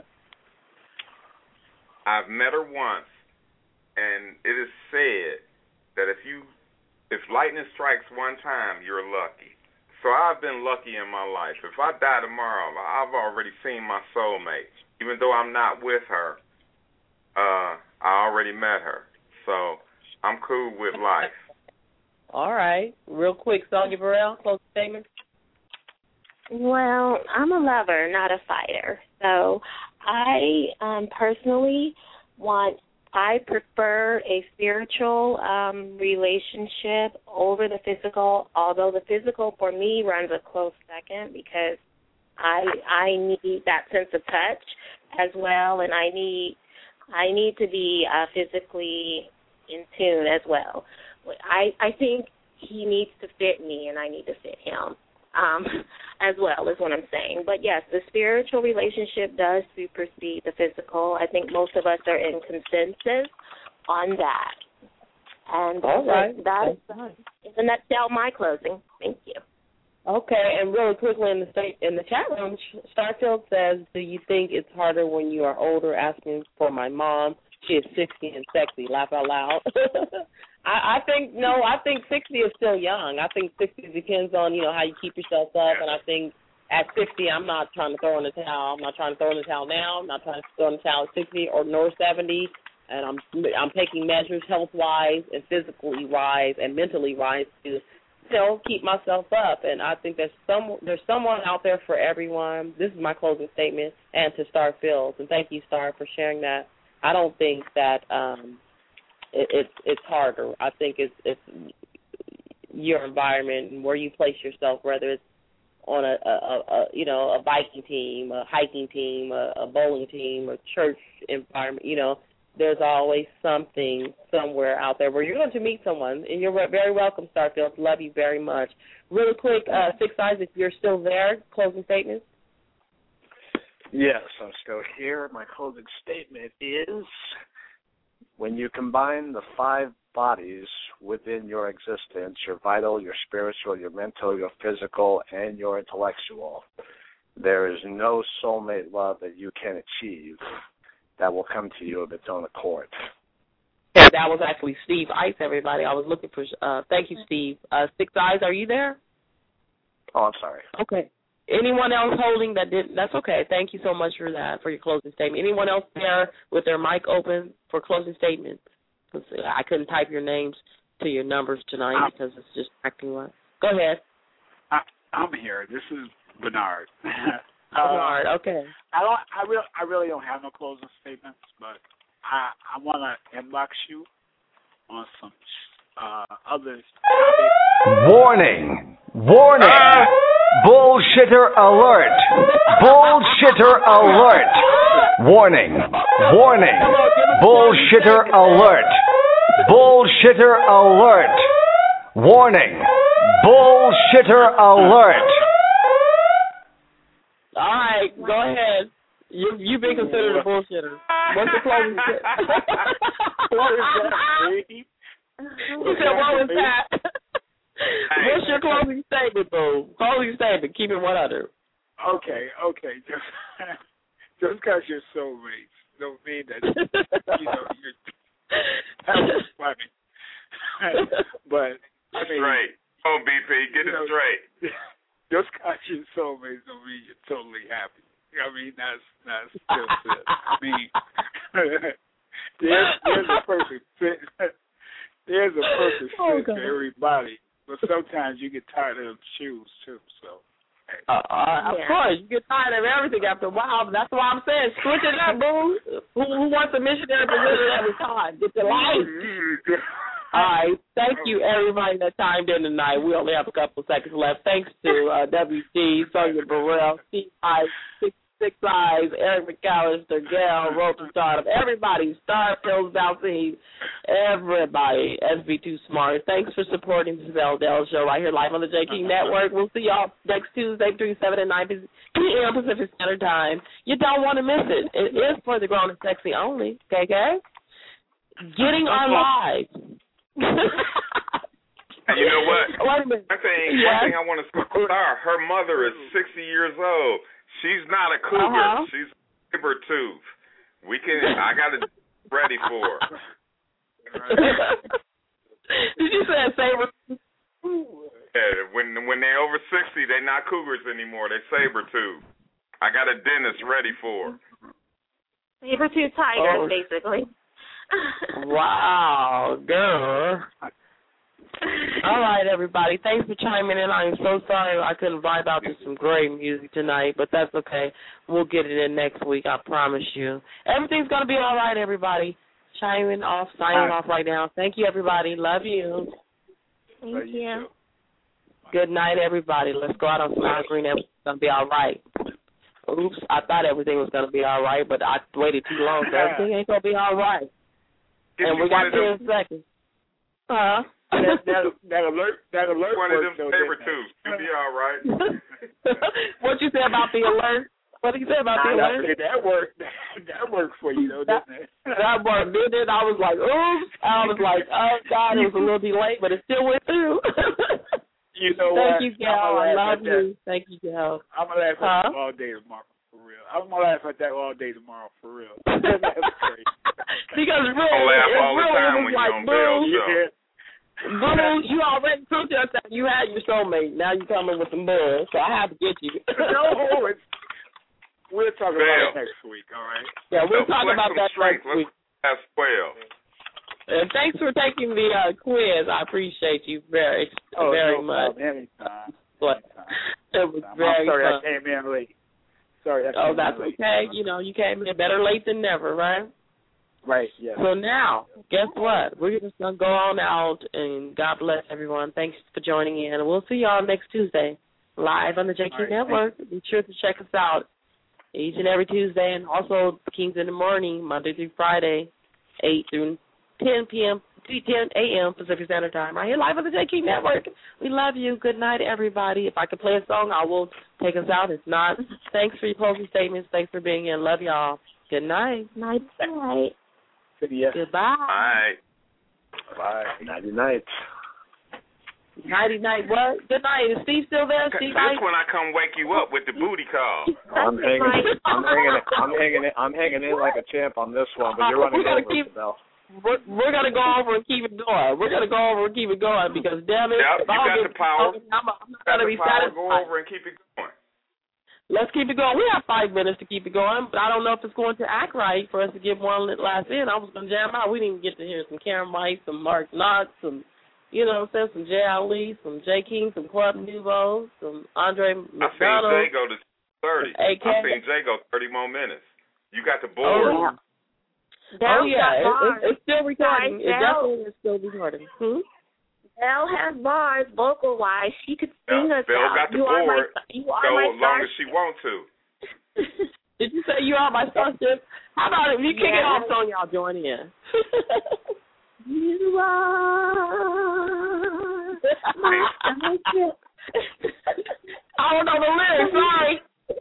I've met her once, and it is said that if you, if lightning strikes one time, you're lucky. So I've been lucky in my life. If I die tomorrow, I've already seen my soulmate. Even though I'm not with her, uh, I already met her. So I'm cool with life. All right. Real quick, Sonia Burrell, closing statement. Well, I'm a lover, not a fighter. So I um, personally want, I prefer a spiritual um, relationship over the physical, although the physical for me runs a close second because I I need that sense of touch as well, and I need I need to be uh, physically in tune as well. I, I think he needs to fit me, and I need to fit him. Um, as well is what I'm saying. But, yes, the spiritual relationship does supersede the physical. I think most of us are in consensus on that. And All right. that is, in a nutshell, my closing. Thank you. Okay, and really quickly in the state, in the chat room, Starfield says, do you think it's harder when you are older asking for my mom? She is sixty and sexy. Laugh out loud. I, I think, no, I think sixty is still young. I think sixty depends on, you know, how you keep yourself up, and I think at sixty, I'm not trying to throw in the towel. I'm not trying to throw in the towel now. I'm not trying to throw in the towel at sixty or nor seventy, and I'm I'm taking measures health-wise and physically-wise and mentally-wise to still keep myself up, and I think there's some there's someone out there for everyone. This is my closing statement, and to Star Fields, and thank you, Star, for sharing that. I don't think that um, it, it's it's harder. I think it's it's your environment and where you place yourself, whether it's on a, a, a, a you know a biking team, a hiking team, a, a bowling team, a church environment. You know, there's always something somewhere out there where you're going to meet someone, and you're very welcome, Starfield. Love you very much. Really quick, uh, Six Eyes, if you're still there, closing statements. Yes, I'm still here. My closing statement is, when you combine the five bodies within your existence, your vital, your spiritual, your mental, your physical, and your intellectual, there is no soulmate love that you can achieve that will come to you of its own accord. Yeah, that was actually Steve Ice, everybody. I was looking for, uh, thank you, Steve. Uh, Six Eyes, are you there? Oh, I'm sorry. Okay. Anyone else holding that didn't? That's okay. Thank you so much for that, for your closing statement. Anyone else there with their mic open for closing statements? Because I couldn't type your names to your numbers tonight I'm, because it's just acting like. Go ahead. I, I'm here. This is Bernard. Bernard, uh, okay. I don't. I really. I really don't have no closing statements, but I I want to inbox you on some uh, other topics. Warning! Warning! Uh, Bullshitter alert! Bullshitter alert! Warning! Warning! Bullshitter alert! Bullshitter alert! Warning! Bullshitter alert! All right, go ahead. You you've been considered a bullshitter. What's the closing statement? What is that, Steve? You said what was that? What's your closing statement, boo? Closing statement. Keep it one hundred. Okay, okay. Just just because you're soulmates don't mean that you know you're. That was funny. But I mean, straight. Oh, B P, get it know, straight. Just because you're soulmates don't mean you're totally happy. I mean, that's that's still it. I mean, there's there's a perfect fit. There's a perfect oh, fit for everybody. But sometimes you get tired of them shoes, too, so. Uh, uh, of yeah. course, you get tired of everything after a while. That's why I'm saying, switch it up, boo. Who, who wants a missionary position every time? Get your life. All right. Thank you, everybody that chimed in tonight. We only have a couple of seconds left. Thanks to uh, W G, Sonia Burrell, Steve Ice, Six, Six Eyes, Eric McAllister, Gail, Rosenthal, everybody, Starfield, Valsine, everybody, S B two Smart. Thanks for supporting the Isabel Dell Show right here live on the J King Network. We'll see y'all next Tuesday between seven and nine p.m. Pacific Standard Time. You don't want to miss it. It is for the grown and sexy only, okay, okay? Getting our lives. And you know what? Wait a minute. One thing, yes. one thing I want to say, her mother is sixty years old. She's not a cougar. Uh-huh. She's a saber tooth. We can. I got it ready for her. Did you say a saber? Yeah. When when they're over sixty, they're not cougars anymore. They're saber tooth. I got a dentist ready for her. Saber tooth tigers, oh. basically. Wow, girl. All right, everybody. Thanks for chiming in. I'm so sorry I couldn't vibe out to some great music tonight, but that's okay. We'll get it in next week, I promise you. Everything's going to be all right, everybody. Chiming off, signing off right now. Thank you, everybody. Love you. Thank you. Good night, everybody. Let's go out on some ice cream. Everything's going to be all right. Oops, I thought everything was going to be all right, but I waited too long, so everything ain't going to be all right. Give and we got ten seconds. Huh? That, that, that alert, that alert. One of them saber tooths. You'll be all right. What you say about the alert? What did you say about the alert? That worked. That worked for you, though, didn't it? That worked, didn't it? I was like, oops. I was like, oh God, it was a little delayed, but it still went through. You know Thank what? you, Gal. I love you. That. Thank you, Gal. I'm gonna laugh at huh? that all day tomorrow, for real. I'm gonna laugh at that all day tomorrow, for real. That's great. Because really, I'll laugh all the really time was when like, you're on Bell Show. Boo, you already took us that you had your soulmate. Now you coming with some bull, so I have to get you. No, it's, we'll talk Bell. about it next week, all right? Yeah, we'll so talk about that strength. next week. Let's twelve. And thanks for taking the uh, quiz. I appreciate you very, oh, very no much. Problem. Anytime. But it was Anytime. very I'm sorry fun. I came in late. Sorry I came Oh, in that's late. okay. You know, you came in better late than never, right? Right, yes. So now, guess what? We're just going to go on out, and God bless everyone. Thanks for joining in. And we'll see y'all next Tuesday, live on the J Q right, Network. Be sure to check us out each and every Tuesday, and also Kings in the Morning, Monday through Friday, eight through ten p.m., ten a.m. Pacific Standard Time, right here live on the J Q Network. We love you. Good night, everybody. If I can play a song, I will take us out. If not, thanks for your closing statements. Thanks for being here. Love y'all. Good night. Night. Night. Yes. Goodbye. Bye. Bye. Nighty night. Nighty night. What? Good night. Is Steve still there? Steve, this when I come wake you up with the booty call. I'm hanging. I'm hanging. I'm hanging. I'm hanging in like a champ on this one, but you're running over, keep, Bell. We're, we're gonna go over and keep it going. We're gonna go over and keep it going because damn it, yep, you got the power. I'm, I'm not gonna be satisfied. Go over and keep it going. Let's keep it going. We have five minutes to keep it going, but I don't know if it's going to act right for us to get one last in. I was going to jam out. We didn't get to hear some Karen White, some Mark Knox, some, you know what I'm saying, some Jay Ali, some Jay King, some Club Nouveau, some Andre McDonald. I seen Jay go to thirty. A K. I seen Jay go thirty more minutes. You got the board. Oh, yeah, oh, yeah. It, it, it's still recording. It definitely is still recording. Hmm? Belle has bars, vocal wise. She could sing yeah, us Belle out. got the you board. Are my, you are go my as long as she wants to. Did you say you are my starship? How about if you kick yeah. it off song, y'all join in? You are my starship. I don't know the lyrics. Sorry.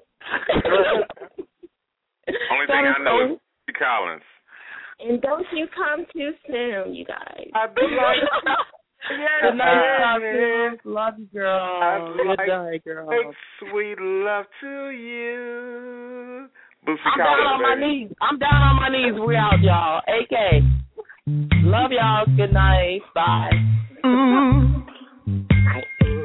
Only thing I know is P. Collins. And don't you come too soon, you guys. I'd be like, good night, love you, girl. I'd good like night, girl. Make sweet love to you. Boosie I'm Collins, down on baby. my knees. I'm down on my knees. We out, y'all. A K. Love y'all. Good night. Bye. Mm. Bye.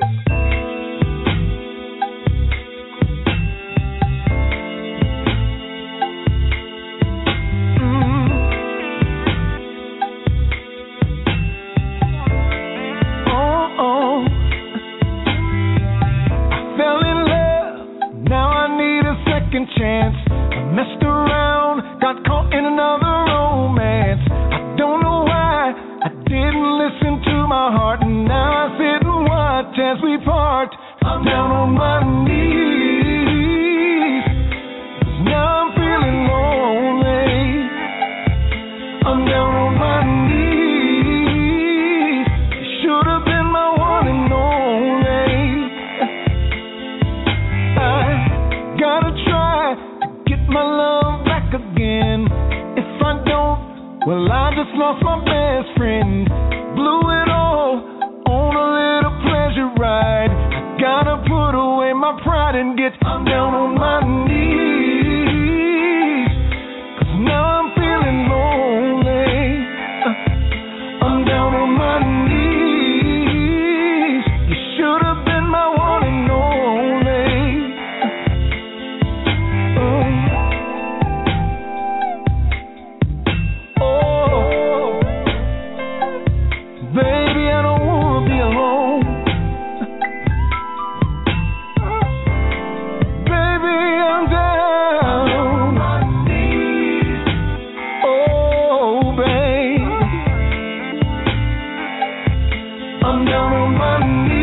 Chance. I messed around, got caught in another romance. I don't know why I didn't listen to my heart, and now I sit and watch as we part. I'm down on my knees, 'cause now I'm feeling lonely. I'm down on my knees. You should have been my one and only. I gotta try my love back again. If I don't, well, I just lost my best friend. Blew it all on a little pleasure ride. I gotta put away my pride and get down on my knees, 'cause now I'm feeling lonely. I'm down on my knees. You should have been my one and only. I'm down on my knees.